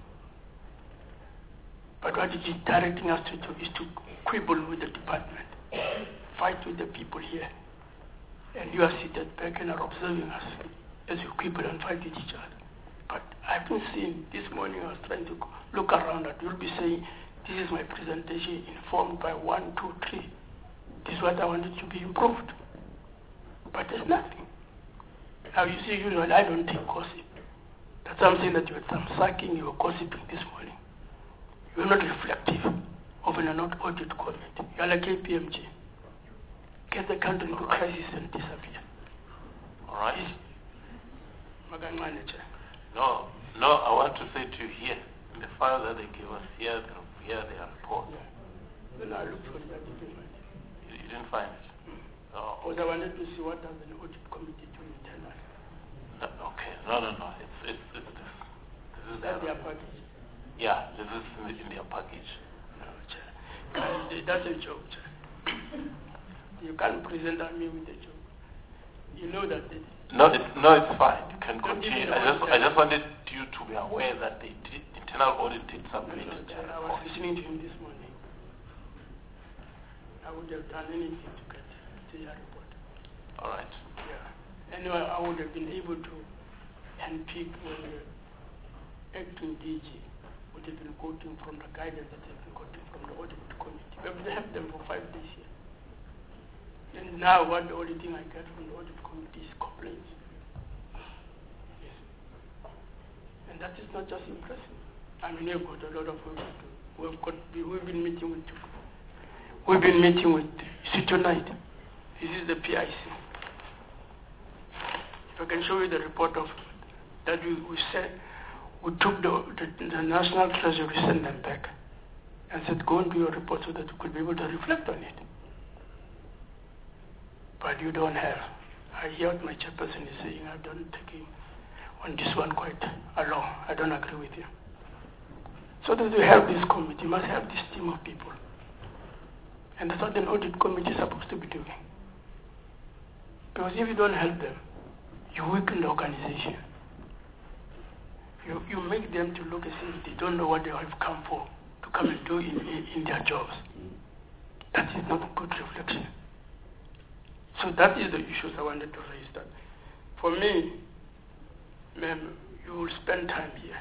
But what it is directing us to do is to quibble with the department, fight with the people here. And you are seated back and are observing us as we quibble and fight with each other. But I've been seeing, this morning I was trying to look around that you'll be saying, this is my presentation informed by one, two, three. This is what I wanted to be improved. But there's nothing. Now you see, usually I don't take gossip. That's something that you were sucking, you were gossiping this morning. You're not reflective of an audit committee. You're like K P M G. Get the country into crisis and disappear. All right. Magan manager. No, no, I want to say to you here, in the file that they give us here, the, here their report. Yeah. Then I looked for it, I didn't find it. You, you didn't find it? Mm. Oh. Because I wanted to see what does an audit committee do internally. No, okay, no, no, no, it's, it's, it's this. This is That's their their package. Yeah, this is in, in their package. No, Chair. It doesn't joke, Chair. You can't present on me with a joke. You know that it, No, it's, no, it's fine. You can Don't continue. give me I the just, word, I Chair. just wanted you to be aware that the did, internal audit did submit no, their Chair, I was report. listening to him this morning. I would have done anything to get to your report. All right. Yeah. Anyway, I would have been able to handpick when the acting D G would have been quoting from the guidance that has been quoting from the audit committee. We have helped them for five days here. And now what the only thing I get from the audit committee is complaints. Yes. And that is not just impressive. I mean, we've got a lot of work to do. We've got, we've been meeting with, we've been meeting with C tonight. This is the P I C. If I can show you the report of that we, we said, we took the, the, the National Treasury, sent them back, and said, go and do your report so that we could be able to reflect on it. But you don't have. I hear what my chairperson is saying. I don't take him on this one quite alone. I don't agree with you. So that we have this committee, you must have this team of people. And that's what an audit committee is supposed to be doing. Because if you don't help them, you weaken the organization. You, you make them to look as if they don't know what they have come for, to come and do in, in, in their jobs. That is not a good reflection. So that is the issues I wanted to raise. That for me, ma'am, you will spend time here.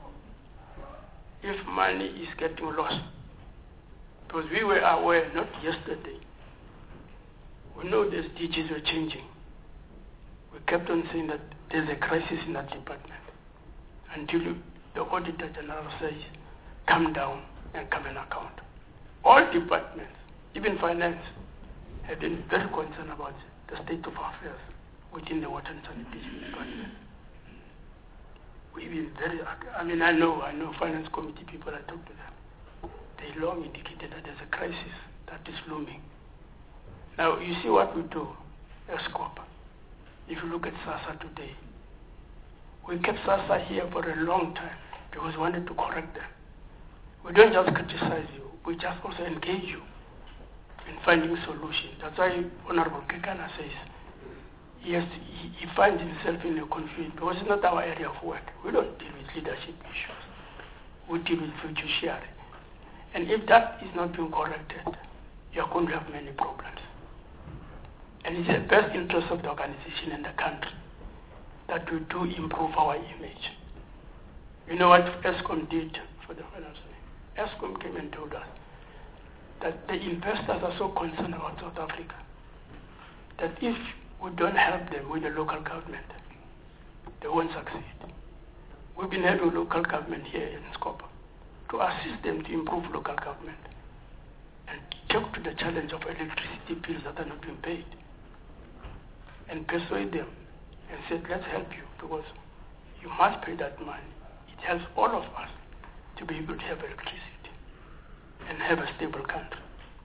If money is getting lost, because we were aware, not yesterday, we know these D Gs were changing. We kept on saying that there's a crisis in that department until the Auditor General says, come down and come and account. All departments, even finance, have been very concerned about the state of affairs within the Water and Sanitation Department. We've been very, I mean, I know, I know finance committee people, I talked to them. They long indicated that there's a crisis that is looming. Now, you see what we do, ESCOP. If you look at SASSA today, we kept SASSA here for a long time because we wanted to correct them. We don't just criticize you, we just also engage you in finding solutions. That's why Honorable Kekana says, yes, he, he finds himself in a confusion because it's not our area of work. We don't deal with leadership issues. We deal with fiduciary. And if that is not being corrected, you're going to have many problems. And it's the best interest of the organization and the country that we do improve our image. You know what ESCOM did for the finance? ESCOM came and told us that the investors are so concerned about South Africa that if we don't help them with the local government, they won't succeed. We've been having local government here in Scopa to assist them to improve local government and talk to the challenge of electricity bills that are not being paid and persuade them and said, let's help you because you must pay that money. It helps all of us to be able to have electricity and have a stable country.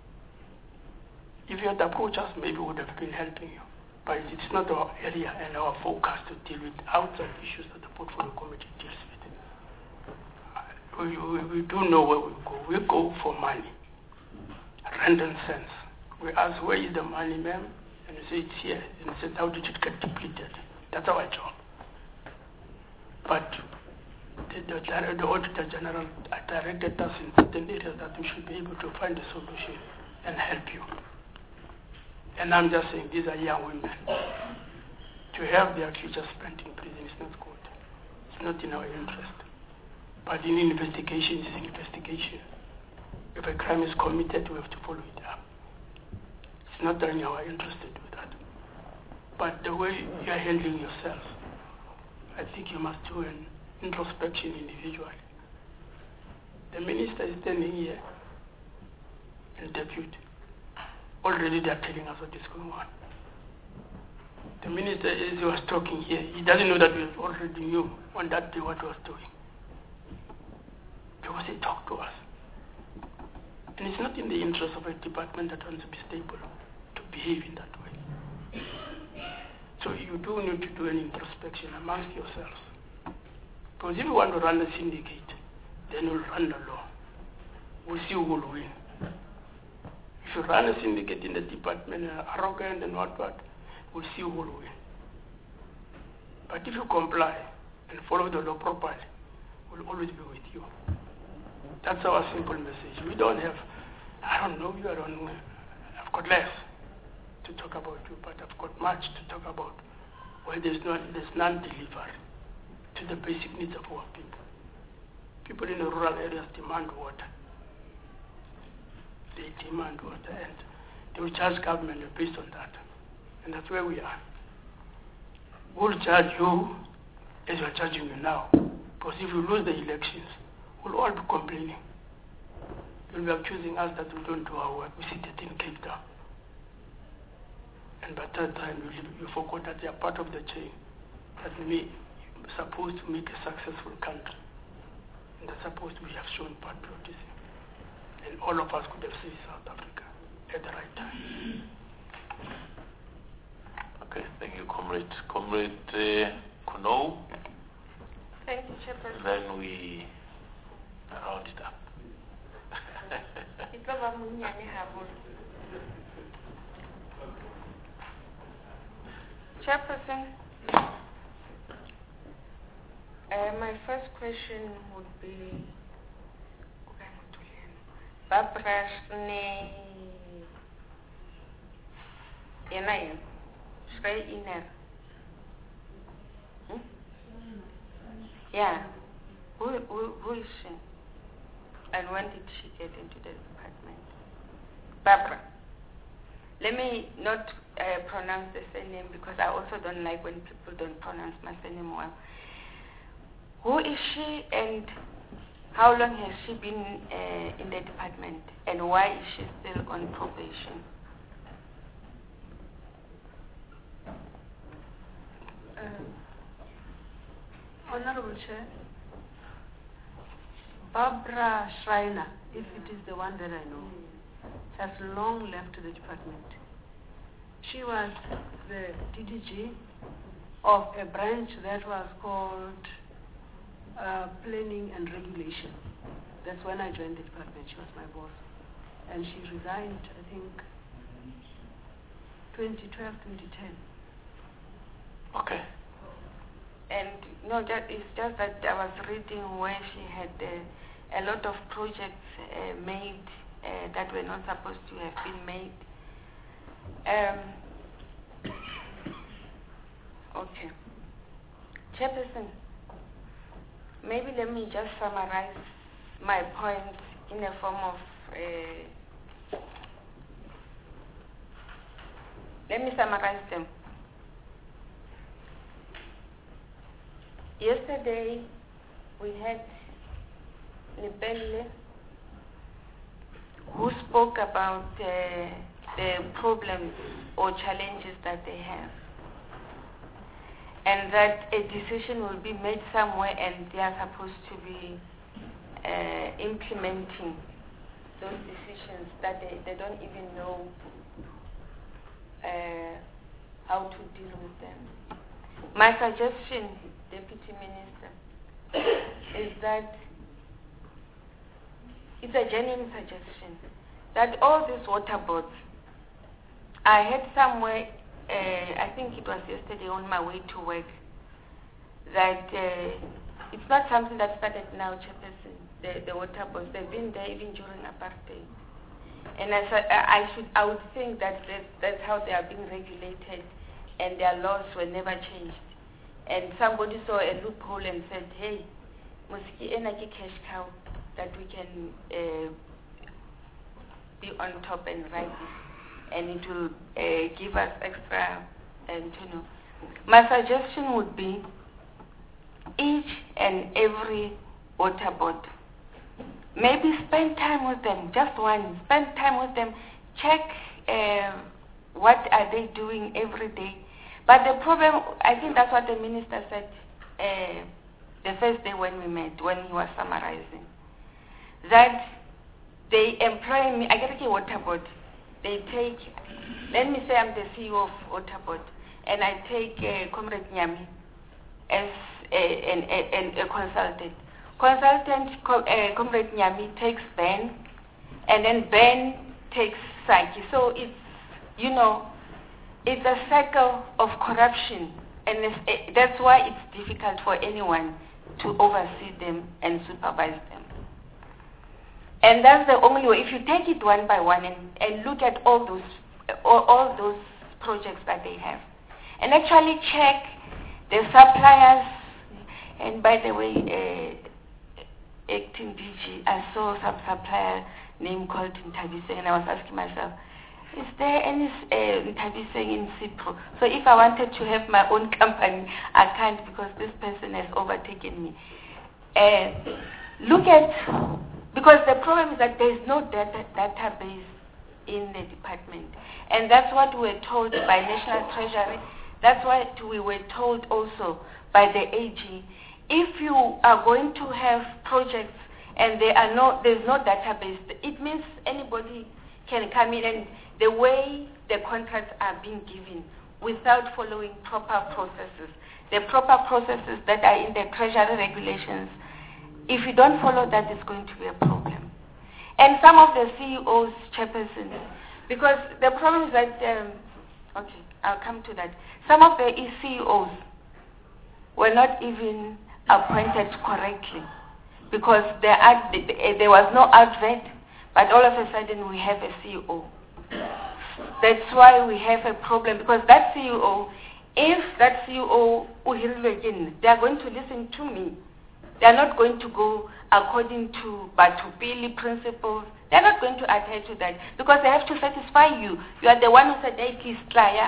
If you had approached us, maybe we would have been helping you. But it's not our area and our focus to deal with outside issues that the portfolio committee deals with. We, we, we do know where we go. We go for money, rand and cents. We ask, where is the money, ma'am? And you say it's here. And you say, how did it get depleted? That's our job. But the, the, the Auditor General directed us in certain areas that we should be able to find a solution and help you. And I'm just saying, these are young women. To have their future spent in prison is not good. It's not in our interest. But in investigation is investigation. If a crime is committed, we have to follow it up. It's not in our interest to do that. But the way you are handling yourself, I think you must do an introspection individually. The minister is standing here and deputy. Already they are telling us what is going on. The minister, as he was talking here, he doesn't know that we already knew on that day what he was doing. Because he talked to us. And it's not in the interest of a department that wants to be stable to behave in that way. So you do need to do an introspection amongst yourselves. Because if you want to run a syndicate, then you'll run the law. We'll see who will win. If you run a syndicate in the department, uh, arrogant and what, what, we'll see who will win. But if you comply and follow the law properly, we'll always be with you. That's our simple message. We don't have, I don't know, you I don't know. I've got less to talk about you, but I've got much to talk about where there's, no, there's non-delivery to the basic needs of our people. People in the rural areas demand water. They demand water, and they will charge government based on that. And that's where we are. We'll charge you as we're charging you now. Because if you lose the elections, we'll all be complaining. You'll be accusing us that we don't do our work. We sit in Cape Town. And by that time, you, you forgot that they are part of the chain that may supposed to make a successful country. And they're supposed to have shown patriotism. And all of us could have saved South Africa at the right time. Okay, thank you, Comrade. Comrade uh, Kuno. Thank you, Chairperson. And then we round it up. Chairperson, uh, my first question would be Barbara ne Yenayan Shrey Iner. Hmm? Yeah. Who, who, who is she? And when did she get into the department? Barbara. Let me not uh, pronounce the surname because I also don't like when people don't pronounce my surname well. Who is she and how long has she been uh, in the department? And why is she still on probation? Um, Honorable Chair, Barbara Schreiner, if it is the one that I know, has long left the department. She was the D D G of a branch that was called uh, Planning and Regulation. That's when I joined the department. She was my boss. And she resigned, I think, twenty twelve, twenty ten. Okay. And no, that it's just that I was reading where she had uh, a lot of projects uh, made uh, that were not supposed to have been made. Um, okay. Chairperson, maybe let me just summarize my points in a form of uh, let me summarize them. Yesterday, we had Lepelle, who spoke about uh, the problems or challenges that they have, and that a decision will be made somewhere and they are supposed to be uh, implementing those decisions that they, they don't even know uh, how to deal with them. My suggestion, Deputy Minister, is that it's a genuine suggestion that all these water boards, I heard somewhere uh, I think it was yesterday on my way to work, that uh, it's not something that started now, Chairperson, the, the water boards. They've been there even during apartheid. And I, I, should, I would think that, that that's how they are being regulated, and their laws were never changed. And somebody saw a loophole and said, hey, Musiki energy cash cow, that we can uh, be on top and write it, and it will uh, give us extra, and you know. My suggestion would be each and every water board, maybe spend time with them, just one, spend time with them, check uh, what are they doing every day. But the problem, I think that's what the minister said uh, the first day when we met, when he was summarizing, that they employ me, I get a water board, they take, let me say I'm the C E O of water board, and I take uh, Comrade Nyami as a, an, a, a consultant. Consultant, uh, Comrade Nyami takes Ben, and then Ben takes Saki. So it's, you know, it's a cycle of corruption, and it's, it, that's why it's difficult for anyone to oversee them and supervise them. And that's the only way. If you take it one by one and, and look at all those, all, all those projects that they have, and actually check the suppliers, and by the way, uh, acting D G, I saw some supplier name called Ntabiseng, and I was asking myself, is there any uh, Ntabiseng in Cipro? So if I wanted to have my own company, I can't because this person has overtaken me. Uh, look at, because the problem is that there is no data, database in the department. And that's what we were told by National Treasury. That's what we were told also by the A G. If you are going to have projects and there are no, there's no database, it means anybody can come in, and the way the contracts are being given without following proper processes, the proper processes that are in the Treasury regulations, if you don't follow that, it's going to be a problem. And some of the C E Os, chairpersons, because the problem is that, um, okay, I'll come to that. Some of the C E Os were not even appointed correctly because there, are, there was no advert, but all of a sudden we have a C E O. That's why we have a problem, because that C E O, if that C E O, they are going to listen to me. They are not going to go according to Batupili principles. They are not going to adhere to that because they have to satisfy you. You are the one who said, hey, please,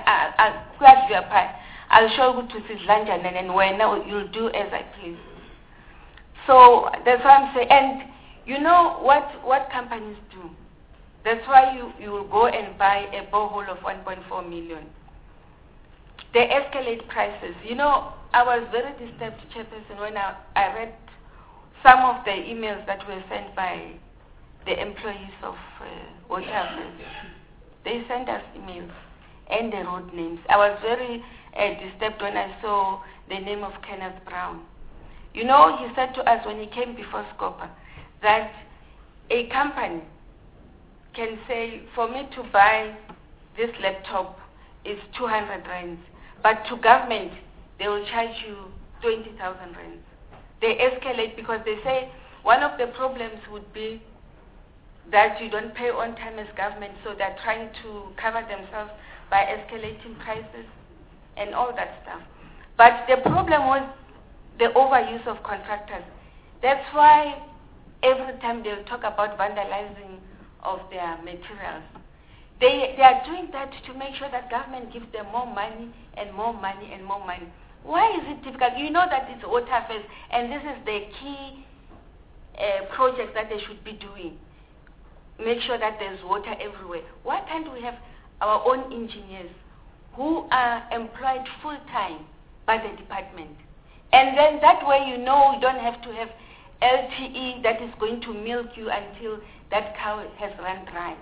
I'll show you to Sizlanjan, and when now you'll do as I please. So that's what I'm saying. And you know what, what companies do? That's why you, you will go and buy a borehole of one point four million. They escalate prices. You know, I was very disturbed, chairperson, when I, I read some of the emails that were sent by the employees of uh, water affairs. They sent us emails and the road names. I was very uh, disturbed when I saw the name of Kenneth Brown. You know, he said to us when he came before SCOPA that a company can say, for me to buy this laptop is two hundred rands, but to government, they will charge you twenty thousand rands. They escalate because they say one of the problems would be that you don't pay on time as government, so they're trying to cover themselves by escalating prices and all that stuff. But the problem was the overuse of contractors. That's why every time they'll talk about vandalizing of their materials, they, they are doing that to make sure that government gives them more money and more money and more money. Why is it difficult? You know that it's water affairs, and this is the key uh, project that they should be doing. Make sure that there's water everywhere. Why can't we have our own engineers who are employed full-time by the department? And then that way you know you don't have to have L T E that is going to milk you until that cow has run dry.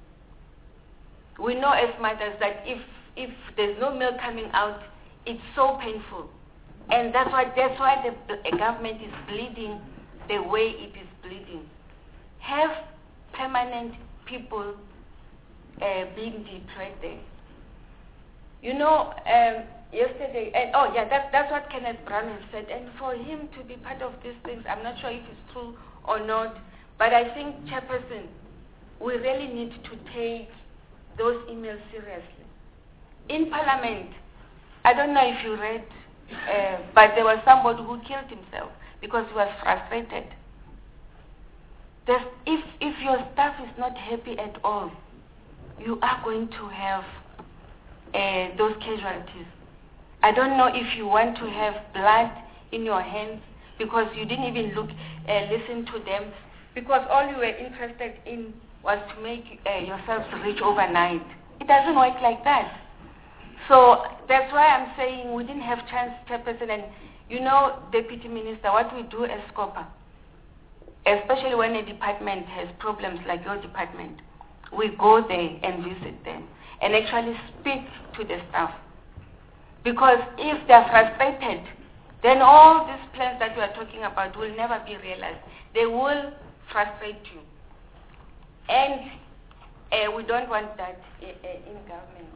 We know as mothers that if, if there's no milk coming out, it's so painful. And that's why, that's why the, the government is bleeding the way it is bleeding. Have permanent people uh, being deployed there. You know, um, yesterday, and oh yeah, that's, that's what Kenneth Brown has said. And for him to be part of these things, I'm not sure if it's true or not, but I think, Chairperson, we really need to take those emails seriously. In Parliament, I don't know if you read, uh, but there was somebody who killed himself because he was frustrated. There's, if, if your staff is not happy at all, you are going to have uh, those casualties. I don't know if you want to have blood in your hands because you didn't even look, uh, listen to them, because all you were interested in was to make uh, yourselves rich overnight. It doesn't work like that. So that's why I'm saying we didn't have chance, Chairperson, and you know, Deputy Minister, what we do as SCOPA, especially when a department has problems like your department, we go there and visit them and actually speak to the staff. Because if they're frustrated, then all these plans that we are talking about will never be realized. They will frustrate you. And uh, we don't want that uh, uh, in government.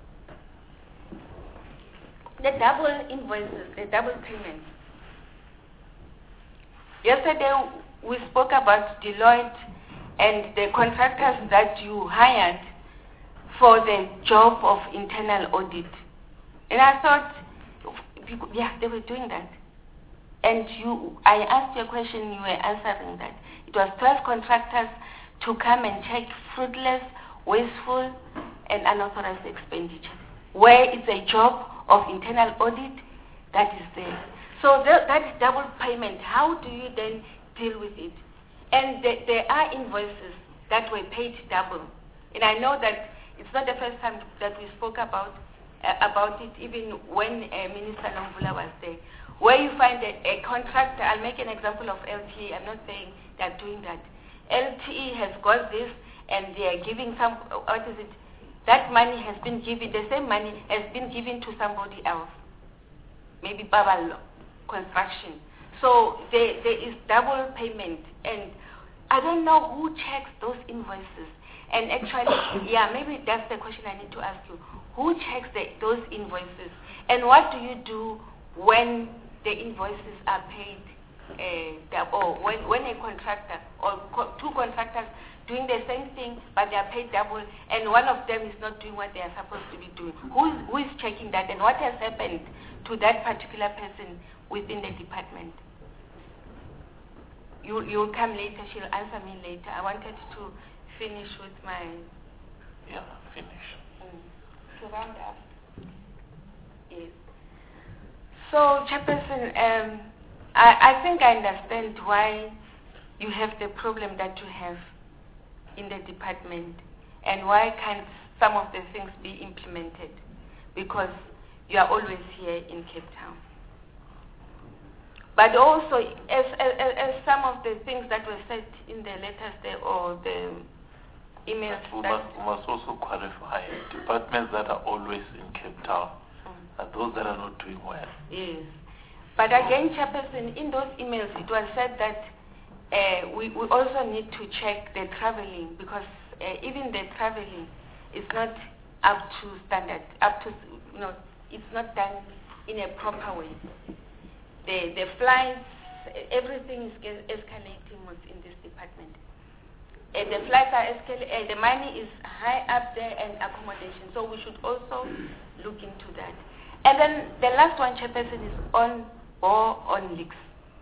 The double invoices, the double payments. Yesterday we spoke about Deloitte and the contractors that you hired for the job of internal audit. And I thought, yeah, they were doing that. And you, I asked you a question, you were answering that. It was twelve contractors to come and check fruitless, wasteful, and unauthorized expenditure. Where it's a job of internal audit, that is there. So the, that is double payment. How do you then deal with it? And the, there are invoices that were paid double. And I know that it's not the first time that we spoke about uh, about it, even when uh, Minister Nomvula was there. Where you find a, a contractor, I'll make an example of L T E, I'm not saying they're doing that. L T E has got this, and they are giving some, what is it? That money has been given, the same money has been given to somebody else. Maybe Babal Construction. So there, there is double payment, and I don't know who checks those invoices. And actually, yeah, maybe that's the question I need to ask you. Who checks the, those invoices? And what do you do when the invoices are paid uh, or when, when a contractor or co two contractors doing the same thing but they are paid double and one of them is not doing what they are supposed to be doing? Who is, who is checking that, and what has happened to that particular person within the department? You, you'll come later, she'll answer me later. I wanted to finish with my... Yeah, finish. Um, to round up. Yes. So, Chairperson, um, I, I think I understand why you have the problem that you have in the department and why can't some of the things be implemented, because you are always here in Cape Town. But also, as, as, as some of the things that were said in the letters there or the emails... We that must, we must also qualify departments that are always in Cape Town mm. and those that are not doing well. Yes. But again, Chairperson, in those emails it was said that uh, we, we also need to check the traveling, because uh, even the traveling is not up to standard, up to, you know, it's not done in a proper way. The, the flights, everything is escalating within this department. Uh, the flights are escalating, uh, the money is high up there, and accommodation. So we should also look into that. And then the last one, Chairperson, is on war on leaks.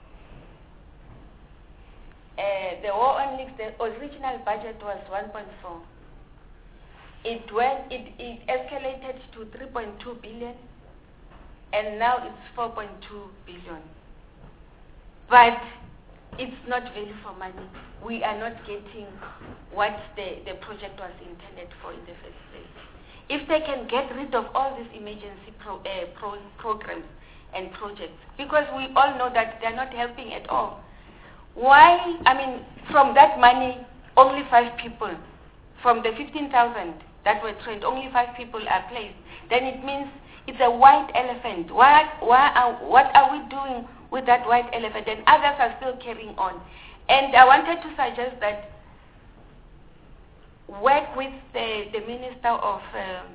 Uh, the war on leaks, the original budget was one point four. It went, it, it escalated to three point two billion. And now it's four point two billion. But it's not value for money. We are not getting what the, the project was intended for in the first place. If they can get rid of all these emergency pro, uh, pro, programs and projects, because we all know that they're not helping at all. Why, I mean, from that money, only five people, from the fifteen thousand that were trained, only five people are placed. Then it means it's a white elephant. Why, why are, what are we doing with that white elephant? And others are still carrying on. And I wanted to suggest that work with the, the Minister of um,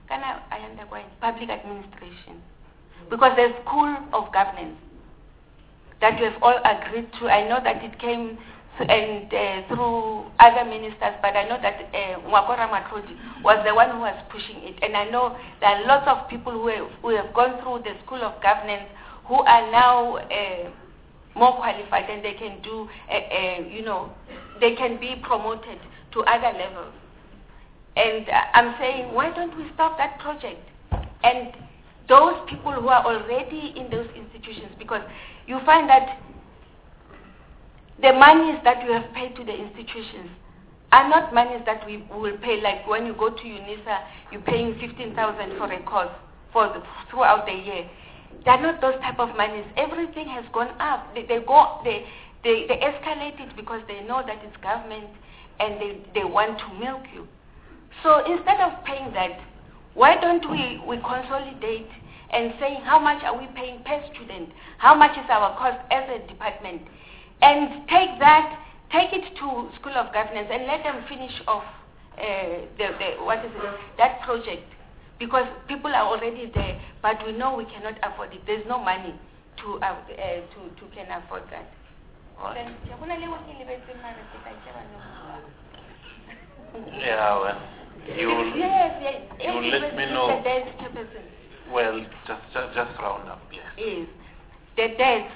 can I, I understand public administration, because there's school of governance that we have all agreed to. I know that it came th- and uh, through other ministers, but I know that uh, Mwakora Matrodi was the one who was pushing it. And I know there are lots of people who have, who have gone through the school of governance who are now uh, more qualified, and they can do, uh, uh, you know, they can be promoted to other levels. And uh, I'm saying, why don't we stop that project? And those people who are already in those institutions, because you find that the monies that you have paid to the institutions are not monies that we will pay, like when you go to UNISA, you're paying fifteen thousand for a course for the, throughout the year. They're not those type of monies. Everything has gone up. They, they go, they, they, they escalate it because they know that it's government and they, they want to milk you. So instead of paying that, why don't we, we consolidate and say how much are we paying per student? How much is our cost as a department? And take that, take it to School of Governance and let them finish off uh, the, the, what is it, that project. Because people are already there, but we know we cannot afford it. There's no money to uh, uh, to to can afford that. Right. Yeah, well, you will, yes, yes. you will let me know. The debt capacity. Well, just, just just round up, yes. Is the debt.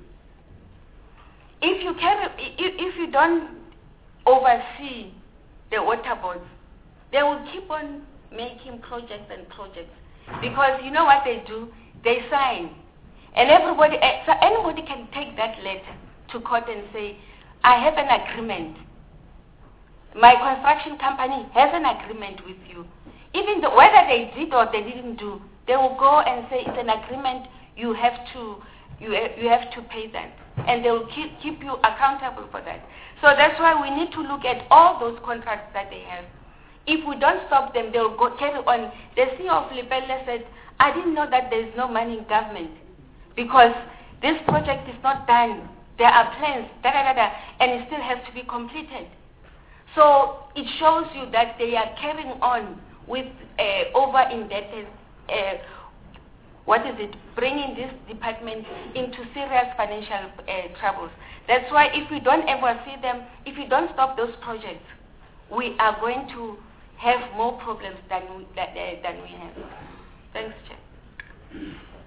If you carry, if, if you don't oversee the water boards, they will keep on making projects and projects, because you know what they do? They sign, and everybody, so anybody can take that letter to court and say, I have an agreement. My construction company has an agreement with you. Even though, whether they did or they didn't do, they will go and say it's an agreement. You have to, you you have to pay that, and they will keep keep you accountable for that. So that's why we need to look at all those contracts that they have. If we don't stop them, they will go carry on. The C E O of Lepelle said, I didn't know that there is no money in government because this project is not done. There are plans, da da da da, and it still has to be completed. So it shows you that they are carrying on with uh, over-indebted, uh, what is it, bringing this department into serious financial uh, troubles. That's why if we don't ever see them, if we don't stop those projects, we are going to have more problems than we, that, uh, than we have. Thanks, Chair.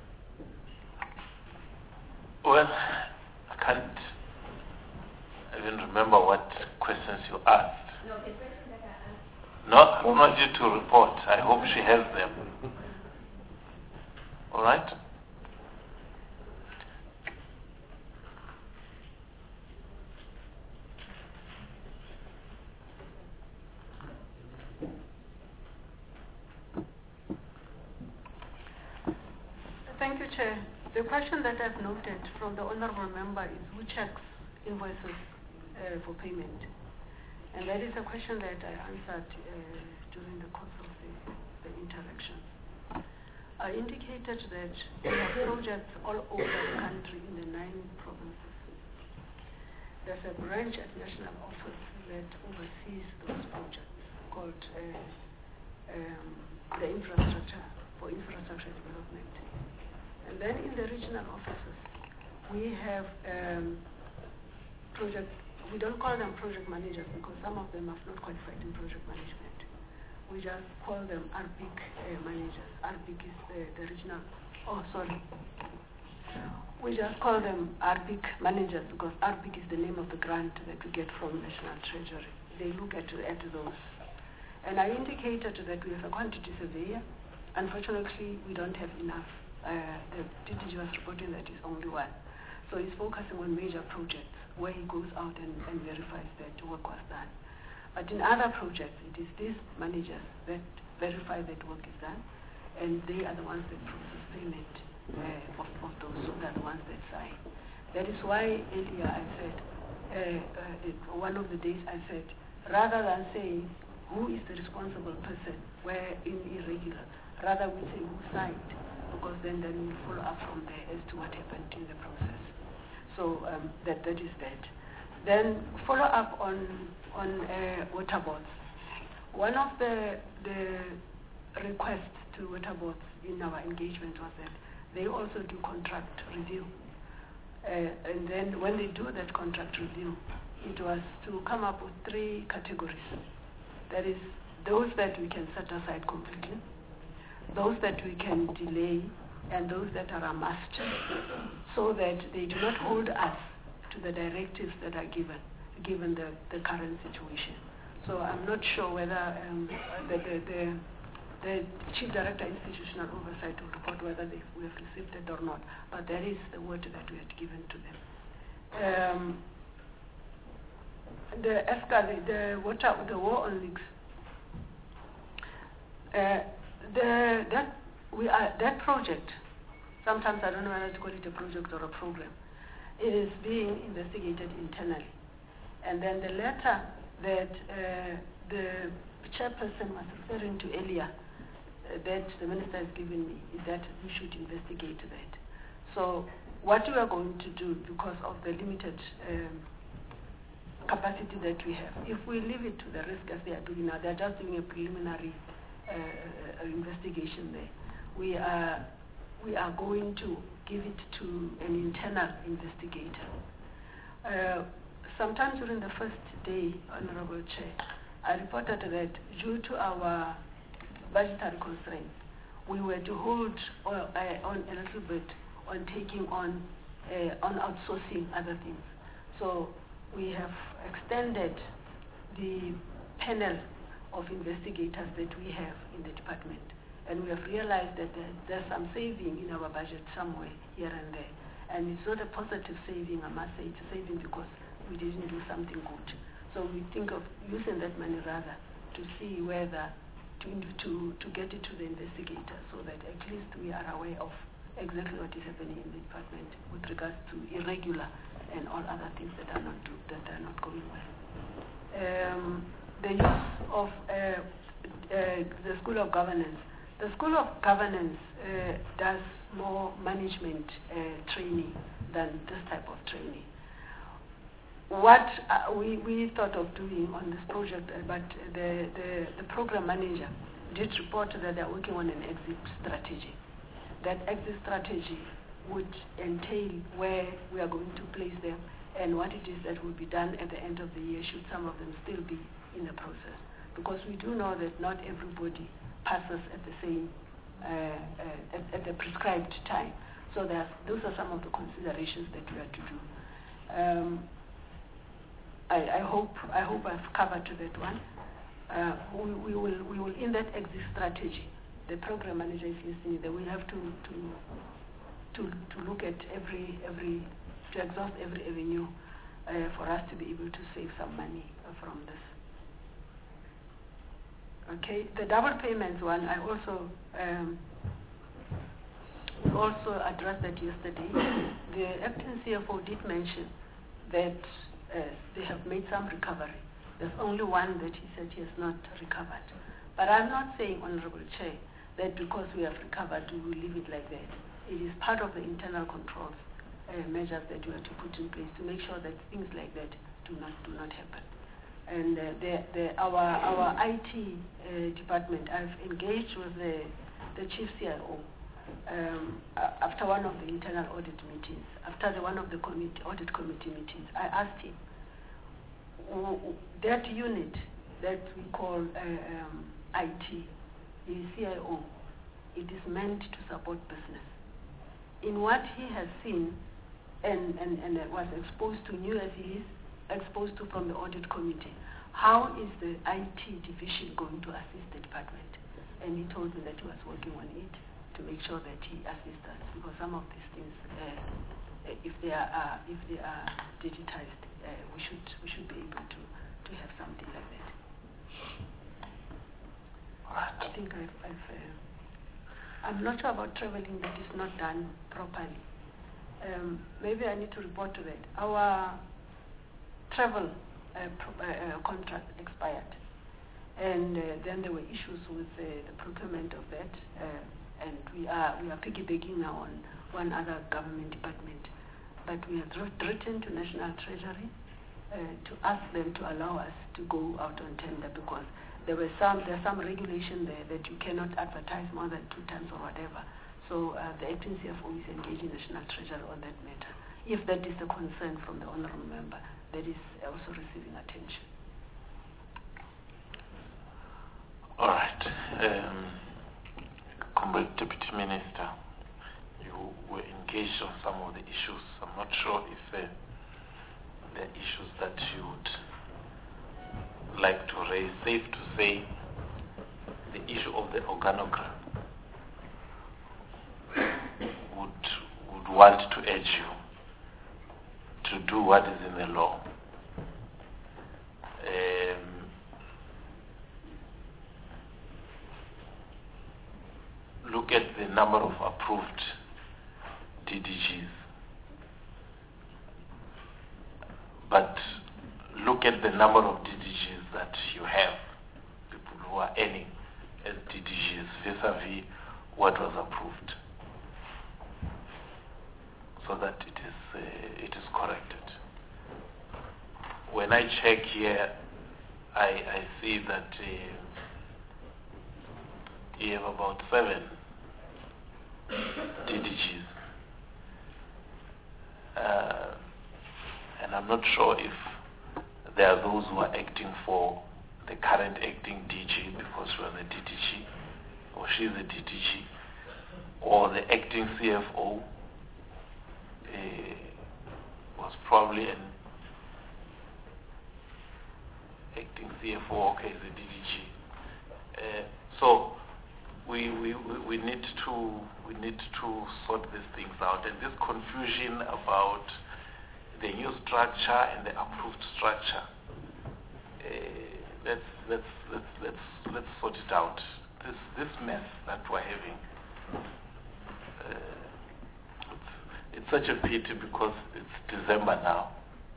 Well, I can't even remember what questions you asked. No, the question that I asked. No, I want you to report. I hope she has them. All right? Thank you, Chair. The question that I've noted from the honourable member is who checks invoices uh, for payment. And that is a question that I answered uh, during the course of the, the interaction. I indicated that there are projects all over the country in the nine provinces. There's a branch at National Office that oversees those projects called uh, um, the Infrastructure for Infrastructure Development. And then in the regional offices, we have um, project, we don't call them project managers because some of them have not qualified in project management. We just call them R B I C uh, managers. R B I C is the, the regional, oh sorry. We just call them R B I C managers because R B I C is the name of the grant that we get from National Treasury. They look at, at those. And I indicated that we have a quantity surveyor. Unfortunately, we don't have enough. Uh, the D D G was reporting that it's only one. So he's focusing on major projects where he goes out and, and verifies that work was done. But in other projects, it is these managers that verify that work is done, and they are the ones that process payment uh, of, of those, so they're the ones that sign. That is why earlier I said, uh, uh, it, one of the days I said, rather than saying who is the responsible person, where in irregular, rather we say who signed, because then, then we'll follow up from there as to what happened in the process. So um, that, that is that. Then follow up on, on uh, water boards. One of the, the request to water boards in our engagement was that they also do contract review. Uh, and then when they do that contract review, it was to come up with three categories. That is, those that we can set aside completely, those that we can delay, and those that are a must, so that they do not hold us to the directives that are given, given the, the current situation. So I'm not sure whether um, the, the, the, the Chief Director Institutional Oversight will report whether they, we have received it or not, but that is the word that we had given to them. Um, the EFCA, the, the water, the war on leaks. Uh, the that we are that project. Sometimes I don't know whether to call it a project or a program. It is being investigated internally, and then the letter that uh, the chairperson was referring to earlier, uh, that the minister has given me, is that we should investigate that. So what we are going to do, because of the limited um, capacity that we have, if we leave it to the risk as they are doing now, they are just doing a preliminary uh, uh, investigation there. We are we are going to give it to an internal investigator. Uh, sometime during the first day, Honorable Chair, I reported that due to our budgetary constraints, we were to hold uh, on a little bit on taking on uh, on outsourcing other things. So we have extended the panel of investigators that we have in the department, and we have realized that there, there's some saving in our budget somewhere here and there, and it's not a positive saving, I must say. It's a saving because we didn't do something good. So we think of using that money rather to see whether to to to get it to the investigator, so that at least we are aware of exactly what is happening in the department with regards to irregular and all other things that are not do, that are not going well. Um, the use of uh, uh, the School of Governance. The School of Governance uh, does more management uh, training than this type of training. What uh, we, we thought of doing on this project, uh, but the, the, the program manager did report that they are working on an exit strategy. That exit strategy would entail where we are going to place them and what it is that will be done at the end of the year, should some of them still be in the process. Because we do know that not everybody passes at the same, uh, uh, at, at the prescribed time. So those are some of the considerations that we have to do. Um, I, I hope I hope I've covered to that one. Uh, we, we will we will in that exit strategy, the program manager is listening. That we have to to to to look at every every to exhaust every avenue uh, for us to be able to save some money uh, from this. Okay, the double payments one, I also um, also addressed that yesterday. The acting C F O did mention that uh, they have made some recovery. There's only one that he said he has not recovered. But I'm not saying, Honorable Chair, that because we have recovered, we will leave it like that. It is part of the internal controls uh, measures that we have to put in place to make sure that things like that do not do not happen. And uh, the, the, our our I T uh, department, I've engaged with the the chief C I O um, after one of the internal audit meetings, after the one of the committee, audit committee meetings. I asked him, that unit that we call uh, um, I T, the C I O, it is meant to support business. In what he has seen and, and, and was exposed to, new as he is exposed to from the audit committee, how is the I T division going to assist the department? And he told me that he was working on it to make sure that he assists us, because some of these things, uh, if they are uh, if they are digitized, uh, we should we should be able to to have something like that. Right. I think I've, I've uh, I'm not sure about traveling that is not done properly. Um, maybe I need to report to that. Our travel uh, pro- uh, contract expired, and uh, then there were issues with uh, the procurement of that, uh, and we are we are piggybacking now on one other government department. But we have written to National Treasury uh, to ask them to allow us to go out on tender, because there were some, there's some regulation there that you cannot advertise more than two times or whatever. So uh, the acting C F O is engaging National Treasury on that matter. If that is the concern from the honourable member, that is also receiving attention. All right. Um, Comrade Deputy Minister, you were engaged on some of the issues. I'm not sure if uh, there are issues that you would like to raise. Safe to say, the issue of the organogram would would want to urge you to do what is in the law. Um, look at the number of approved D D Gs, but look at the number of D D Gs that you have, people who are earning as D D Gs vis-a-vis what was approved, so that it is uh, it is corrected. When I check here, I, I see that uh, you have about seven D D Gs, uh, and I'm not sure if there are those who are acting for the current acting D G because she was a D D G, or she's a D D G, or the acting C F O uh, was probably an acting C F O, okay, the D D G. Uh, so we, we we need to we need to sort these things out, and this confusion about the new structure and the approved structure. Uh, let's let's let's let's let's sort it out. This this mess that we're having. Uh, it's, it's such a pity because it's December now.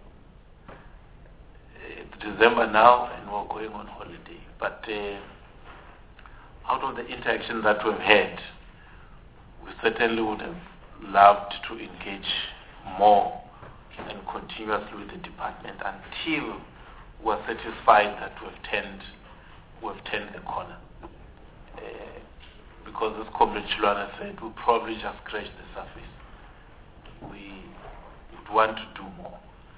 It's December now, and we're going on holiday. But uh, out of the interaction that we've had, we certainly would have loved to engage more and continuously with the department until we're satisfied that we've turned, we've turned the corner. Uh, because as Comrade Chilwana said, we'll probably just scratch the surface. We would want to do more.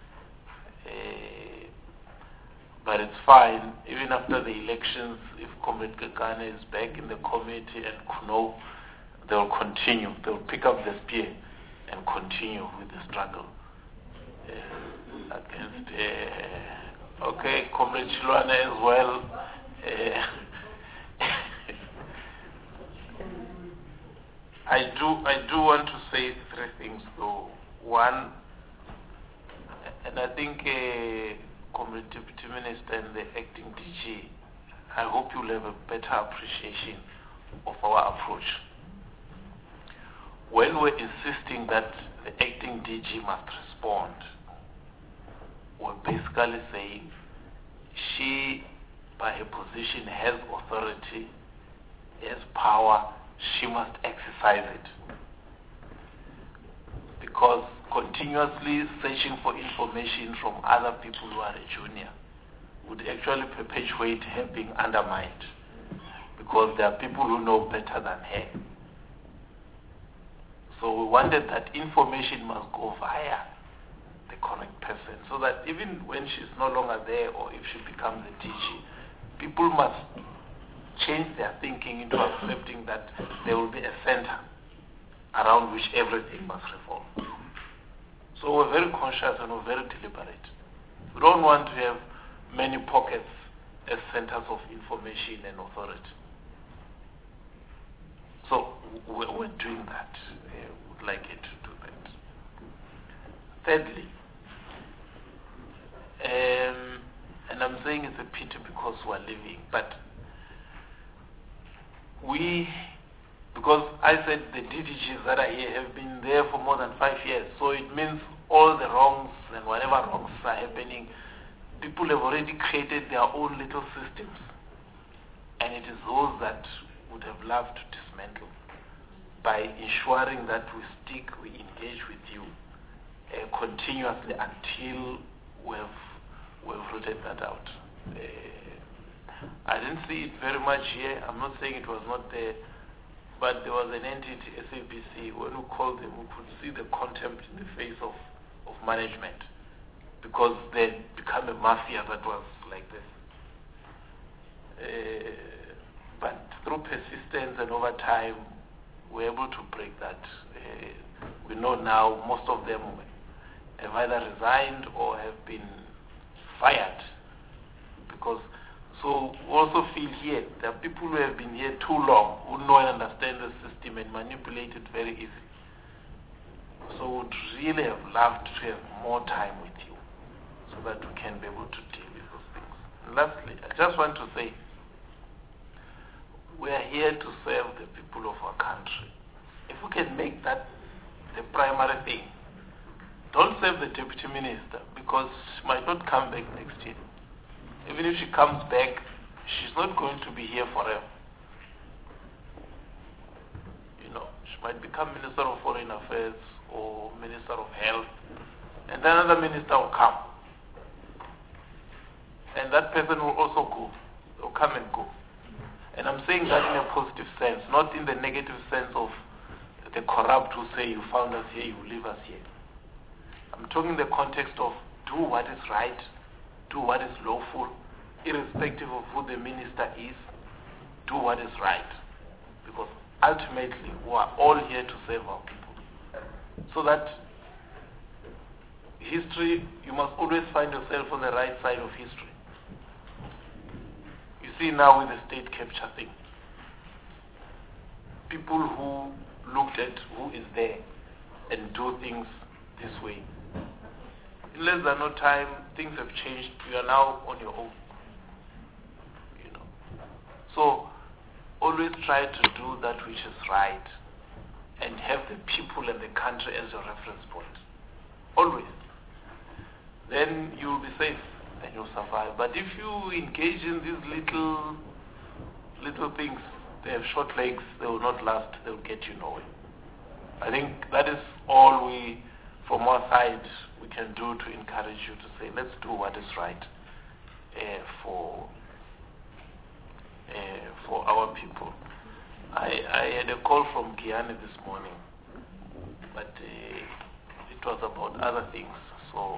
Uh, but it's fine, even after the elections, if Comrade Kekana is back in the committee and Kuno, they'll continue, they'll pick up the spear and continue with the struggle. Uh, against, uh, okay, Comrade Chilwana as well. Uh, I do, I do want to say three things though. One, and I think uh, Comrade Deputy Minister and the acting D G, I hope you'll have a better appreciation of our approach. When we're insisting that the acting D G must respond, we're basically saying she, by her position, has authority, has power, she must exercise it. Because continuously searching for information from other people who are a junior would actually perpetuate her being undermined, because there are people who know better than her. So we wanted that information must go via the correct person, so that even when she's no longer there or if she becomes a D G, people must change their thinking into accepting that there will be a center around which everything must revolve. So we're very conscious and we're very deliberate. We don't want to have many pockets as centers of information and authority. So we're, we're doing that. We would like it to do that. Thirdly, um, and I'm saying it's a pity because we're living, but we, because I said the D D Gs that are here have been there for more than five years, so it means all the wrongs and whatever wrongs are happening, people have already created their own little systems, and it is those that would have loved to dismantle by ensuring that we stick, we engage with you uh, continuously until we've, we've rooted that out. Uh, I didn't see it very much here. I'm not saying it was not there, but there was an entity, S A B C, when we called them, we could see the contempt in the face of, of management, because they'd become a mafia that was like this. Uh, but through persistence and over time, we're able to break that. Uh, we know now most of them have either resigned or have been fired. Because, so we also feel here, there are people who have been here too long, who know and understand the system and manipulate it very easily. So we would really have loved to have more time with you so that we can be able to deal with those things. And lastly, I just want to say, we are here to serve the people of our country. If we can make that the primary thing, don't serve the deputy minister, because she might not come back next year. Even if she comes back, she's not going to be here forever. You know, she might become Minister of Foreign Affairs or Minister of Health, and then another minister will come. And that person will also go. They'll come and go. And I'm saying that in a positive sense, not in the negative sense of the corrupt who say, you found us here, you leave us here. I'm talking in the context of do what is right, do what is lawful, irrespective of who the minister is, do what is right. Because ultimately, we are all here to serve our people. So that history, you must always find yourself on the right side of history. You see now with the state capture thing, people who looked at who is there and do things this way, in less than no time, things have changed. You are now on your own. You know. So always try to do that which is right and have the people and the country as your reference point. Always. Then you will be safe and you'll survive. But if you engage in these little little things, they have short legs, they will not last, they will get you nowhere. I think that is all we, from our side, we can do to encourage you to say, let's do what is right uh, for uh, for our people. I, I had a call from Guyana this morning, but uh, it was about other things, so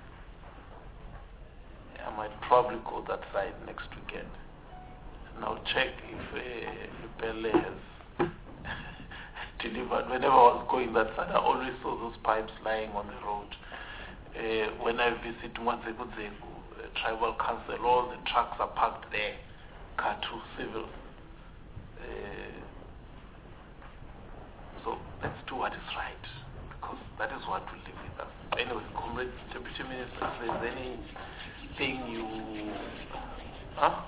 I might probably go that side next weekend. And I'll check if uh, Lepelle has delivered. Whenever I was going that side, I always saw those pipes lying on the road. Uh, when I visit Mwatseko uh, Tribal Council, all the trucks are parked there, car two civil. Uh, so let's do what is right, because that is what will live with us. Anyway, Comrade Deputy Minister, if there's anything you... Huh?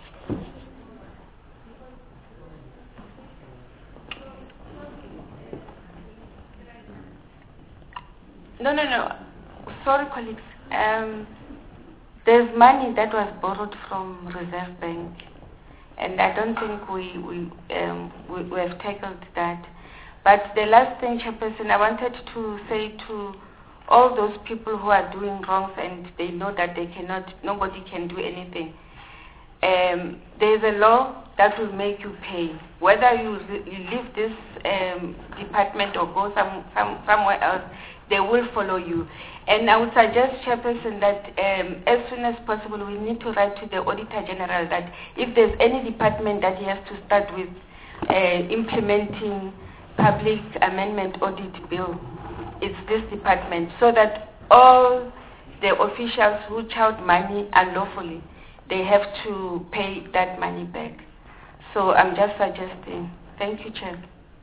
No, no, no. Sorry, colleagues. Um, there's money that was borrowed from Reserve Bank, and I don't think we we um, we, we have tackled that. But the last thing, Chairperson, I wanted to say to all those people who are doing wrongs and they know that they cannot, nobody can do anything. Um, there's a law that will make you pay, whether you, you leave this um, department or go some, some somewhere else. They will follow you. And I would suggest, Chairperson, that um, as soon as possible we need to write to the Auditor General that if there's any department that he has to start with uh, implementing public amendment audit bill, it's this department, so that all the officials who charge money unlawfully, they have to pay that money back. So I'm just suggesting. Thank you, Chair.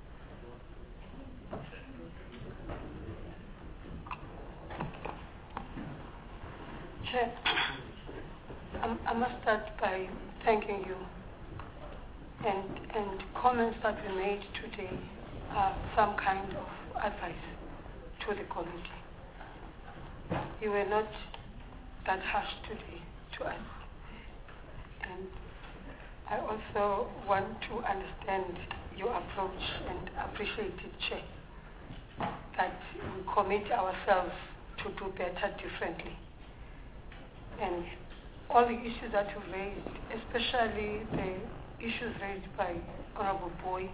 Chair, I must start by thanking you. And, and comments that we made today are some kind of advice to the committee. You were not that harsh today to us. And I also want to understand your approach and appreciate it, Chair, that we commit ourselves to do better differently. And all the issues that you raised, especially the issues raised by Honorable Boy,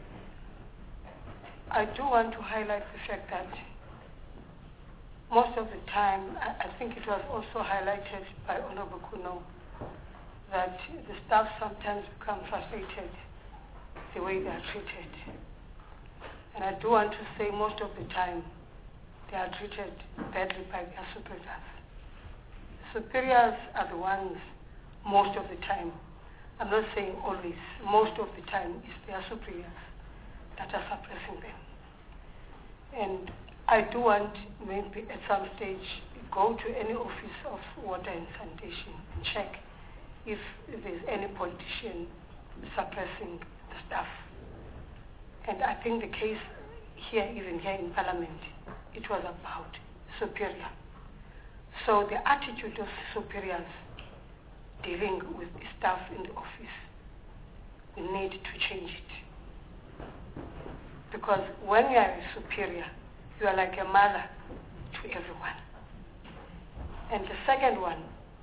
I do want to highlight the fact that most of the time, I, I think it was also highlighted by Honorable Kuno, that the staff sometimes become frustrated the way they are treated. And I do want to say most of the time, they are treated badly by their superiors. Superiors are the ones, most of the time, I'm not saying always, most of the time it's their superiors that are suppressing them. And I do want maybe at some stage go to any office of water and sanitation and check if there's any politician suppressing the staff. And I think the case here, even here in Parliament, it was about superior. So the attitude of superiors dealing with the staff in the office, we need to change it. Because when you are a superior, you are like a mother to everyone. And the second one,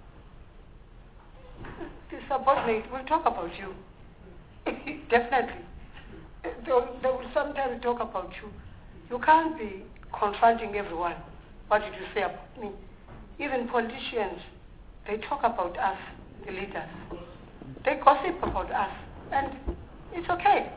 the subordinate will talk about you. Definitely. They will, they will sometimes talk about you. You can't be confronting everyone. What did you say about me? Even politicians, they talk about us, the leaders. They gossip about us, and it's okay.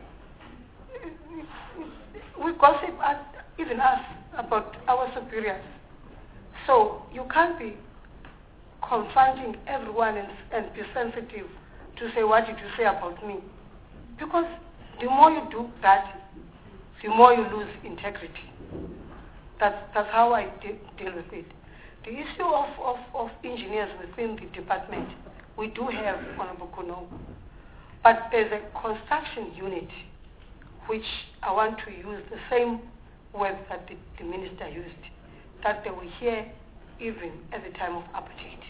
We gossip, at, even us, about our superiors. So you can't be confronting everyone and, and be sensitive to say, what did you say about me? Because the more you do that, the more you lose integrity. That's, that's how I de- deal with it. The issue of, of, of engineers within the department, we do have Honorable Kuno, but there's a construction unit which I want to use the same word that the, the minister used, that they were here even at the time of apartheid.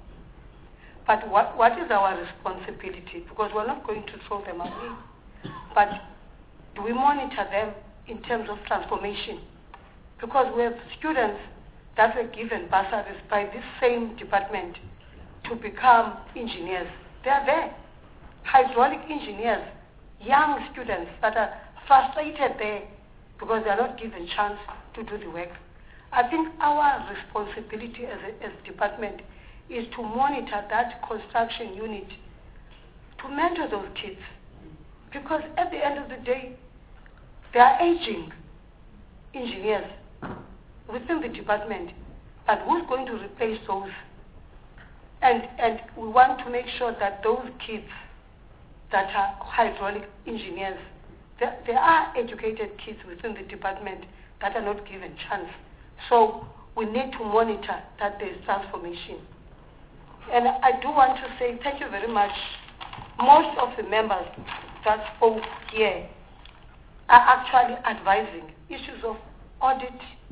But what, what is our responsibility? Because we're not going to throw them away, but do we monitor them in terms of transformation? Because we have students that were given bursaries by this same department to become engineers. They are there. Hydraulic engineers, young students that are frustrated there because they are not given chance to do the work. I think our responsibility as a, as a department is to monitor that construction unit, to mentor those kids. Because at the end of the day, they are aging engineers within the department, but who's going to replace those? And, and we want to make sure that those kids that are hydraulic engineers, there, there are educated kids within the department that are not given chance. So we need to monitor that there is transformation. And I do want to say thank you very much. Most of the members that spoke here are actually advising issues of audit.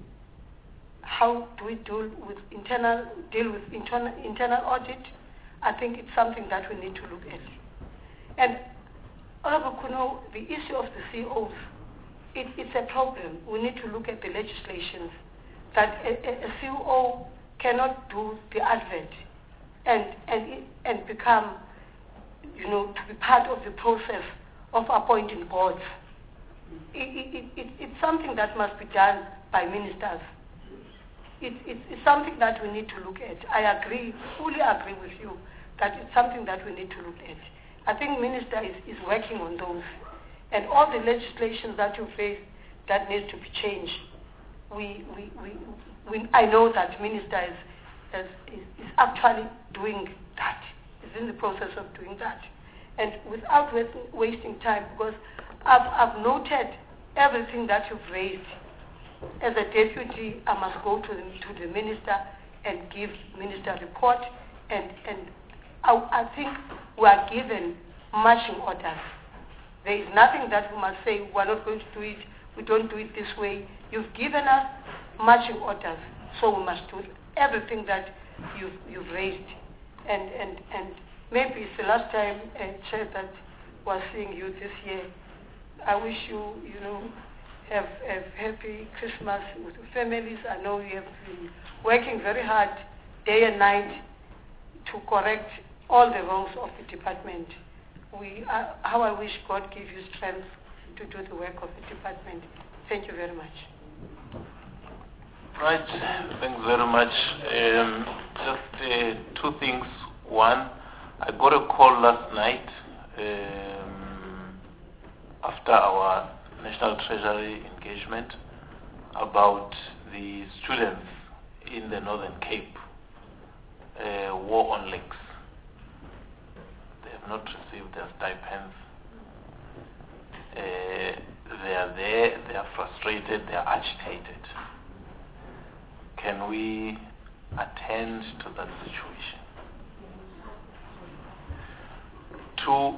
How do we deal with internal deal with internal internal audit? I think it's something that we need to look at. And Honorable Kuno, the issue of the C Os, it, it's a problem. We need to look at the legislations that a, a, a C O cannot do the advert and and and become, you know, to be part of the process of appointing boards. It, it, it, it's something that must be done by ministers. It, it, it's something that we need to look at. I agree, fully agree with you that it's something that we need to look at. I think minister is, is working on those. And all the legislation that you face that needs to be changed, we, we, we, we, I know that minister is, is, is actually doing that, is in the process of doing that. And without wasting time, because I've, I've noted everything that you've raised. As a deputy, I must go to the, to the minister and give minister report, and, and I, I think we are given marching orders. There is nothing that we must say, we're not going to do it, we don't do it this way. You've given us marching orders, so we must do everything that you've, you've raised. And, and, and maybe it's the last time, uh, Chair, that we're seeing you this year. I wish you, you know, have a happy Christmas with your families. I know you have been working very hard day and night to correct all the wrongs of the department. We, uh, how I wish God give you strength to do the work of the department. Thank you very much. Right, thanks very much. Um, just uh, two things. One, I got a call last night um, after our National Treasury engagement about the students in the Northern Cape, uh, war on lakes. They have not received their stipends. Uh, they are there, they are frustrated, they are agitated. Can we attend to that situation? Two,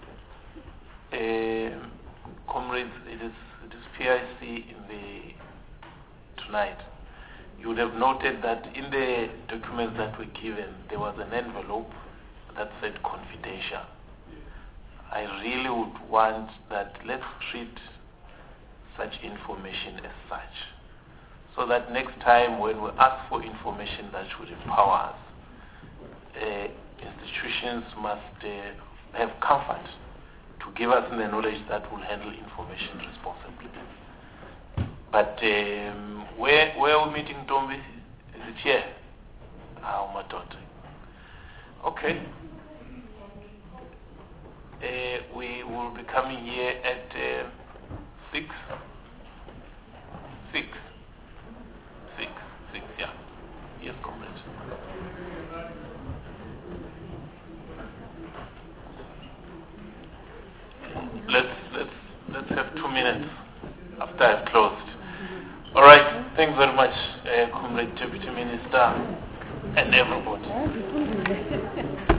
uh, comrades, it is, it is P I C in the tonight. You would have noted that in the documents that were given, there was an envelope that said confidential. I really would want that let's treat such information as such, so that next time when we ask for information that should empower us, uh, institutions must uh, have comfort to give us the knowledge that will handle information responsibly. But um, where where are we meeting, Tombi? Is it here? Ah, my daughter. Okay. Uh, we will be coming here at uh, six. Six. Six. Six. Yeah. Yes, comrade. Let's let's let's have two minutes after I've closed. All right. Thanks very much, uh, Comrade Deputy Minister, and everybody.